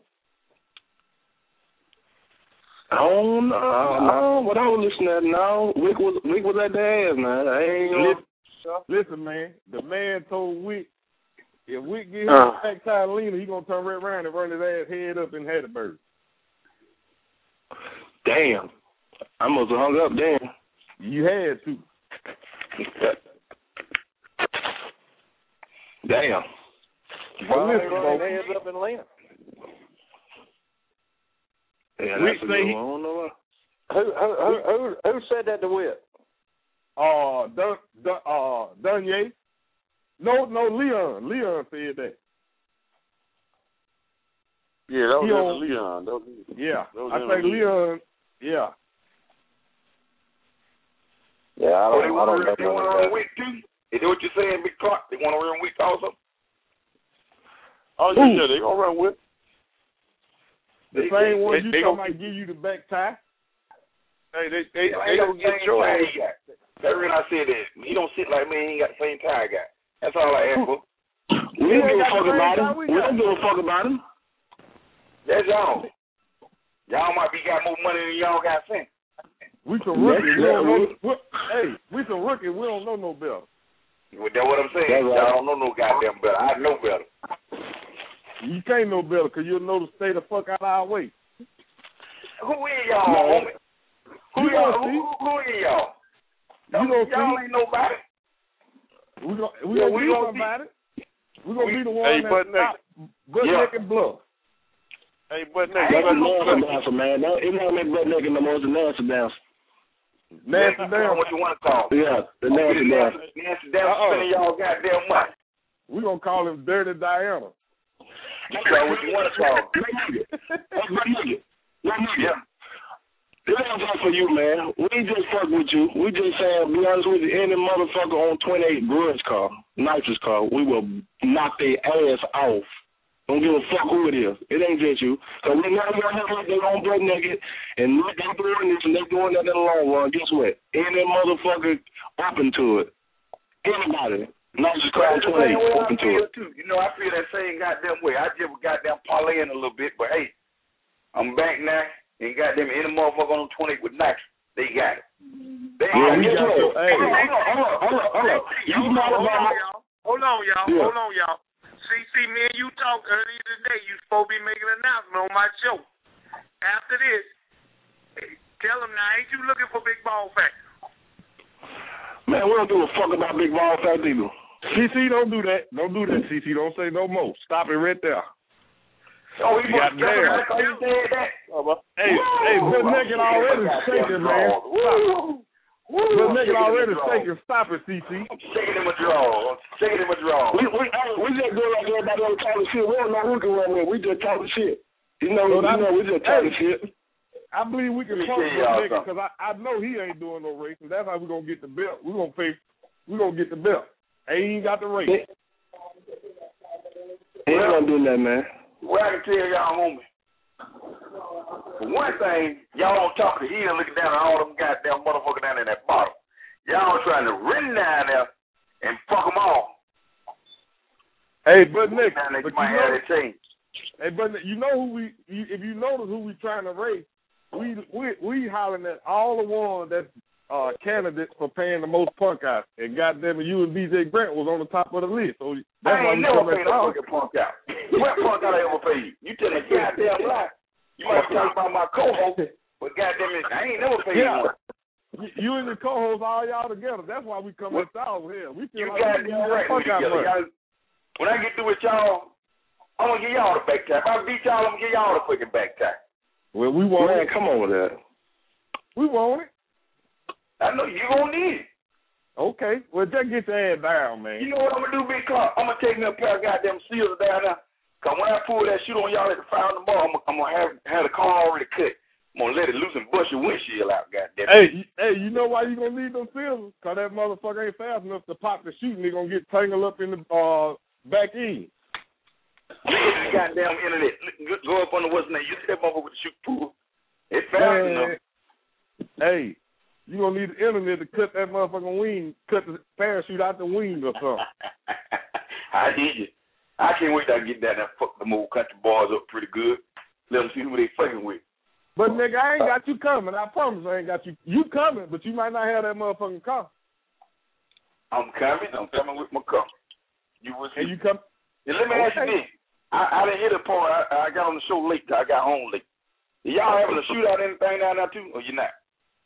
I don't know. What I was listening at now, Wick was at the ass, man. I ain't Listen, man. The man told Wick, if Wick get him a back time leaner, he gonna turn right around and run his ass head up in Hattiesburg. Damn. I must have hung up, damn. You had to. Damn. Why they run their heads up in Lena? Yeah, that's a good one. I don't know who said that to Witt? Dunye. No, Leon. Leon said that. Yeah, that was Leon. I think Leon. Yeah. Yeah, I don't know. They want to run Wick too. Is that what you're saying, Big Clark? They want to run Wick also? Oh yeah, they gonna run Wick. The same one you talking about give you the back tie? Hey, they don't get your ass. That's when I said that. He don't sit like me. He ain't got the same tie I got. That's all I ask for. We don't give a fuck about him. We don't give a fuck about him. That's y'all. Y'all might be got more money than y'all got sent. We some rookies. We some rookies. We don't know no better. Well, that's what I'm saying. Y'all don't know no goddamn better. I know better. You can't know better because you'll know to stay the fuck out of our way. Who is y'all, homie? Who is y'all? Y'all ain't nobody. We gonna be somebody. We gonna be the one that stop Bud Nick and Bluff. Hey, Bud Nick. That's a nasty dancer, man. It won't make Bud Nick no more. It's a nasty dancer. Nasty dancer. What you want to call? Yeah, the nasty dancer. Nasty dancer spending y'all goddamn money. We gonna call him Dirty Diana. That's what you want to call him. Yeah. It ain't just for you, man. We just fuck with you. We just saying, be honest with you, any motherfucker on 28 Grudge car, Nitrous car, we will knock their ass off. Don't give a fuck who it is. It ain't just you. So we know you're going to have their own blood naked, and they're doing this and they're doing that in the long run. Guess what? Any motherfucker open to it. Anybody. Nitrous car 28 open to it. Too. You know, I feel that same goddamn way. I just goddamn parlaying a little bit, but hey, I'm back now. And goddamn any motherfucker on 20 with nitrous, they got it. They got it. Hold on, y'all. See, me and you talked earlier today. You supposed to be making an announcement on my show. After this, tell them now, ain't you looking for Big Ball Factor? Man, we don't give a fuck about Big Ball Factor either. CC, don't do that. Don't do that, CC. Don't say no more. Stop it right there. Oh, he got there. Hey, but nigga already shaking, man. But nigga already shaking. Stop it, CC. I'm shaking him a draw. We just go like everybody else talking shit. We don't know who can run with. We just talking shit. We just talking shit. I believe we can talk to that nigga because I know he ain't doing no racing. That's how we gonna get the belt. We gonna get the belt. And he ain't got the race. He ain't gonna do that, man. Well, I can tell y'all, homie. For one thing, y'all don't talk to him looking down at all them goddamn motherfuckers down in that bottom. Y'all trying to run down there and fuck them all. Hey, but Nick, you know who we? If you notice who we trying to race, we hollering at all the ones that's candidates for paying the most punk out. And goddamn it, you and BJ Grant was on the top of the list. So that's why we never paid a fucking punk out. What punk out I ever paid? You tell me goddamn lie. You might talk about my co-host, but goddamn it, I ain't never paid one. You and your co-host, all y'all together. That's why we come with y'all here. We feel you like goddamn right. When I get through with y'all, I'm gonna give y'all the back tap. If I beat y'all, I'm gonna give y'all the fucking back tap. Well, we want it. Come on with that. We want it. I know you gonna need it. Okay. Well, just get your ass down, man. You know what I'm gonna do, Big Clark? I'm gonna take me a pair of goddamn seals down there. Cause when I pull that shit on y'all at the fire in the bar, I'm gonna have the car already cut. I'm gonna let it loose and bust your windshield out, goddamn. Hey, you know why you gonna need them seals? Cause that motherfucker ain't fast enough to pop the chute and they gonna get tangled up in the back end. Goddamn internet. Go up on the what's name. You see that motherfucker with the chute pool? It's fast enough. Hey, you gonna need the internet to cut that motherfucking wing, cut the parachute out the wing or something. I need you. I can't wait till I get down there and fuck them old country boys up pretty good. Let them see who they fucking with. But nigga, I ain't got you coming. I promise I ain't got you. You coming, but you might not have that motherfucking car. I'm coming with my car. You will see. And you come. And let me ask you this. I didn't hear the part. I got on the show late. I got home late. Are y'all having a shootout anything down there too, or you not?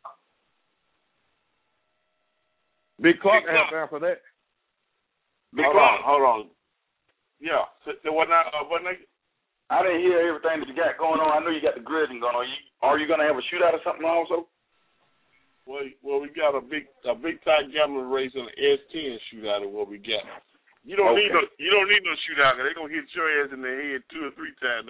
Big Clark has time for that. Hold on. Yeah. So what now? I didn't hear everything that you got going on. I know you got the grudging going on. Are you gonna have a shootout or something also? Well, we got a big time gambling race on the S10 shootout is what we got. You don't need no shootout. They're gonna hit your ass in the head 2 or 3 times.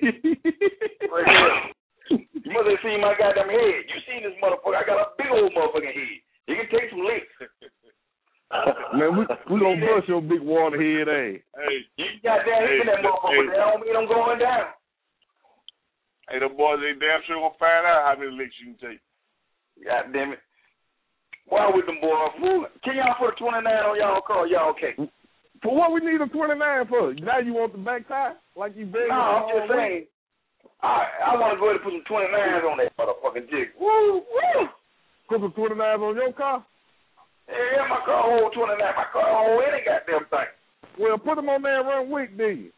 You must have seen my goddamn head. You seen this motherfucker? I got a big old motherfucking head. You can take some licks. Man, we gonna bust your big water head, Hey, you got that hitting that motherfucker. That don't mean I'm going down. Hey, the boys, they damn sure gonna find out how many licks you can take. God damn it. Why with them boys? Can y'all put a 29 on y'all car? Y'all okay? For what we need a 29 for? Now you want the back tire? Like you begging? No, I'm just saying. I want to go ahead and put some 29s on that motherfucking jig. Woo! Put some 29s on your car? Yeah, my car hold 29. My car hold any goddamn thing. Well, put them on there and run weak, then.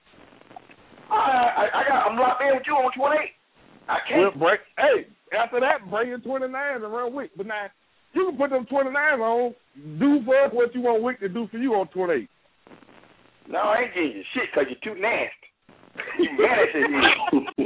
I'm locked in with you on 28. I can't. Well, after that, bring your 29s and run weak. But now, you can put them 29s on, do for us what you want Wick to do for you on 28. No, I ain't getting you shit because you're too nasty. You nasty.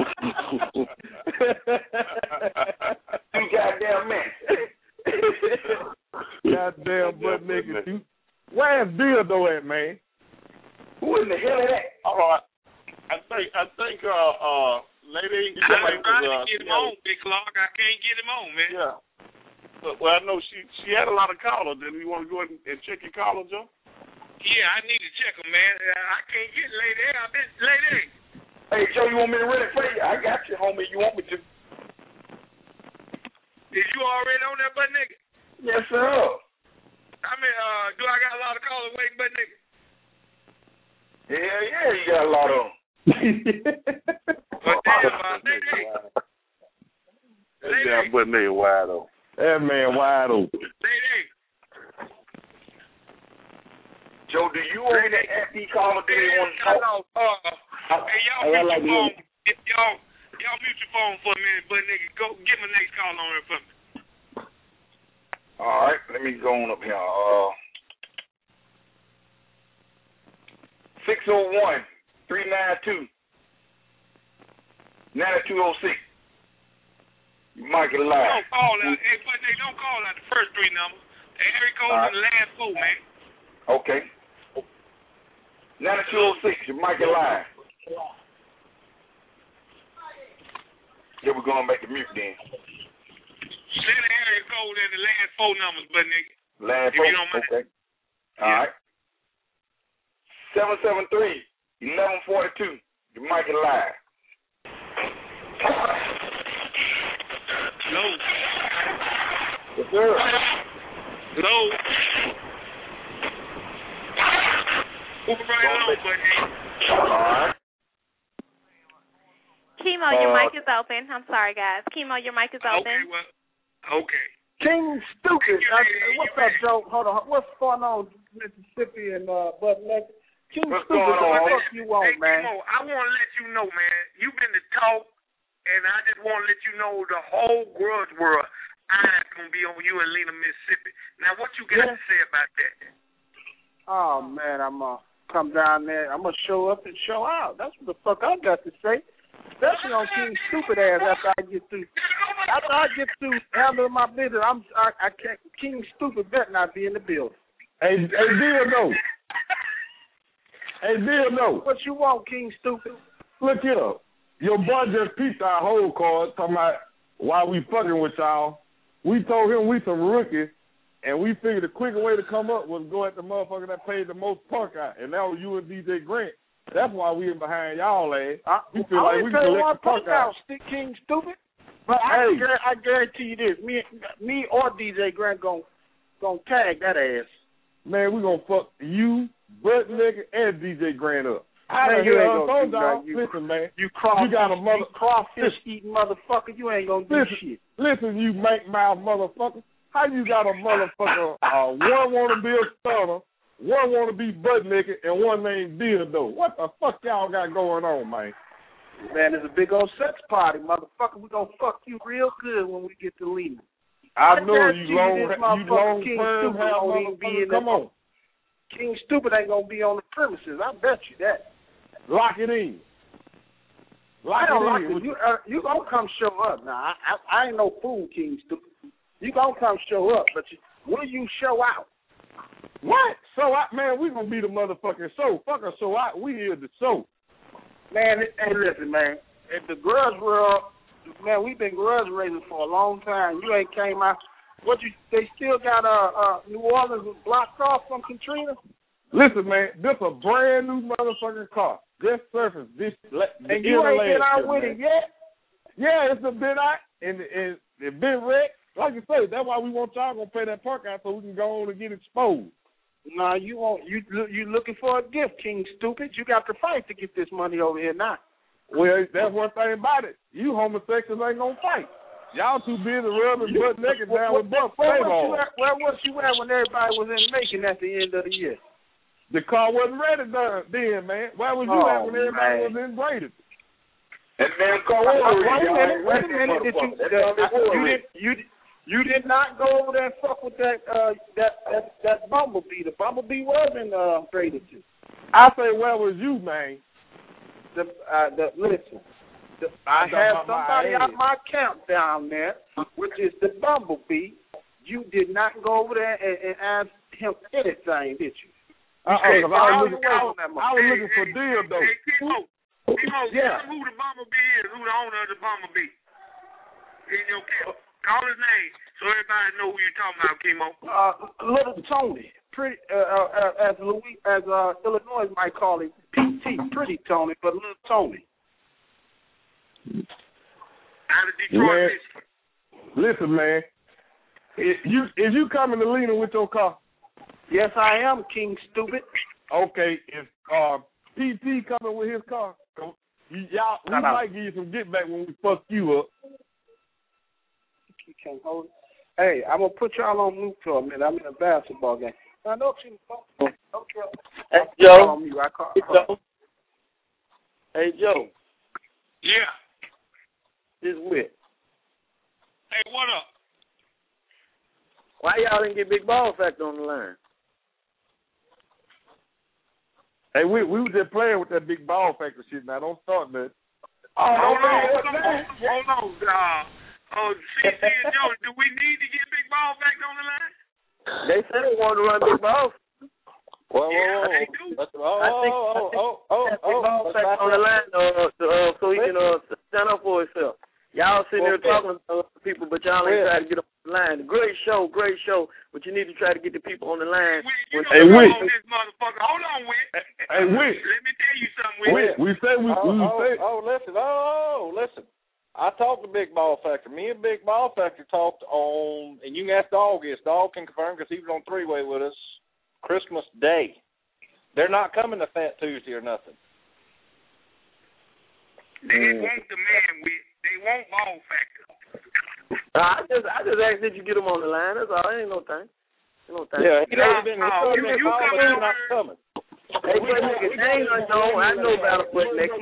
You goddamn nasty. Goddamn butt niggas. You. Where's Dildo at, man? Who in the hell is that? All right. I think lady. I'm trying to get him on, Big Clark. I can't get him on, man. Yeah. Well, I know she had a lot of callers. Then we want to go ahead and check your caller, Joe? Yeah, I need to check him, man. I can't get Lady A. Lady A. Hey, Joe, you want me to run it for you? I got you, homie. You want me to? Is you already on that butt nigga? Yes, sir. I mean, do I got a lot of callers waiting, butt nigga? Hell yeah, you got a lot of them. But damn, Lady A. That butt nigga wide open. That man wide open. Lady A. Joe, do you own that FD call or do you want to talk? Hey, y'all mute your phone. Y'all mute your phone for a minute, but nigga, go get my next call on there for me. All right, let me go on up here. 601-392-9206. You might get live. Don't call out. Hey, but they don't call out the first 3 numbers. The area code and the last 4, man. Okay. 9206. You might get live. Yeah, we're going back to mute then. Say the area code and the last 4 numbers, but nigga. Last 4. Okay. All right. 773-1142. You might get live. Low. Yes, sir. Low. Move right along, buddy. All right. Chemo, your mic is open. I'm sorry, guys. Chemo, your mic is open. Okay, well, okay. King Stupid. What's up, Joe? Hold on. What's going on, Mississippi and Bud Neck? King What's Stupid, going on? what the fuck you want, man? Chemo, I want to let you know, man, you've been to talk, and I just want to let you know the whole grudge world eyes going to be on you in Lena, Mississippi. Now, what you got to say about that? Oh, man, I'm going to come down there. I'm going to show up and show out. That's what the fuck I got to say. Especially on King Stupid ass after I get through handling my business. I can't. King Stupid better not be in the building. Hey, Dildo. Hey, Dildo. What you want, King Stupid? Look here. Your boy just pieced our whole card talking about why we fucking with y'all. We told him we some rookies, and we figured the quicker way to come up was go at the motherfucker that paid the most punk out, and that was you and DJ Grant. That's why we in behind y'all, ass. We feel like we can collect the punk out. Stick King Stupid. But I guarantee you this: me or DJ Grant gonna tag that ass. Man, we gonna fuck you, Butt Nigga, and DJ Grant up. Man, you ain't gonna do that. Listen, man. You crawfish eating motherfucker. You ain't gonna do shit. Listen, you make mouth motherfucker. How you got a motherfucker? One want to be a stunner, one want to be butt naked, and one named Dildo. What the fuck y'all got going on, man? Man, it's a big old sex party, motherfucker. We gonna fuck you real good when we get to Lena. I know you long King term Stupid won't even be in come on. King Stupid ain't gonna be on the premises. I bet you that. Lock it in. You gonna come show up now. I ain't no fool, King Stupid. You gonna come show up, but will you show out? What? So out, man, we gonna be the motherfucking show. Fuck a show out. We here to show. Man, hey, listen, man. At the grudge world, man, we've been grudge raising for a long time. You ain't came out. They still got New Orleans was blocked off from Katrina? Listen, man, this a brand new motherfucking car. Just surface. And you ain't been out with it yet? Yeah, it's been out and it been wrecked. Like you say, that's why we want y'all gonna pay that park out so we can go on and get exposed. No, you won't. You looking for a gift, King Stupid. You got to fight to get this money over here now. Well, that's one thing about it. You homosexuals ain't gonna fight. Y'all too busy rubbing butt naked down with butt Where was you at when everybody was in Macon at the end of the year? The car wasn't ready then, man. Why was you at when everybody was in Braden? And damn car Wait a minute. You did not go over there and fuck with that Bumblebee. The Bumblebee was in Braden too. I say, where was you, man? Listen. I have somebody out my camp down there, which is the Bumblebee. You did not go over there and ask him anything, did you? I was looking for Dildo. Hey, Kimo, yeah. Who the Bumblebee is? Who the owner of the Bumblebee? In your camp. Call his name so everybody know who you're talking about, Kimo. Little Tony. Pretty, as Illinois might call it, PT, Pretty Tony, but Little Tony. Out of Detroit, Listen, man. Is you coming to Lena with your car? Yes, I am, King Stupid. Okay, is PT coming with his car? We might give you some get back when we fuck you up. You can't hold it. Hey, I'm gonna put y'all on mute for a minute. I'm in a basketball game. I know you. Hey, Joe. Hey, Joe. Yeah. This Whit. Hey, what up? Why y'all didn't get Big Ball Factor on the line? Hey, we was just playing with that big ball factor shit. Now don't start that. Hold on. CC and Joe, do we need to get Big Ball back on the line? They said they wanted to run Big Ball. Whoa. I think Big Ball back on the line so he can stand up for himself. Y'all sitting there talking to people, but y'all ain't trying to get on the line. Great show, but you need to try to get the people on the line. Hey, Wick. This motherfucker. Hold on, Wick. Hey, Wick. Let me tell you something, Wick. Listen. I talked to Big Ball Factor. Me and Big Ball Factor talked on, and you can ask Dog this. Dog can confirm because he was on three-way with us Christmas Day. They're not coming to Fat Tuesday or nothing. They want the man with. They want Ball Factor. I just asked that you get him on the line. That's all. Ain't no thing. Yeah, he already been calling, but he's not coming. Hey, Butt Naked, they ain't unknown. I know about Butt Naked.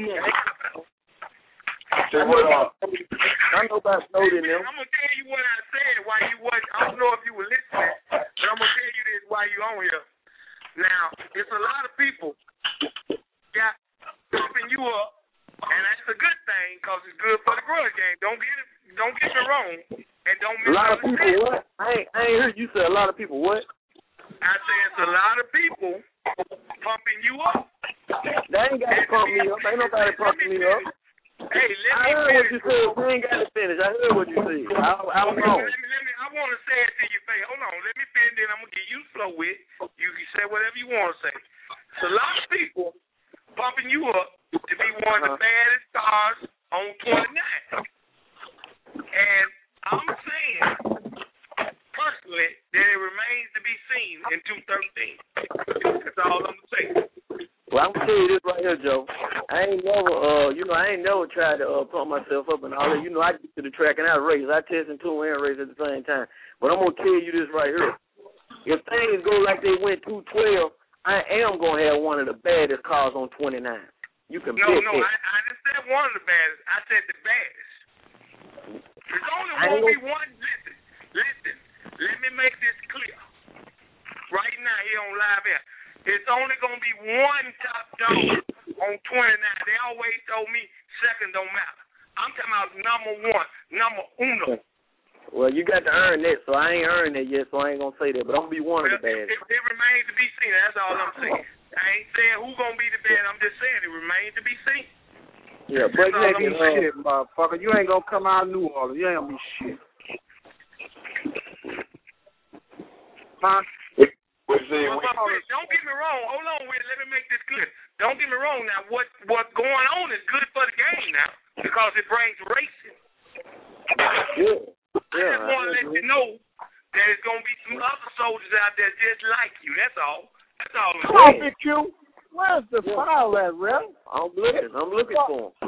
I know about Snowden them. I'm gonna tell you what I said while you wasn't. I don't know if you were listening, but I'm gonna tell you this while you on here. Now, it's a lot of people got pumping you up, and that's a good thing because it's good for the grudge game. Don't get me wrong, and don't misunderstand. A lot of people what? I ain't heard you say a lot of people what? I said it's a lot of people pumping you up. They ain't got to pump me up. Ain't nobody pumping me up. Hey, I heard what you said. You ain't got to finish. I heard what you said. I don't know. I want to say it to your face. Hold on. Let me finish, then I'm going to give you the flow with. You can say whatever you want to say. It's a lot of people pumping you up to be one of the baddest stars on 29. And I'm saying, personally, that it remains to be seen in 213. That's all I'm going to say. Well, I'm gonna tell you this right here, Joe. I ain't never tried to pump myself up and all that. I get to the track and I race. I test and tool and race at the same time. But I'm gonna tell you this right here. If things go like they went 212, I am gonna have one of the baddest cars on 29. You can bet that. No, I didn't say one of the baddest. I said the baddest. There's only gonna be one. Listen. Let me make this clear. Right now here on Live Air. It's only going to be one top dog on 29. They always told me second don't matter. I'm talking about number one, number uno. Well, you got to earn that, so I ain't earned that yet, so I ain't going to say that. But I'm going to be one of the baddest. It remains to be seen. That's all I'm saying. I ain't saying who's going to be the best. I'm just saying it remains to be seen. Yeah, but shit, motherfucker. You ain't going to come out of New Orleans. You ain't going to be shit. Huh? Don't get me wrong. Hold on, let me make this clear. Don't get me wrong. Now, what's going on is good for the game now because it brings racing. Yeah. I just want to let you know that there's going to be some other soldiers out there just like you. That's all. That's all. Come on, Big Q. Where's the file at, Rev? I'm looking for him.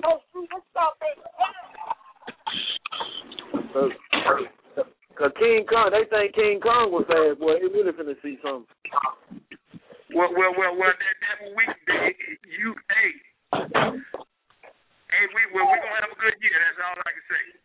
Because King Kong, they think King Kong was fast, boy. They really finna see something. Well, that's what we did. We're going to have a good year. That's all I can say.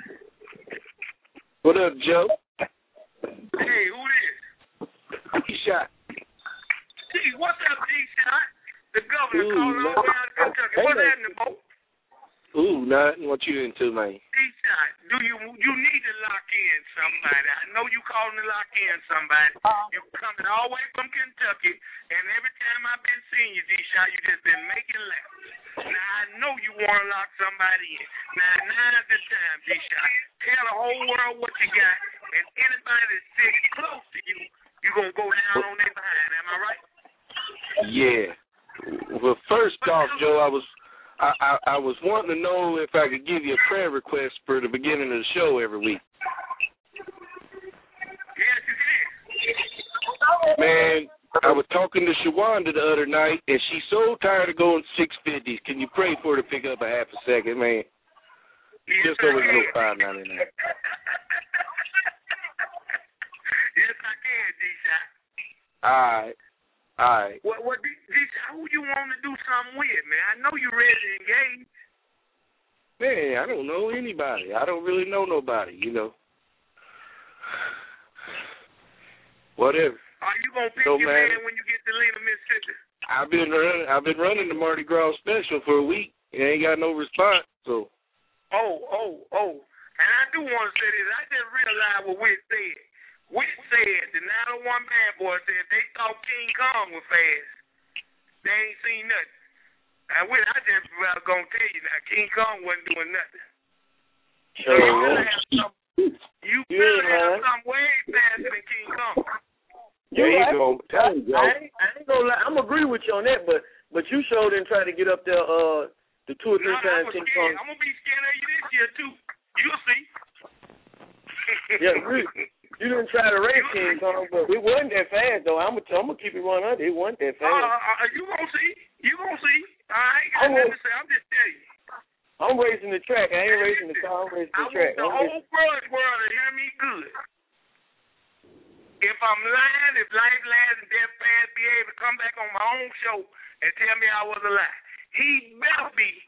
What up, Joe? Hey, who this? D-Shot. Gee, what's up, D-Shot? The governor calling all the way out of Kentucky. What's happening, Bo? Ooh, nothing. What you into, man? D-Shot, you need to lock in somebody. I know you calling to lock in somebody. You coming all the way from Kentucky, and every time I've been seeing you, D-Shot, you just been making laps. Now, I know you want to lock somebody in. Now's the time, D-Shot. Tell the whole world what you got, and anybody that's sitting close to you, you're going to go down on their behind. Am I right? Yeah. Well, first off, Joe, I was wanting to know if I could give you a prayer request for the beginning of the show every week. Yes, you can. Man, I was talking to Shawanda the other night, and she's so tired of going 650s. Can you pray for her to pick up a half a second, man? Yes, just over to go $5.99. Yes, I can, D-Shot. All right. What D-Shot, who you want to do something with, man? I know you're ready to engage. Man, I don't know anybody. I don't really know nobody, Whatever. Are you going to pick your man when you get to Lena, Mississippi? I've been running the Mardi Gras special for a week. It ain't got no response. So. Oh. And I do want to say this. I just realized what Whit said. Whit said, the 901 Bad Boy said they thought King Kong was fast. They ain't seen nothing. And Whit, I just going to tell you now, King Kong wasn't doing nothing. So you better have something way faster than King Kong. There you go. I ain't gonna lie. I'm agree with you on that, but you sure didn't try to get up there the 2 or 3 times King Kong. I'm gonna be scared of you this year too. You'll see. Yeah, you didn't try to race King Kong, but it wasn't that fast though. I'm gonna keep it 100. It wasn't that fast. You gonna see. You gonna see. I ain't got nothing to say. I'm just telling you. I'm racing the track. I ain't racing the car. I'm racing the track. I want the whole world to hear me good. If I'm lying, if life, last, and death fast be able to come back on my own show and tell me I was a lie, he better be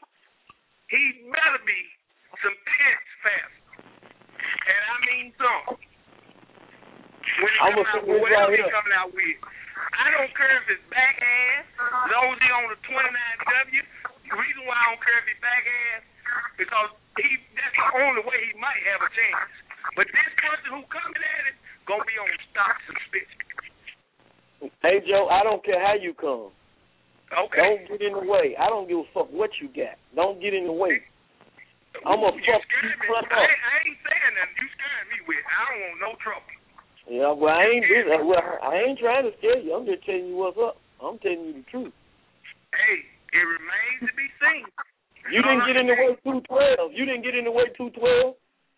some pence fast. And I mean some. When he comes out with whatever he coming out with. I don't care if it's backhand, as long as he on the 29W. The reason why I don't care if he's backhand, because that's the only way he might have a chance. But this person who coming at it, gonna be on stocks and spits. Hey Joe, I don't care how you come. Okay. Don't get in the way. I don't give a fuck what you got. Don't get in the way. I'm a fuck you up. I ain't saying nothing. You scaring me with. I don't want no trouble. Yeah, well I ain't trying to scare you. I'm just telling you what's up. I'm telling you the truth. Hey, it remains to be seen. You didn't get in the way 212. You didn't get in the way 212.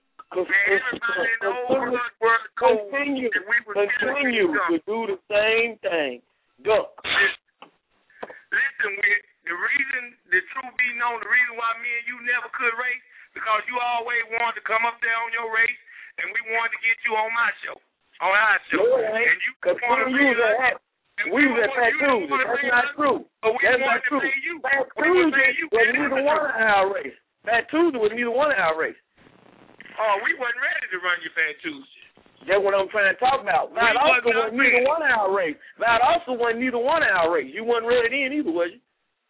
Continue to do the same thing. Go. Listen, the reason, the truth be known, the reason why me and you never could race, because you always wanted to come up there on your race, and we wanted to get you on my show, on our show. And you wanted to raise us. We was at Fat Tuesday. That's not true. That's not true. Fat Tuesday was neither one of our race. Fat Tuesday was neither one of our race. Oh, we wasn't ready to run your Fat Tuesday. That's what I'm trying to talk about. That also wasn't neither one of our race. That also wasn't neither one of our race. You wasn't ready then either, was you?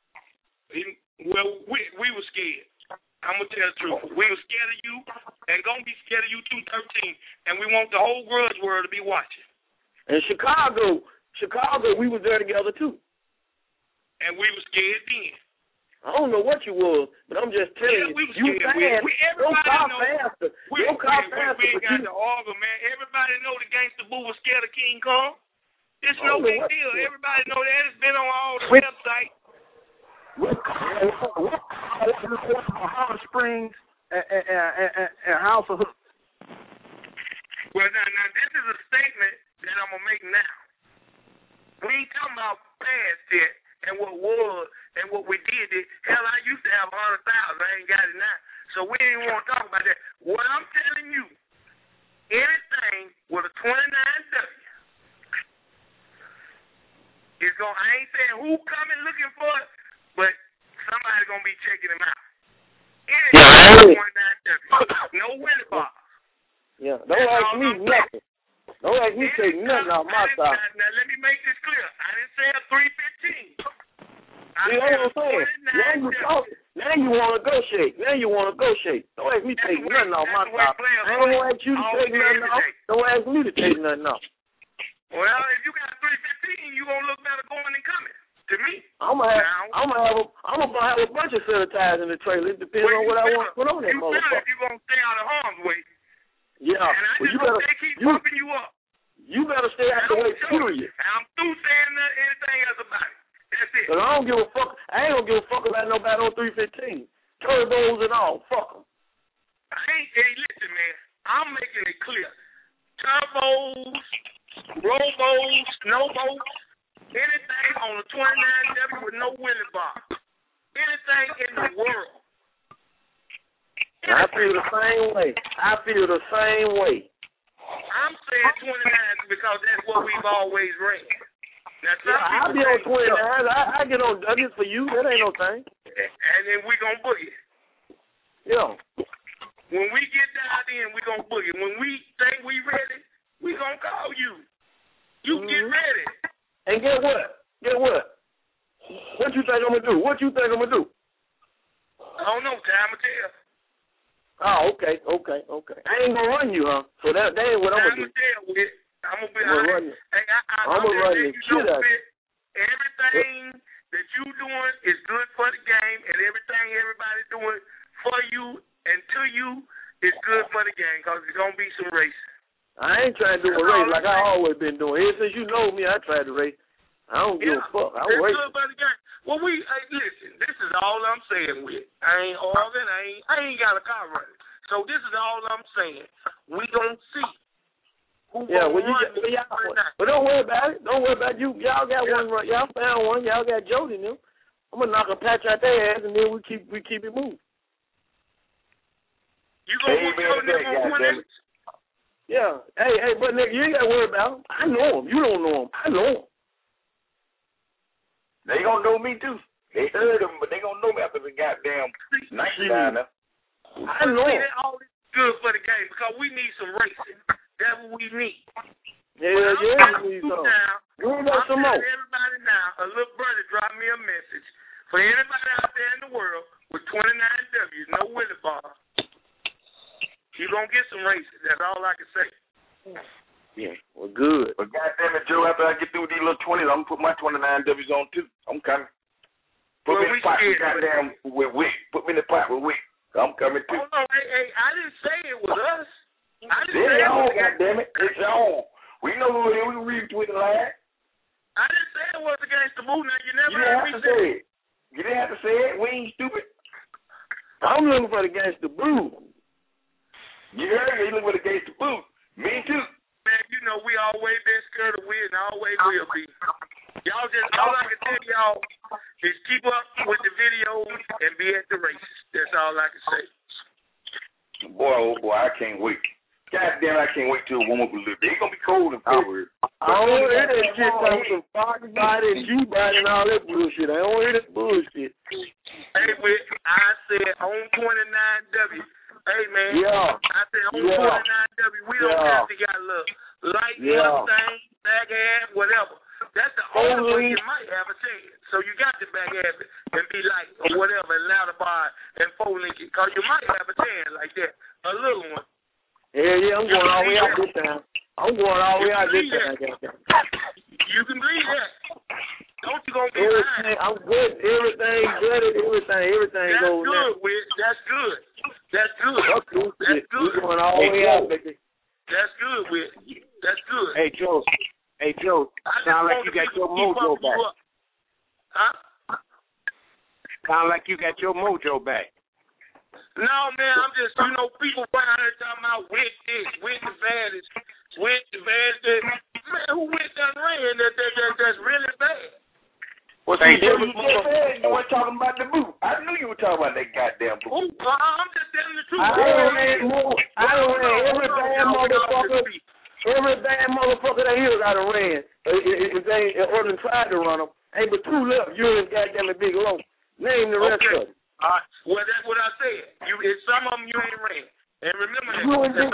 Well, we were scared. I'm going to tell the truth. We were scared of you and going to be scared of you 213. And we want the whole grudge world to be watching. In Chicago, we was there together too. And we were scared then. I don't know what you was, but I'm just telling you, you fast. Your car faster. Your car faster. We ain't got to argue, man. Everybody know the Gangsta Boo was scared of King Kong. It's no big deal. Everybody know that. It's been on all the websites. Hot Springs and House of Hook. Well, now this is a statement that I'm gonna make now. We ain't talking about past yet and what was and what we did. Hell, I used to have 100,000. I ain't got it now, so we ain't want to talk about that. What I'm telling you, anything with a 29W is going. I ain't saying who coming looking for it, but somebody gonna be checking him out. Anything with 29W, no winning bars. Yeah, don't ask me nothing. Don't ask me to take nothing off my side. Now let me make this clear. I didn't say a 315. See, that's what I'm saying. Now you want to go shake. Don't ask me to take nothing off my side. I don't ask you to take nothing off. Don't ask me to take nothing off. Well, if you got 315, you gonna look better going and coming. To me, I'm gonna have a bunch of set of tires in the trailer. It depends on what I want to put on that motherfucker. You gonna stay out of harm's way. Yeah, and I just hope they keep pumping you up. You better stay out the way, period. I'm through saying anything else about it. That's it. But I don't give a fuck. I ain't gonna give a fuck about nobody on 315. Turbos and all. Fuck them. Hey, listen, man. I'm making it clear. Turbos, Robos, Snowboats, anything on the 29W with no wheelie bar. Anything in the world. I feel the same way. I'm saying 29 because that's what we've always ran. Now, I'll be on 29. I get on Douglas for you. That ain't no thing. And then we gonna boogie. Yeah. When we get down in, we gonna boogie. When we think we ready, we gonna call you. You get ready. And get what? What you think I'm gonna do? What you think I'm gonna do? I don't know. Time will tell. Oh, okay. I ain't gonna run you, huh? So that ain't what I'm gonna do. I'm gonna run the shit out. Everything that you doing is good for the game, and everything everybody's doing for you and to you is good for the game, because it's gonna be some racing. I ain't trying to do a race like I always been doing. Ever since you know me, I tried to race. I don't give a fuck. I race. Good for the game. Well, listen. This is all I'm saying. I ain't arguing. I ain't got a car running. So this is all I'm saying. We gonna see. But don't worry about it. Don't worry about it. Y'all got one run. Y'all found one. Y'all got Jody now. I'm gonna knock a patch out their ass, and then we keep it moving. You gonna win it? Yeah. Hey, but nigga, you ain't gotta worry about him. I know him. You don't know him. I know him. They gonna know me too. They heard him, but they gonna know me after the goddamn 99. I know that all this is good for the game, because we need some racing. That's what we need. Yeah, we need some. I'm telling everybody now, a little birdie dropped me a message. For anybody out there in the world with 29 W's, no Willie bar, you're going to get some racing. That's all I can say. Yeah, well, good. But goddamn it, Joe, after I get through with these little 20s, I'm going to put my 29 W's on too. I'm coming. Put me in the pot with goddamn with Wick. Put me in the pot with Wick. I'm coming too. Oh, no, hey, I didn't say it was us. It's y'all, goddammit. It's y'all. We know who it is. We can retweet the line. I didn't say it was against the move. Now, you never heard me say it. You didn't have to say it. We ain't stupid. I'm looking for the gangster blue. You heard me. You looking for the gangster blue. Me too. Man, you know we always been scared of win and always will be. Y'all just, all I can tell y'all is keep up with the videos and be at the races. That's all I can say. Boy, oh boy, I can't wait. God damn, I can't wait till it warm up a little bit. It's going to be cold in February. I don't hear that shit from some Fox body and G-body and all that bullshit. I don't hear that bullshit. Hey, I said on 29W. Hey, man. Yeah. I said on 29W. We don't have to got a little light thing, back ass, whatever. That's the only way you might have a chance. So you got to back ass it and be light or whatever, and louder bar and four link it, because you might have a chance like that. A little one. Yeah, I'm going all the way out this time. I'm going all the way out this time. You can believe that. Don't you gonna be lying? I'm good. Everything good. Everything goes good, now. That's good. That's good. That's good. You're going all the way out, baby. That's good, Whit. That's good. Hey, Joe. Sound like you got your mojo back. Huh? Sound like you got your mojo back. No, man, I'm just, people around here talking about Whit this, Whit the baddest, Whit the baddest. Man, who Whit done ran that's really bad? Well, see, you weren't talking about the boot. I knew you were talking about that goddamn boot. I'm just telling the truth. I don't ran every damn motherfucker. Every damn motherfucker that here got a ran. If they or tried to run them, ain't but two left. You and goddamn Big Low. Name the rest of them. Well, that's what I said. Some of them you ain't ran. And remember that.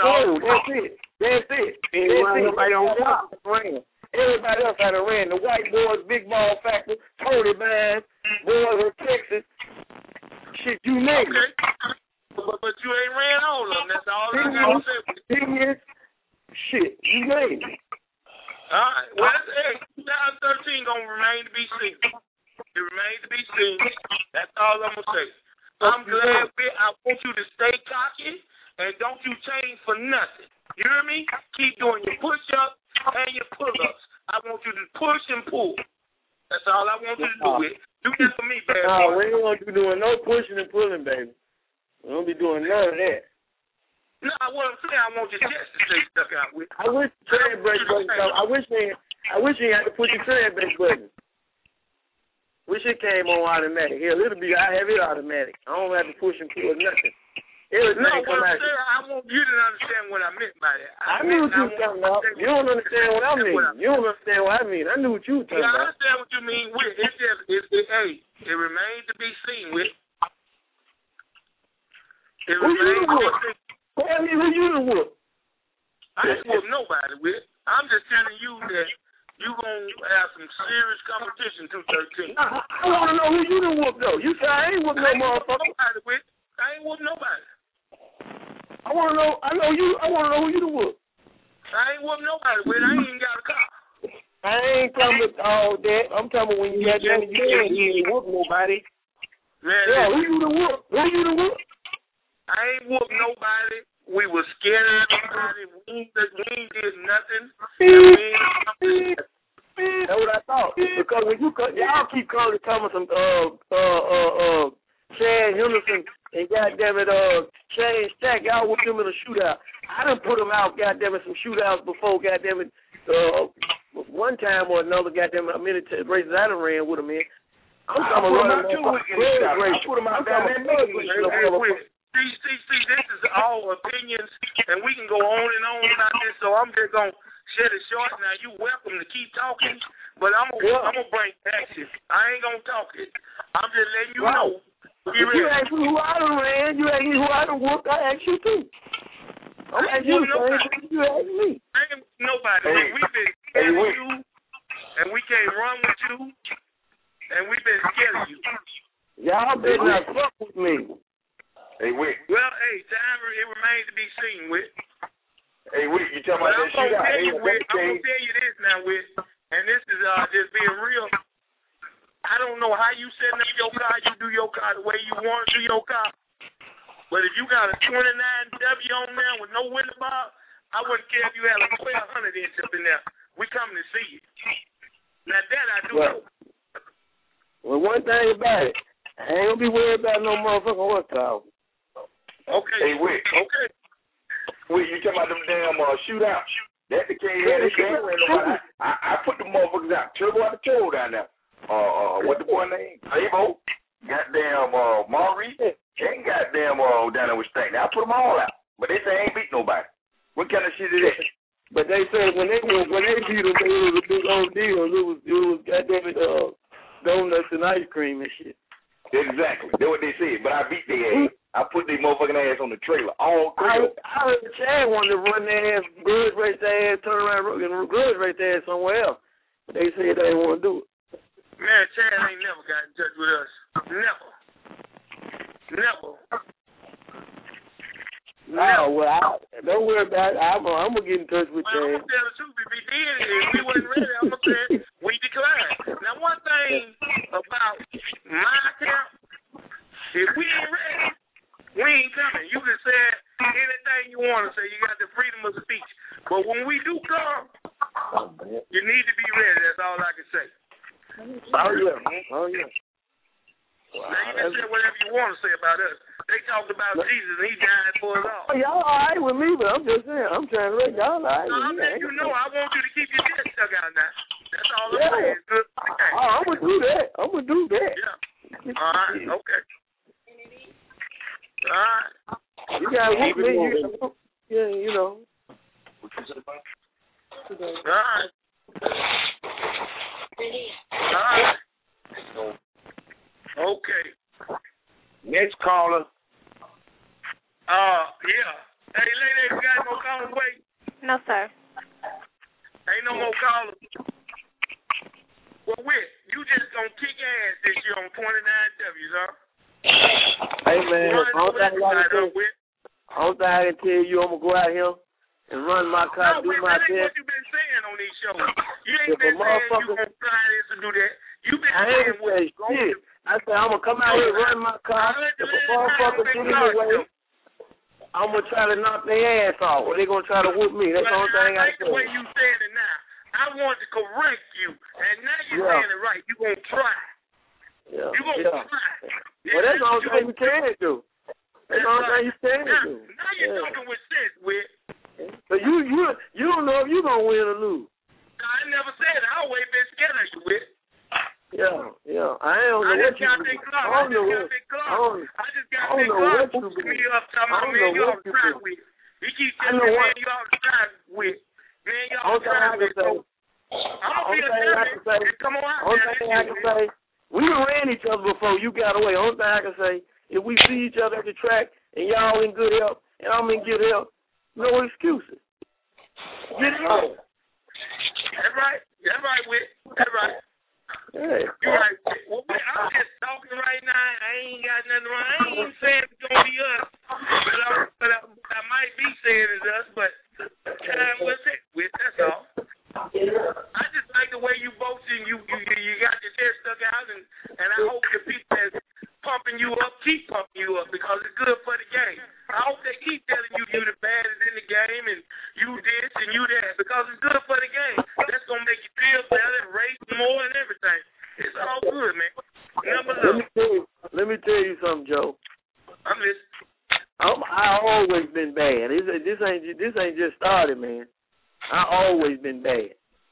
That's it. Everybody on top ran. Everybody else had a ran. The White Boys, Big Ball Factor, Tony Bands, Boys of Texas. Shit, you name it. But you ain't ran all of them. That's all I got to say. Shit, you name it. All right. Well, 2013 going to remain to be seen. It remains to be seen. That's all I'm going to say. I'm glad. I want you to stay cocky and don't you change for nothing. You hear me? Keep doing your push-ups and your pull-ups. I want you to push and pull. That's all I want you to do. Do this for me, baby. No, we don't want you doing no pushing and pulling, baby. We don't be doing none of that. No, what I'm saying, I want your chest to stay stuck out with. I wish the tread brake button. I wish you had to push your tread brake button. Wish it came on automatic. Hell, I have it automatic. I don't have to push and pull nothing. Everything come out. I want you to understand what I meant by that. I knew what you were talking about. You don't understand what I mean. You don't understand what I mean. I knew what you were talking about. I understand what you mean with it. It remains to be seen with. Who you to whoop? Tell me who you to whoop. I ain't whoop nobody with. I'm just telling you that you gonna have some serious competition 213. I want to know who you done whoop though. You say I ain't whoop no motherfucker. I ain't whoop nobody. I want to know. I want to know who you done whoop. I ain't whoop nobody with. I ain't even got a car. I ain't talking about all that. I'm talking about when you got that. You ain't whoop nobody. Man, yeah, who you done whoop? Who you done whoop? I ain't whoop nobody. We was scared of everybody. We ain't did nothing. That's what I thought. Because when y'all keep calling some Chad Henderson and goddamn it Shane Stack, y'all whooped him in a shootout. I done put him out goddamn it some shootouts before goddamn it one time or another goddamn it many races I done ran with him in. I'm talking about 2 weekends. I put him out down there. See, this is all opinions, and we can go on and on about this, so I'm just going to shut it short. Now, you welcome to keep talking, but I'm gonna bring action. I ain't going to talk it. I'm just letting you know. If you ask me who I done ran, you ask me who I done whooped, I ask you too. I'm asking you the same thing you ask me. I ain't nobody. We've been scared of you, and we can't run with you, and we've been scared of you. Y'all better not fuck with me. Hey, Wick. Well, time it remains to be seen, Wick. Hey, Wick, you talking about that shootout? I'm going to tell you this now, Wick, and this is just being real. I don't know how you setting up your car. You do your car the way you want to do your car. But if you got a 29W on there with no window bar, I wouldn't care if you had a 1200 inch up in there. We coming to see you. Now, that I do know. Well, one thing about it, I ain't going to be worried about no motherfucking horsepower. Okay. Hey, Wick. Okay. Wick, you talking about them damn shootouts? That's the case. I put the motherfuckers out. Turbo out the turbo down there. What the boy name? Sabo. Goddamn Maurice. Ain't goddamn down there with Stank. Now I put them all out. But they say I ain't beat nobody. What kind of shit is that? But they say when they beat them, it was a big old deal. It was goddamn it, donuts and ice cream and shit. Exactly. That's what they said. But I beat their ass. I put their motherfucking ass on the trailer. All three. I heard Chad wanted to run their ass, grudge race their ass, turn around and grudge race their ass somewhere else. But they said they didn't want to do it. Man, Chad ain't never got in touch with us. Never. No, well, don't worry about it. I'm going to get in touch with Chad. I'm going to tell the truth. If he did, if we wasn't ready, I'm going to say we declined. Now, one thing about my account, if we ain't ready, we ain't coming. You can say anything you want to say. You got the freedom of speech. But when we do come, you need to be ready. That's all I can say. Oh, yeah. Oh, yeah. Now, you can say whatever you want to say about us. They talked about Jesus, and he died for us all. Oh, y'all all right with me, but I'm just saying, I'm trying to let y'all all right with me. I'm letting you know, I want you to keep your chest stuck out now. That's all I'm saying. Good. Okay. Oh, I'm going to do that. Yeah. All right. Okay. All right. You got to whoop me. Yeah, you know. All right. All right. Okay. Next caller. Yeah. Hey, lady, we got no callers wait? No, sir. Ain't no more callers. Well, Wick, you just gonna kick ass this year on 29Ws, huh? Hey, man, all thing I can tell you, I'm going to go out here and run my car, do my test. That's what you've been saying on these shows. You ain't been saying you going to try this and do that. You've been saying what you're going to do. I said, I'm going to come out here and run my car. If a motherfucker get in the way, I'm going to try to knock their ass off, or they're going to try to whoop me. That's the only thing I can say. The way you saying it now, I want to correct you, and now you're saying it right. You're going to try. Yeah. You're going to try. Well, that's the only thing you can do. That's the only thing you can do. Now you're talking with sense, Wick. So you don't know if you're going to win or lose. I never said it. I always been scared of you, Wick. Yeah. I don't know what you do. I just got Big Clark boost me up talking about, man, you ought to try with. He keeps telling me, man, you ought to try with. Man, you ought to try with. I'm going to be a champion. Come on out there. Only thing I can say, we done ran each other before you got away. Only thing I can say, if we see each other at the track and y'all in good health and I'm in good health, no excuses. Get it on. That's right. That's right, Whit. That's right. Hey. You're right. Well, I'm just talking right now. I ain't got nothing wrong. I ain't even saying it's gonna be us, but I might be saying it's us. But time will take. Whit, that's all. I just like the way you both and you got your chest stuck out, and I hope the people that's pumping you up keep pumping you up because it's good for the game. I hope they keep telling you the baddest in the game and you this and you that because it's good for the game. That's gonna make you feel better and race more and everything. It's all good, man. Let me tell you something, Joe. I'm listening. I always been bad. This ain't just started, man. I always been bad.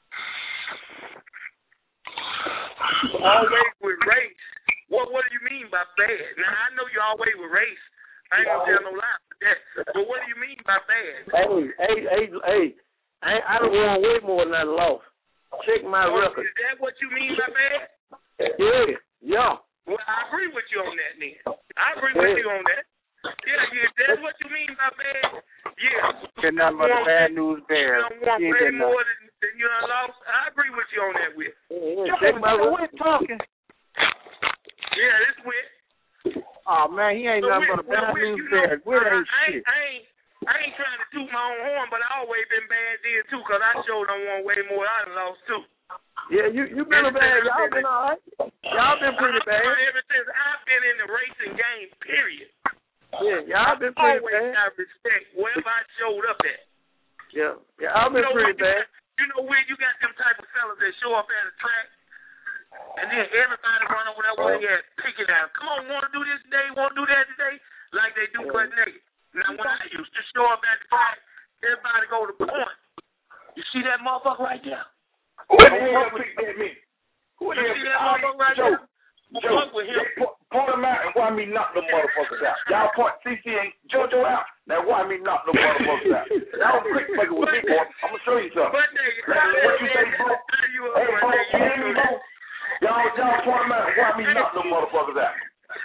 Always with race. What do you mean by bad? Now I know you always with race. I ain't gonna tell no lie for that. But what do you mean by bad? Hey. I don't won way more than I lost. Check my record. Is that what you mean by bad? Yeah. Well, I agree with you on that, then. I agree with you on that. Yeah, that's what you mean by bad. Yeah. You're nothing but a bad news bear. You don't want way more than you done lost. I agree with you on that, Whit. Check my record. We're talking. Yeah, this Whit. Oh, man, he ain't nothing but a bad news bear. Whit ain't shit. I ain't trying to toot my own horn, but I always been bad then, too, because I sure don't want way more I done lost, too. Yeah, you been a bad. Y'all been all right. Y'all been pretty bad. Ever since I've been in the racing game, period. Yeah, y'all been pretty always bad. Got respect wherever I showed up at. Yeah, I've been pretty bad. You know when you got them type of fellas that show up at a track, and then everybody run over there when they got pick it out. Come on, want to do this today? Want to do that today? Like they do butt naked. Now when I used to show up at the track, everybody go to point. You see that motherfucker right there? Who the hell picked that me? You see that motherfucker right there? Point them out and why me knock them motherfuckers out. Y'all point CC and JoJo out. Now why me knock them motherfuckers out? Y'all quick fucking with me, boy. I'm gonna show you something. What you say, bro? Hey, bro, you hear me, bro? Y'all point them out and why me knock them motherfuckers out.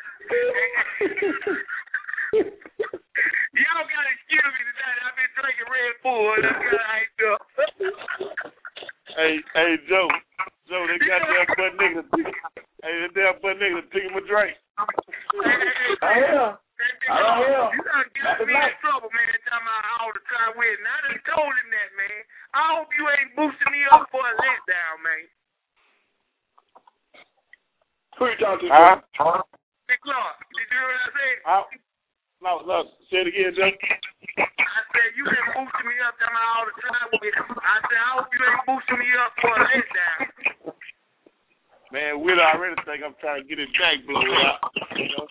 Y'all gotta excuse me tonight. I've been drinking Red Bull and I'm kinda hyped up. Hey, Joe, they got that butt nigga. Hey, that damn butt nigga took him a drink. I hear. You done got me in trouble, man, talking about all the time with. And I done told him that, man. I hope you ain't boosting me up for a letdown, man. Who you talking to? Hey, Clark, did you hear what I said? No, say it again, Joe. I said, you been boosting me up talking about all the time with. I said, I hope you ain't boosting me up for a letdown. Man, Will already think I'm trying to get his back blown out. You know?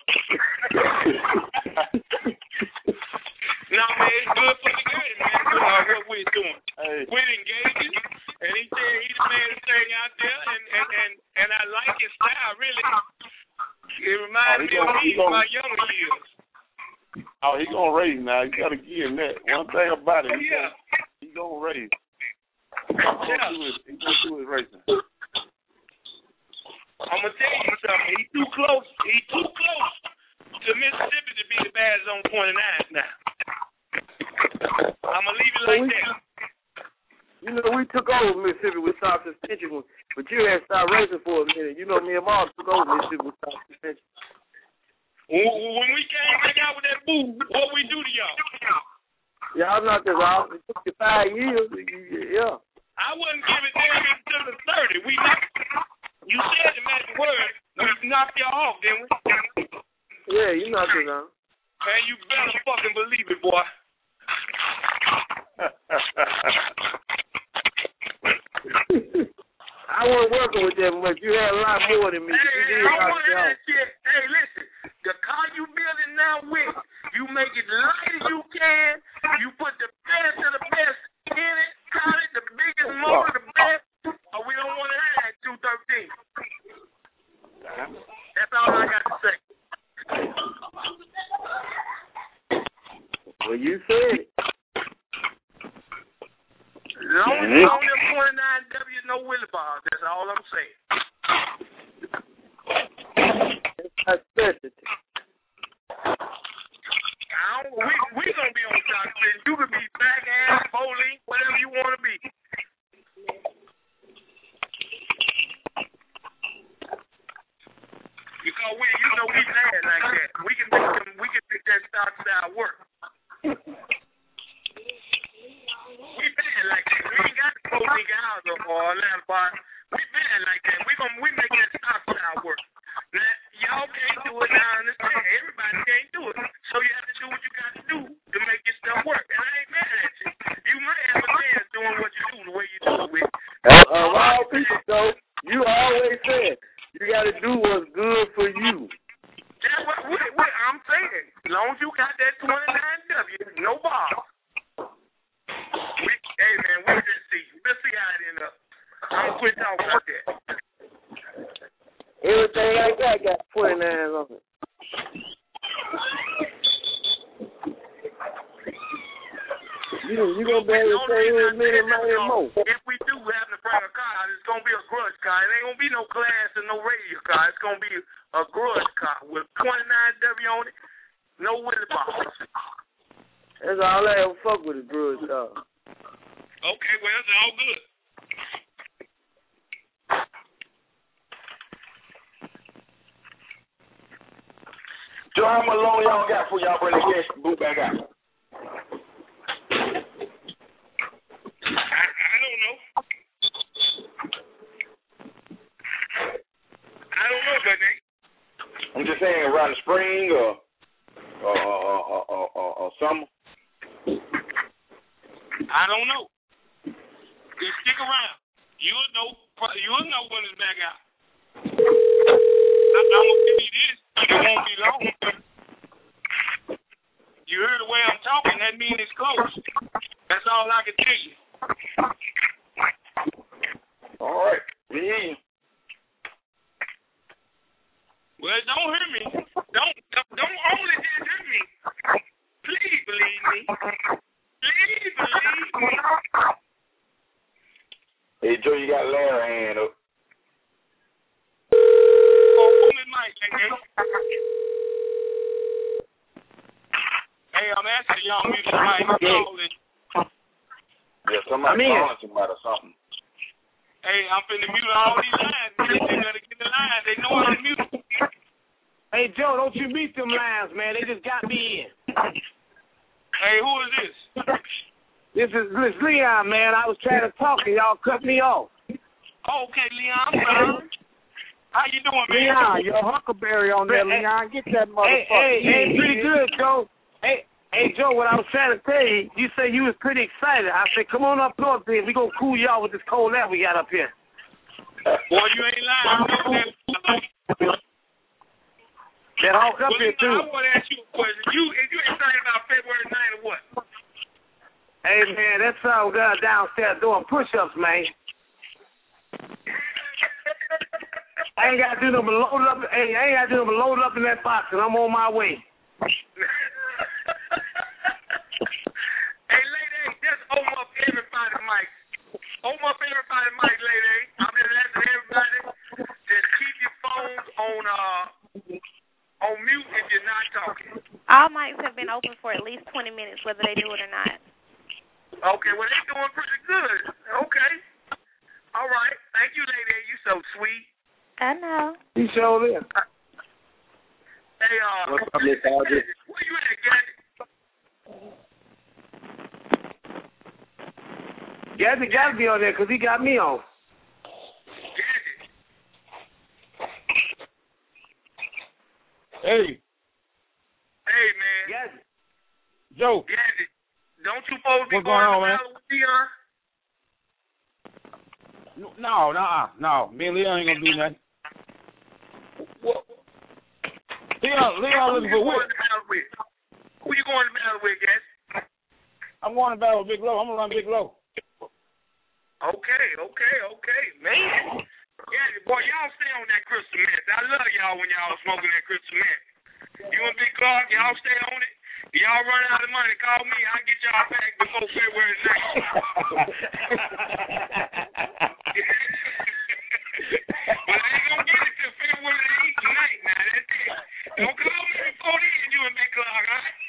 No, man, it's good for the game, man. What we're doing. Hey. We're engaging, and he said he's the man thing out there, and I like his style, really. It reminds me of me in my younger years. Oh, he's going to raise now. You got to give him that. One thing about it, he's going to raise. He's going to do his racing. I'm going to tell you something. He's too close to Mississippi to be the baddest on 29 now. I'm going to leave it like that. You know, we took over Mississippi with stop suspension, but you had stopped racing for a minute. You know, me and Mark took over Mississippi with stop suspension. When we came back out with that boo, what we do to y'all? Y'all knocked us off. It took you 5 years. Yeah. I wouldn't give it there until the 30. You said the magic word. We knocked y'all off, didn't we? Yeah, you knocked us off. Man, you better fucking believe it, boy. I wasn't working with them much. You had a lot more than me. Hey, I want that shit. Hey, listen. The car you building now with, you make it light as you can. You put the best of the best in it. Call it the biggest motor, the best. Or we don't want to have 213. That's all I got to say. Well, you said it. Long as on them 29W, no Willie bars. That's all I'm saying. That's specialty. We gonna be on top of it. You could be backhand, bowling, whatever you want to be. because we bad like that. We can make that stock style work. We bad like that. We ain't got to go nigga out or Atlanta bar. We bad like that. We make that stock style work. Now, y'all can't do it. I understand. Everybody can't do it. So you have to do what you got to do to make your stuff work. And I ain't mad at you. You might have a chance doing what you do the way you do it with. All people, though, you always said you got to do what's good for you. That's what I'm saying. As long as you got that 29W, no bar. Hey, man, we'll just see. We'll see how it ends up. I'm going to quit talking about that. Everything I got 29s on it. You gonna be able to say a minute more. If we do happen to bring a car out, it's gonna be a grudge car. It ain't gonna be no class and no radio car. It's gonna be a grudge car with 29W on it, no Willie balls. That's all I ever fuck with is grudge car. Okay, well, it's all good. Joe, how much long y'all got before y'all bring the gas boot back out? I don't know. I don't know, buddy. I'm just saying, around the spring or summer. I don't know. Just stick around. You'll know when it's back out. I'm gonna give you this. It won't be long. You heard the way I'm talking. That means it's close. That's all I can tell you. All right. We hear you. Well, don't hurt me. Don't only just hurt me. Please believe me. Please believe me. Hey, Joe, you got Larry hand up. Hey, I'm asking y'all mute the mic. Yeah, somebody calling somebody or something. Hey, I'm finna mute all these lines. They gotta get the lines. They know I'm muted. Hey, Joe, don't you mute them lines, man. They just got me in. Hey, who is this? This is Leon, man. I was trying to talk and y'all cut me off. Okay, Leon, I'm sorry. How you doing, man? Leon, your Huckleberry on there, Leon. Get that motherfucker. Hey, pretty good, Joe. Hey, Joe, what I was trying to tell you, you said you was pretty excited. I said, come on up north, then. We gonna cool y'all with this cold air we got up here. Boy, you ain't lying. That hawk up here, too. I want to ask you a question. Is you excited about February 9th or what? Hey, man, that's all downstairs doing push-ups, man. I ain't got to do no load up. Hey, I ain't got to do no load up in that box, and I'm on my way. Hey, lady, just open up everybody's mic. Open up everybody's mic, lady. I'm just asking everybody, just keep your phones on mute if you're not talking. All mics have been open for at least 20 minutes, whether they do it or not. Okay, well, they're doing pretty good. Okay. All right. Thank you, lady. You so sweet. I know. He showed in. Hey, what's up, Miss Audrey? Where you at, Gadget? Gadget got to be on there because he got me on. Gadget. Hey. Hey, man. Gadget. Joe. Gadget. Don't you supposed to be What's going on, man? With Leon? No. Me and Leon ain't gonna do nothing. What? Leon looking for what? Who you going to battle with, Gadget? I'm going to battle with Big Low. I'm gonna run Big Low. Okay, man. Gadget, boy, y'all stay on that crystal meth. I love y'all when y'all smoking that crystal meth. You and Big Clark, y'all stay on it. Y'all run out of money, call me. I'll get y'all back before February 9th. But I ain't gonna get it till February 8th tonight. Now that's it. Don't call me before then, you and Big Clark, all right?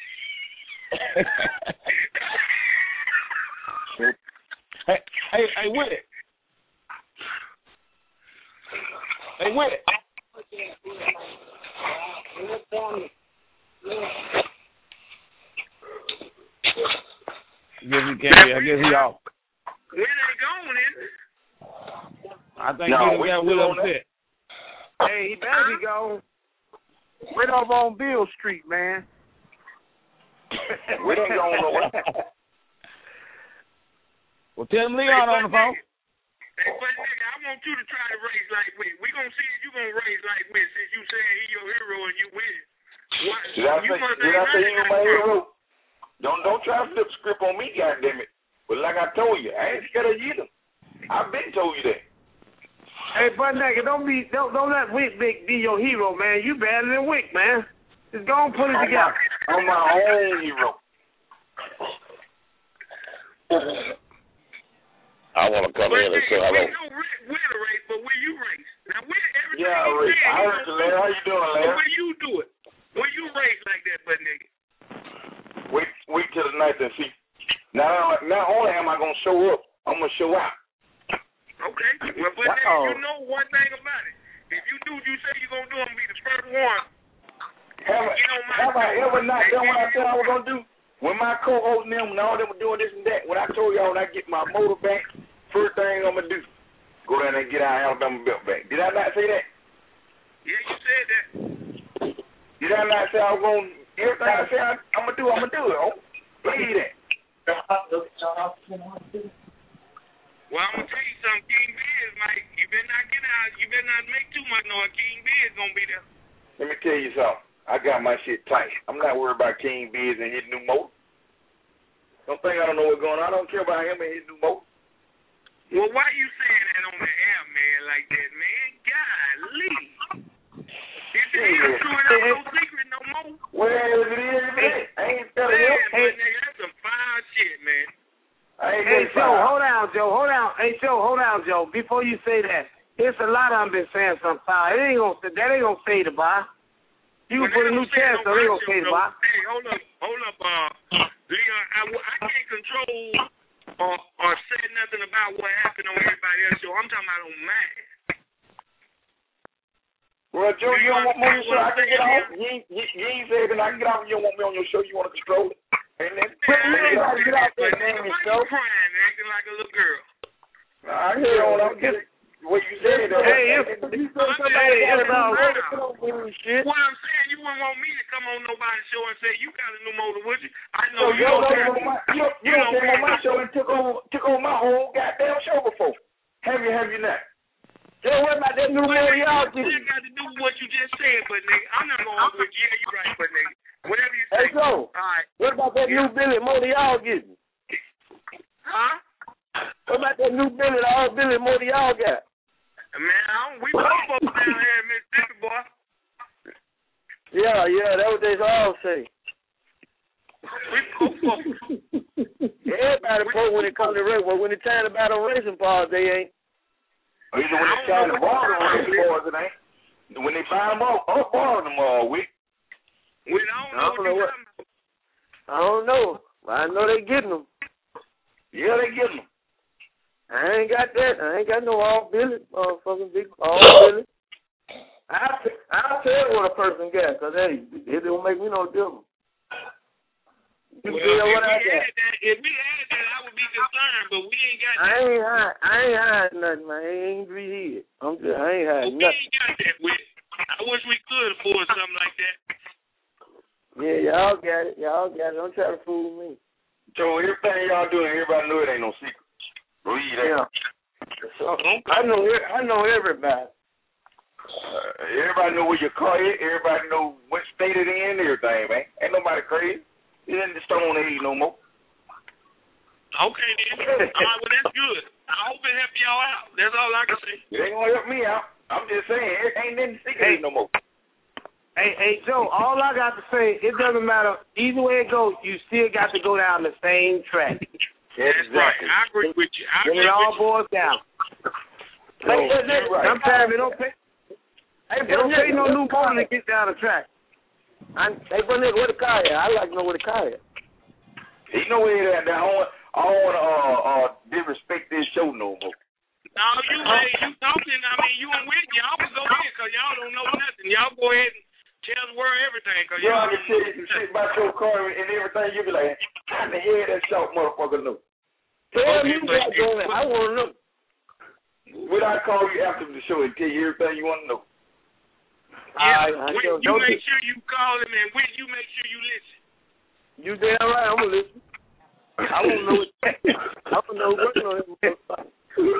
Hey, Willie. Hey, Willie. I guess he off. When they going, isn't it? I think he got Will upset. Hey, he better be gone. Right off on Bill Street, man. We ain't going nowhere. Well, tell him Leon on the phone. Hey, but nigga, I want you to try to race like Wick. We gonna see if you gonna race like Wick since you saying he your hero and you win. Did I say he was my hero? Don't try to flip the script on me, goddammit. But like I told you, I ain't scared of you. I've been told you that. Hey, Butt Naked, don't let Wick be your hero, man. You better than Wick, man. Just go and put it together. I'm my own hero. I want to come in and say hello. We know Rick will race, but will you race? Now, everything I heard you, Larry. How you doing, Larry? Will you do it? Will you race like that, Butt Naked? Wait till the night and see. Not only am I going to show up, I'm going to show out. Okay. Well, but then you know one thing about it. If you do what you say you're going to do, I'm going to be the first one. Have I ever not done what I said I was going to do? When my co-host and them and all them were doing this and that, when I told y'all when I get my motor back, first thing I'm going to do, go down there and get our Alabama belt back. Did I not say that? Yeah, you said that. Did I not say I was going to, everything I said I'm going to do, I'm going to do it. Oh, believe that. Well, I'm going to tell you something. King Biz, Mike, you better not get out. You better not make too much noise. King Biz going to be there. Let me tell you something. I got my shit tight. I'm not worried about King Biz and his new motor. Don't think I don't know what's going on. I don't care about him and his new motor. Well, why you saying that on the air, man, like that, man? Golly. Is it even true enough no secret no more? Well, if it is, it is. I ain't telling you. Hey, nigga, that's some fine shit, man. Hey, Joe, hold on, Joe. Hold on. Hey, Joe, hold on, Joe. Before you say that, there's a lot I've been saying sometimes. That ain't gonna say the bar. You can put a new chance, so they gonna say the bar. Hey, hold up, Leon. I can't control or say nothing about what happened on everybody else's show. I'm talking about on mine. Well, Joe, you don't want me on your show? I can get off. You ain't saying that I can get off. You don't want me on your show. You want to control it? And then you got to get out there, man. Why you crying, acting like a little girl? I hear all I'm getting. What you said, though. Hey, What I'm saying, you wouldn't want me to come on nobody's show and say you got a new motor, would you? I know you don't care. You don't came on my show and took over my whole goddamn show before. Have you not? Joe, what about that new motor y'all do? It got to do with what you just said, but nigga, I'm not going to with you. Yeah, you right, but nigga, whatever you say. Hey, Joe, all right. What about that new Billy motor y'all getting? Huh? What about that new Billy, the old Billy motor y'all got? Man, we both down here in Mississippi, boy. Yeah, that's what they all say. Everybody pro when it comes to race, but when it's time about a racing parts, they ain't. Either when it's time to borrow them racing parts, it ain't. When they buy them up, borrow them all week. I don't know what. I don't know. I know they getting them. Yeah, they getting them. I ain't got that. I ain't got no all Billy, motherfucking big all Billy. I'll tell you what a person got, because, hey, it don't make me no difference. If we had that, I would be concerned, but we ain't got that. I ain't hiding nothing, man. I ain't greedy. I ain't hiding nothing. We ain't got that. I wish we could afford something like that. Yeah, y'all got it. Don't try to fool me. So everything y'all doing, everybody know it ain't no secret. Believe that. Yeah. So, I know everybody. Everybody know where your car is. Everybody know what state it in. Everything, man. Ain't nobody crazy. It ain't the stone age no more. Okay, then. All right, well, that's good. I hope it help y'all out. That's all I can say. It ain't gonna help me out. I'm just saying, it ain't nothing secret no more. Hey, Joe, all I got to say, it doesn't matter. Either way it goes, you still got to go down the same track. That's right. I agree with you. It all boils down. Sometimes it don't pay. It don't take no new motor to get down the track. Hey, but nigga, where the car at? I like to know where the car at. He know where it at. I don't want to disrespect this show no more. No, you talking. I mean, you and Whitney, y'all can go ahead because y'all don't know nothing. Y'all go ahead and tell you some shit about your car and everything, you be like, how the hell that short motherfucker know? Tell me that, damn, I want to know. Would I call you after the show and tell you everything you want to know? Yeah, you make sure you call him, and when you make sure you listen. You damn right, I'm gonna listen. I want to know. I want to know what's on his motherfucker.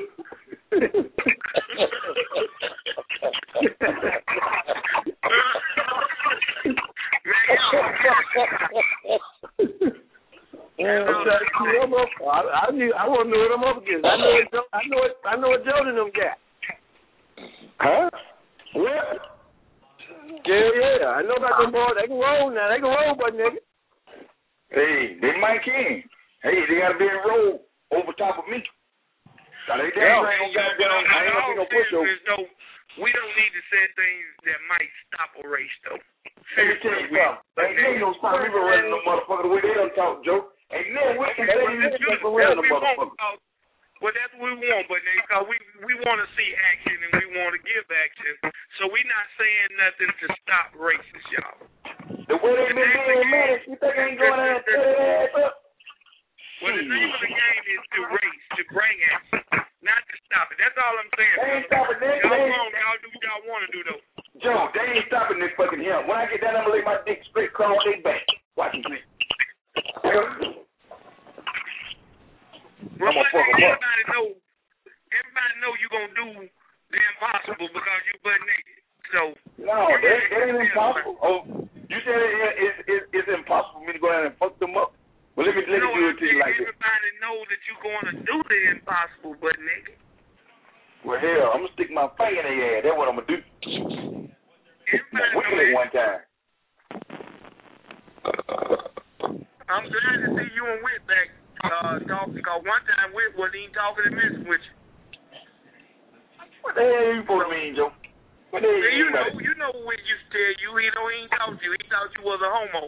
I want to know what I'm up against. I know what Jordan them got. Huh? What? Yeah. I know about them boys. They can roll now. They can roll, but nigga. Hey, they might can. Hey, they got to be in roll over top of me. Now, they damn ain't gonna be no push over. We don't need to say things that might stop a race, though. Let me tell you something. They ain't no stop me from running no motherfucker the way they done talk, Joe. Ain't nothing we can say you from running no motherfucker. Well, that's what we want, but because we want to see action and we want to give action. So we're not saying nothing to stop races, y'all. The way they been being mad, you think I ain't going out and tear their ass up? Well, the name of the game is to race, to bring action, not to stop it. That's all I'm saying. They ain't stopping this. Y'all do what y'all want to do, though. Joe, they ain't stopping this fucking hell. When I get down, I'm going to lay my dick straight across their back. Watch me, please. Everybody know you gonna do the impossible because you butt naked. So no, that ain't impossible. Oh, you said it's impossible for me to go out and fuck them up. Well, let me do it to you like this. Everybody know that you gonna do the impossible butt naked. Well, hell, I'm gonna stick my finger in their ass. That's what I'm gonna do. Wiggle it one time. I'm glad to see you and Whit back. Talk, because one time Whit wasn't even talking and messing with you. What the hell you supposed to mean, Joe? What the hell you know what Whit used to tell you. He ain't talk to you. He thought you was a homo.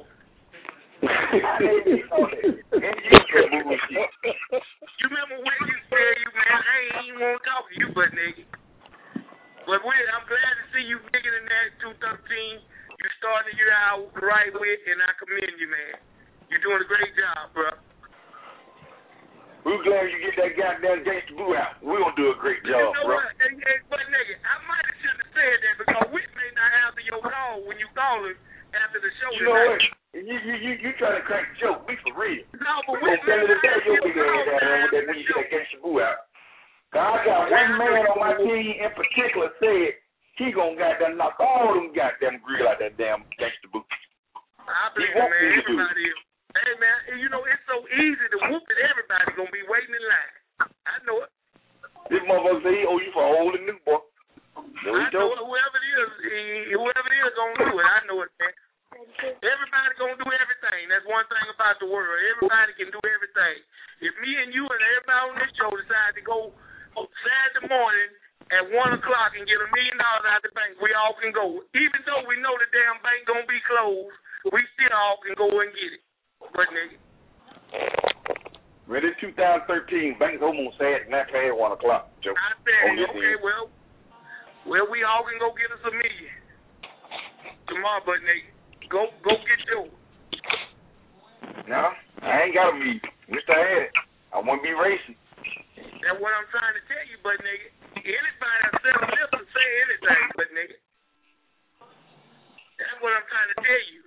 You remember Whit used to tell you, man, I ain't even want to talk to you, but nigga. But Whit, I'm glad to see you bigger than that 213. You starting the year out right with, and I commend you, man. You're doing a great job, bro. We're glad you get that goddamn gangster boo out. We're going to do a great job, you know bro. What? But, nigga, I might have shouldn't have said that because we may not answer your call when you call us after the show. You know what? You trying to crack the joke. Be for real. No, but we're going to tell you big ass down with that when you get that gangster boo out. I got one man on my team in particular said he going to goddamn knock all them goddamn grill out that damn gangster boo. I believe it, man. Everybody is. Hey, man, you know, it's so easy to whoop it. Everybody's going to be waiting in line. I know it. This motherfucker say he owe you for holding new, boy. No, I know it. Whoever it is going to do it. I know it, man. Everybody going to do everything. That's one thing about the world. Everybody can do everything. If me and you and everybody on this show decide to go Saturday morning at 1 o'clock and get $1 million out the bank, we all can go. Even though we know the damn bank going to be closed, we still all can go and get it. But nigga. Well, this 2013 bank's almost sad, not past 1 o'clock, Joe. I said, okay, well, we all can go get us $1 million tomorrow, but nigga, go get yours. No, I ain't got $1 million. Wish I had it. I want to be racing. That's what I'm trying to tell you, but nigga, anybody that sells lips will say anything, but nigga. That's what I'm trying to tell you.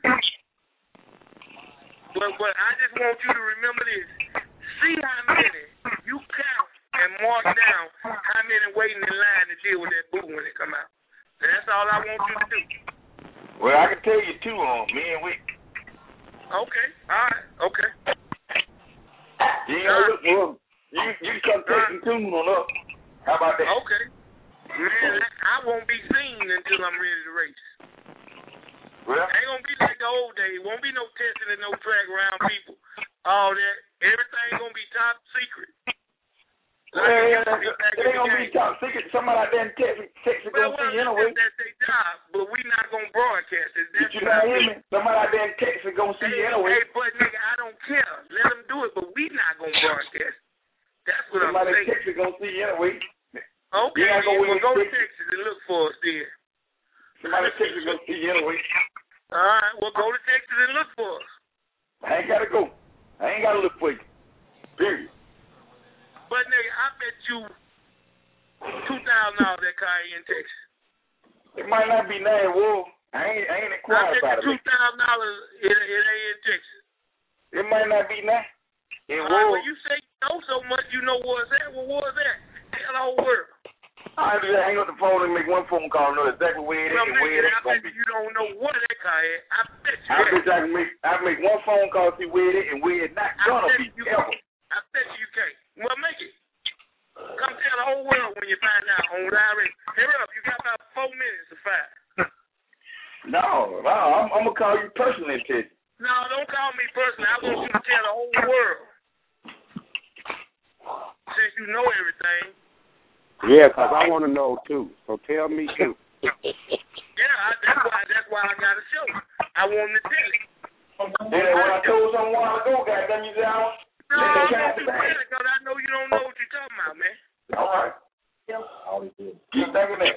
But I just want you to remember this. See how many you count and mark down how many waiting in line to deal with that boo when it come out. That's all I want you to do. Well, I can tell you too, me and Wick. Okay, all right, okay. Yeah, look, you come take some tune on up. How about that? Okay. Man, I won't be seen until I'm ready to race. Well, ain't gonna be like the old days. Won't be no testing and no track around people. All that. Everything gonna be top secret. Well, it ain't gonna be top secret. Somebody out there in Texas gonna see you anyway. That's their job, but we not gonna broadcast it. Did you not hear me? Somebody out there in Texas gonna see you anyway. Hey, but nigga, I don't care. Let them do it, but we not gonna broadcast. That's what Somebody I'm saying. in Texas gonna see you anyway. Okay, well, go to Texas and look for us there. Somebody in Texas gonna see you anyway. All right, well, go to Texas and look for us. I ain't got to go. I ain't got to look for you. Period. But, nigga, I bet you $2,000 that car ain't in Texas. It might not be now, Wolf. I ain't inquired about it. $2,000 it ain't in Texas. It might not be now. Well, you say you know so much, you know where it's at. Well, where's that? Tell the whole world. I just hang up the phone and make one phone call and know exactly where it is and where it ain't going to be. You don't know what that car is. I bet you. I can make one phone call, see where it is and where it's not going to be ever. I bet you can't. Well, make it. Come tell the whole world when you find out on live radio. Hurry up. You got about 4 minutes to find. No, I'm going to call you personally, Ted. No, don't call me personally. I want you to tell the whole world. Since you know everything. Yeah, because I want to know, too. So tell me, too. Yeah, that's why I got a show. I want to tell you. Yeah, when I told someone a while ago, goddamn, you said I was... No, I'm not too bad because I know you don't know what you're talking about, man. All right. Keep thinking that.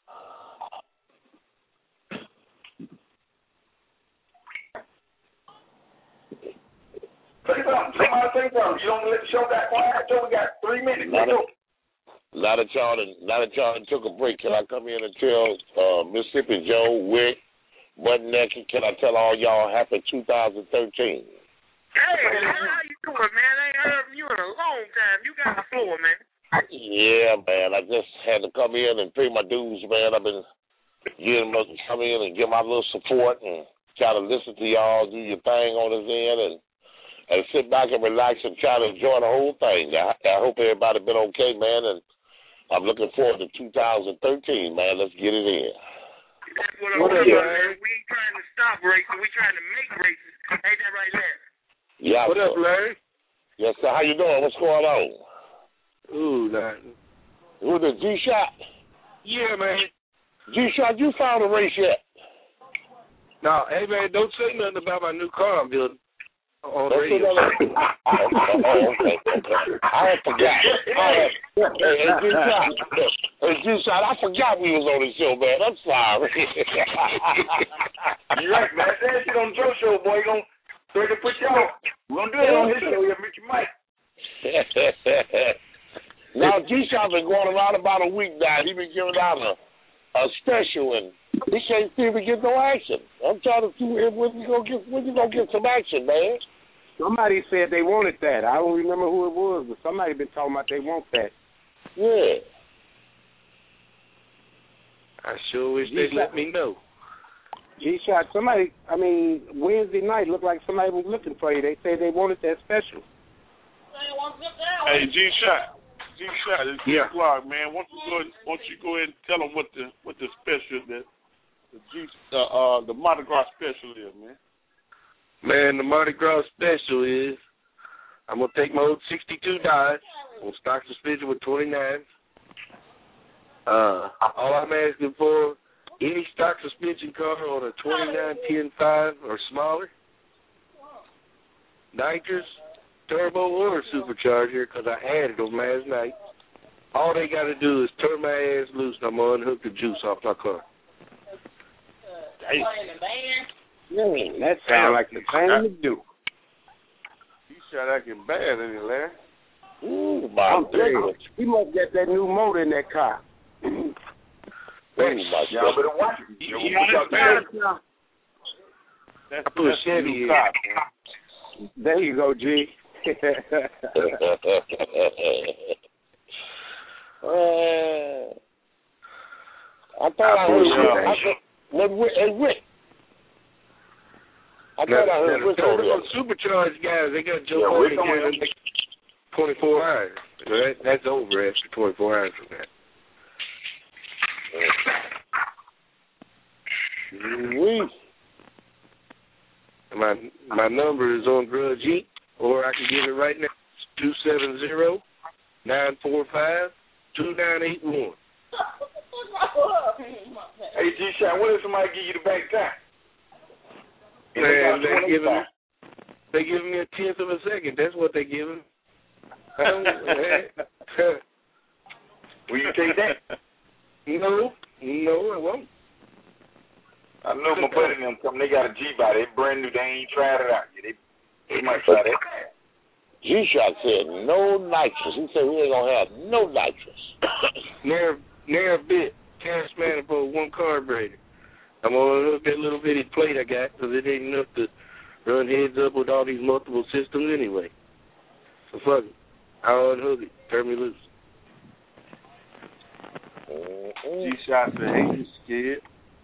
Say something. Somebody say something. You don't let the show got quiet. We got 3 minutes. Now that y'all took a break, can I come in and tell Mississippi Joe, Wick, Button Naked, can I tell all y'all happy 2013? Hey, how you doing, man? I ain't heard from you in a long time. You got the floor, man. Yeah, man. I just had to come in and pay my dues, man. I've been come in and give my little support and try to listen to y'all, do your thing on this end, and sit back and relax and try to enjoy the whole thing. I hope everybody been okay, man, and I'm looking forward to 2013, man. Let's get it in. That's what I'm doing, man. We ain't trying to stop racing. We trying to make races. Ain't that right, Larry? Yeah. What up, Larry? Yes, sir. How you doing? What's going on? Ooh, nothing. Who the G-Shot? Yeah, man. G-Shot, you found a race yet? No, hey, man, don't say nothing about my new car I'm building on the radio. Okay. I forgot. Hey, G-Shot, I forgot we was on the show, man. I'm sorry. You're right, man. That shit on Joe's show, boy. You gonna put y'all. We're going to do it on his show. You'll meet your mic. Now, G-Shot been going around about a week now. He been giving out a special, and he can't seem to get no action. I'm trying to see when you gonna get some action, man. Somebody said they wanted that. I don't remember who it was, but somebody been talking about they want that. Yeah. I sure wish they'd let me know. G-Shot, Wednesday night looked like somebody was looking for you. They said they wanted that special. Hey, G-Shot, it's Clark, man. Why don't you go ahead and tell them what the special the Mardi Gras special is, man. Man, the Mardi Gras special is I'm gonna take my old '62 Dodge on stock suspension with 29. All I'm asking for, any stock suspension car on a 29, 10.5 or smaller, nitrous, turbo, or supercharger, because I added them last night. All they got to do is turn my ass loose, and I'm going to unhook the juice off my car. That sounds like the thing to do. You shot acting bad, ain't it, Larry? Ooh, my God. He must get that new motor in that car. Y'all better watch it. I put a Chevy in. There you go, G. I thought I heard Rick. I thought I heard Rick over there. Supercharged guys, they got Joe over again in 24 hours. That's over after 24 hours from that. My number is on Grudge Eat, or I can give it right now. It's 270-945-2981. Hey, G-Shot, what if somebody give you the back time? Man, they giving me a tenth of a second. That's what they giving. Will you take that? No, I won't. I know my buddy and them coming. They got a G-Body. They brand new. They ain't tried it out yet. They might try that. G-Shot said no nitrous. He said we ain't going to have no nitrous. Never a bit. Cash manifold, one carburetor. I'm going to hook that little bitty plate I got because it ain't enough to run heads up with all these multiple systems anyway. So fuck it. I'll unhook it. Turn me loose. G-Shot said, ain't you scared?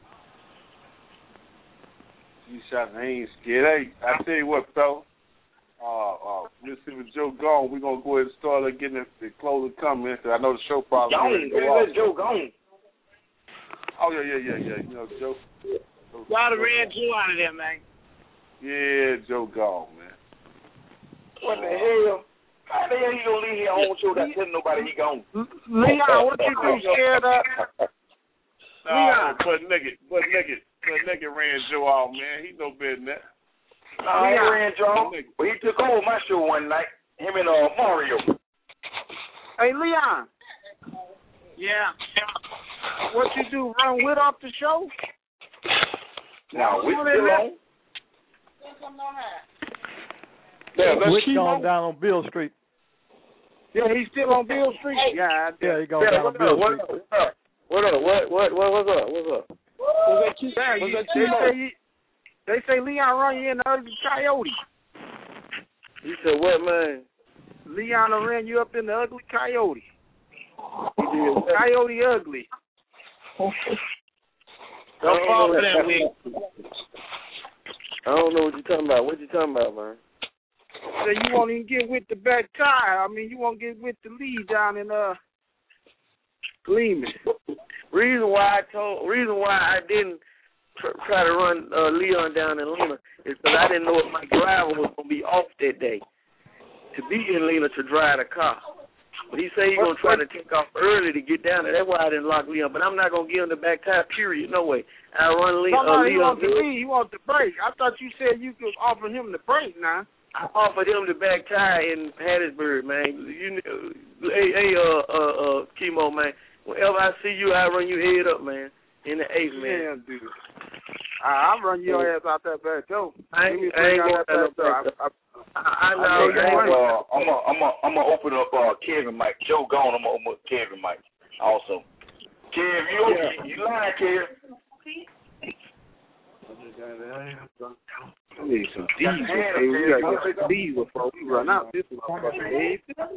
G-Shot said, ain't scared. Hey, I tell you what, fella. Mississippi Joe gone. We're going to go ahead and start getting the closing comments. I know the show probably Let Joe gone. Oh, yeah. You know, Joe. Y'all done ran Joe out of there, man. Yeah, Joe gone, man. What the hell? How the hell you going to leave here on show that telling nobody he gone? Leon, what you do, scared up? Nah, but nigga ran Joe out, man. He no better than that. Nah, he ran Joe, but he took over my show one night. Him and Mario. Hey, Leon. Yeah. What you do, run with off the show? Now, we still on. Yeah, Which going down on Bill Street. Yeah, he's still on Bill Street. Yeah, he's going down on Bill Street. What's up? They say Leon run you in the ugly coyote. You said what, man? Leon ran you up in the ugly coyote. Coyote ugly. Don't fall for that, Wick. I don't know what you're talking about. What you talking about, man? So you won't even get with the back tire. I mean, you won't get with the lead down in Gleeman. Reason why I didn't try to run Leon down in Lena is because I didn't know if my driver was gonna be off that day to be in Lena to drive the car. But he said he's gonna try to take off early to get down there. That's why I didn't lock Leon. But I'm not gonna give him the back tire. Period. No way. I run Leon. He wants the lead. He wants the brake. I thought you said you could offer him the brake now. I offered him the back tire in Hattiesburg, man. Hey, Chemo, man. Whenever I see you, I run your head up, man. In the 8th, man. Yeah, dude. I'll run your ass out that back door. I ain't going that back. I'm gonna open up Kevin Mike. Joe gone. I'm gonna open up Kevin Mike also. Kev, you lying, Kev? I need some diesel. Hey, we gotta get some diesel before we run out. This is fucking heavy.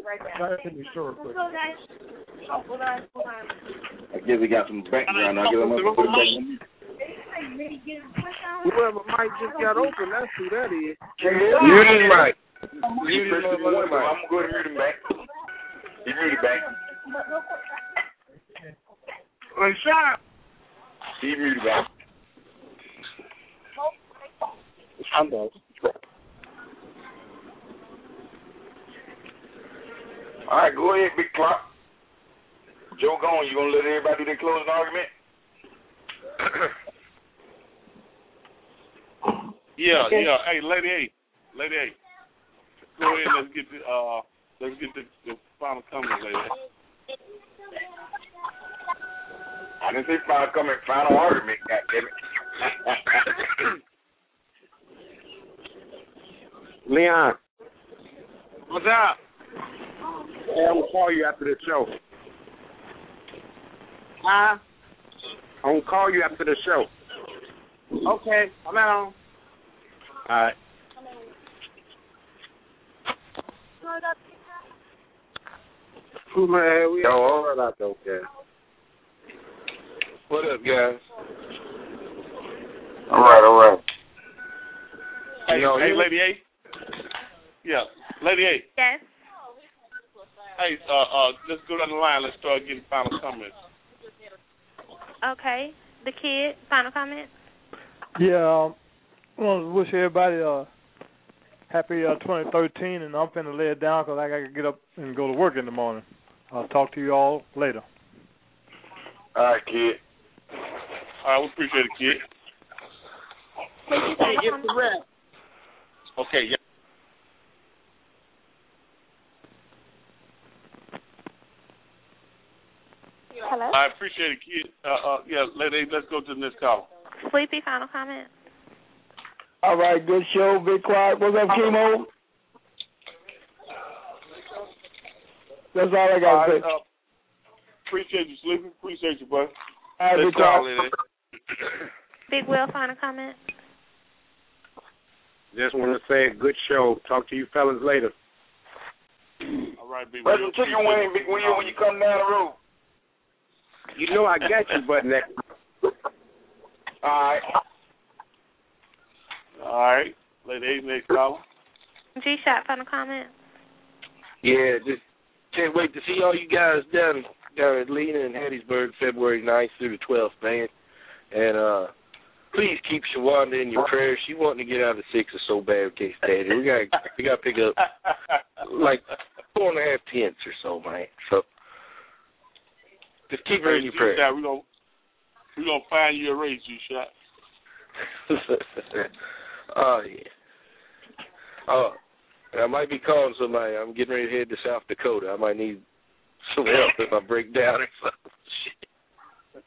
I guess we got some background. I guess I'm gonna put it back on. Whoever Mike just got open, that's who that is. Mute him, Mike. I'm gonna go ahead and mute him back. You mute him back. Hey, shut up. He muted back. I'm done. All right, go ahead, Big Clock. Joe gone. You gonna let everybody do their closing argument? Yeah. Hey, Lady A. Go ahead. Let's get the final comment, Lady A. I didn't say final comment. Final argument. Goddammit. Leon. What's up? Hey, I'm gonna call you after the show. Huh? I'm gonna call you after the show. Okay, I'm on. All right. Man, we all right out there, okay. What up, guys? All right. Hey, Lady A. Yeah, Lady A. Yes. Hey, let's go down the line. Let's start getting final comments. Okay. The kid, final comments? Yeah, I want to wish everybody happy 2013, and I'm finna lay it down because I got to get up and go to work in the morning. I'll talk to you all later. All right, kid. All right, we appreciate it, kid. Hey, get the rest. Okay, yeah. Hello? I appreciate it, kid. Yeah, let's go to the next call. Sleepy, final comment. All right, good show. Be quiet. What's up, Chemo? That's all I got to say. Appreciate you, Sleepy. Appreciate you, bud. All right, Let's call it. Big Will, final comment. Just want to say, good show. Talk to you fellas later. All right, Big Where's the chicken wing, Big Will, when you come down the road? You know I got you, Button. All right. Lady, next caller. G-Shot, final comment. Yeah, just can't wait to see all you guys down at Lena and Hattiesburg, February 9th through the 12th, man. And please keep Shawanda in your prayers. She wanting to get out of the 6 so bad with K-Daddy. We got to pick up like 4.5 tenths or so, man. So just keep her in your prayers. We're gonna find you a race, G-Shot. Oh, yeah. Oh, I might be calling somebody. I'm getting ready to head to South Dakota. I might need some help if I break down or something. Shit.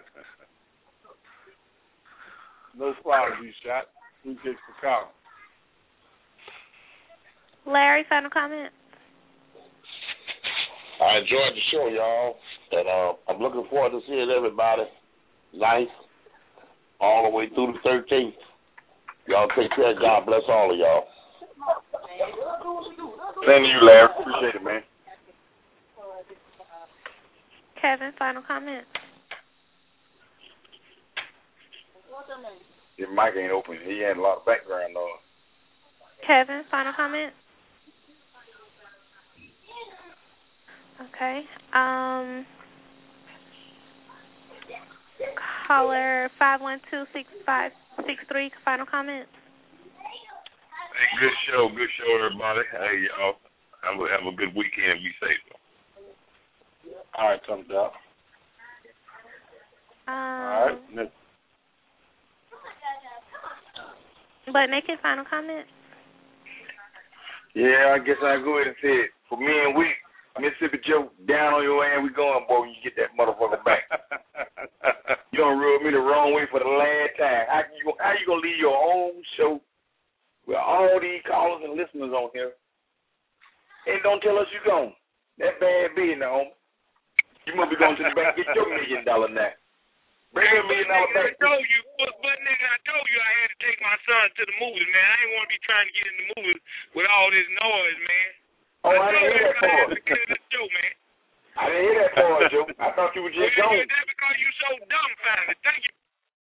No problem, G-Shot. Appreciate you for calling. Larry, final comment. I enjoyed the show, y'all, and I'm looking forward to seeing everybody nice all the way through the 13th. Y'all take care. God bless all of y'all. Same to you, Larry. Appreciate it, man. Kevin, final comment. Your mic ain't open. He had a lot of background noise. Kevin, final comment. Okay. Caller 512-6563, final comment. Hey, good show, everybody. Hey, y'all, have a good weekend. Be safe. All right, thumbs up. All right. But Naked, final comment. Yeah, I guess I'll go ahead and say it. For me and we, Mississippi Joe, down on your ass, we going, boy, when you get that motherfucker back. You done rubbed me the wrong way for the last time. How you gonna leave your own show with all these callers and listeners on here and don't tell us you gone? That bad being the home. You must be going to the bank, get your $1 million now. Bring your $1 million back. I told you I had to take my son to the movies, man. I ain't want to be trying to get in the movies with all this noise, man. Oh, I didn't hear that part. Show, man. I didn't hear that part, Joe. I thought you were just going. That's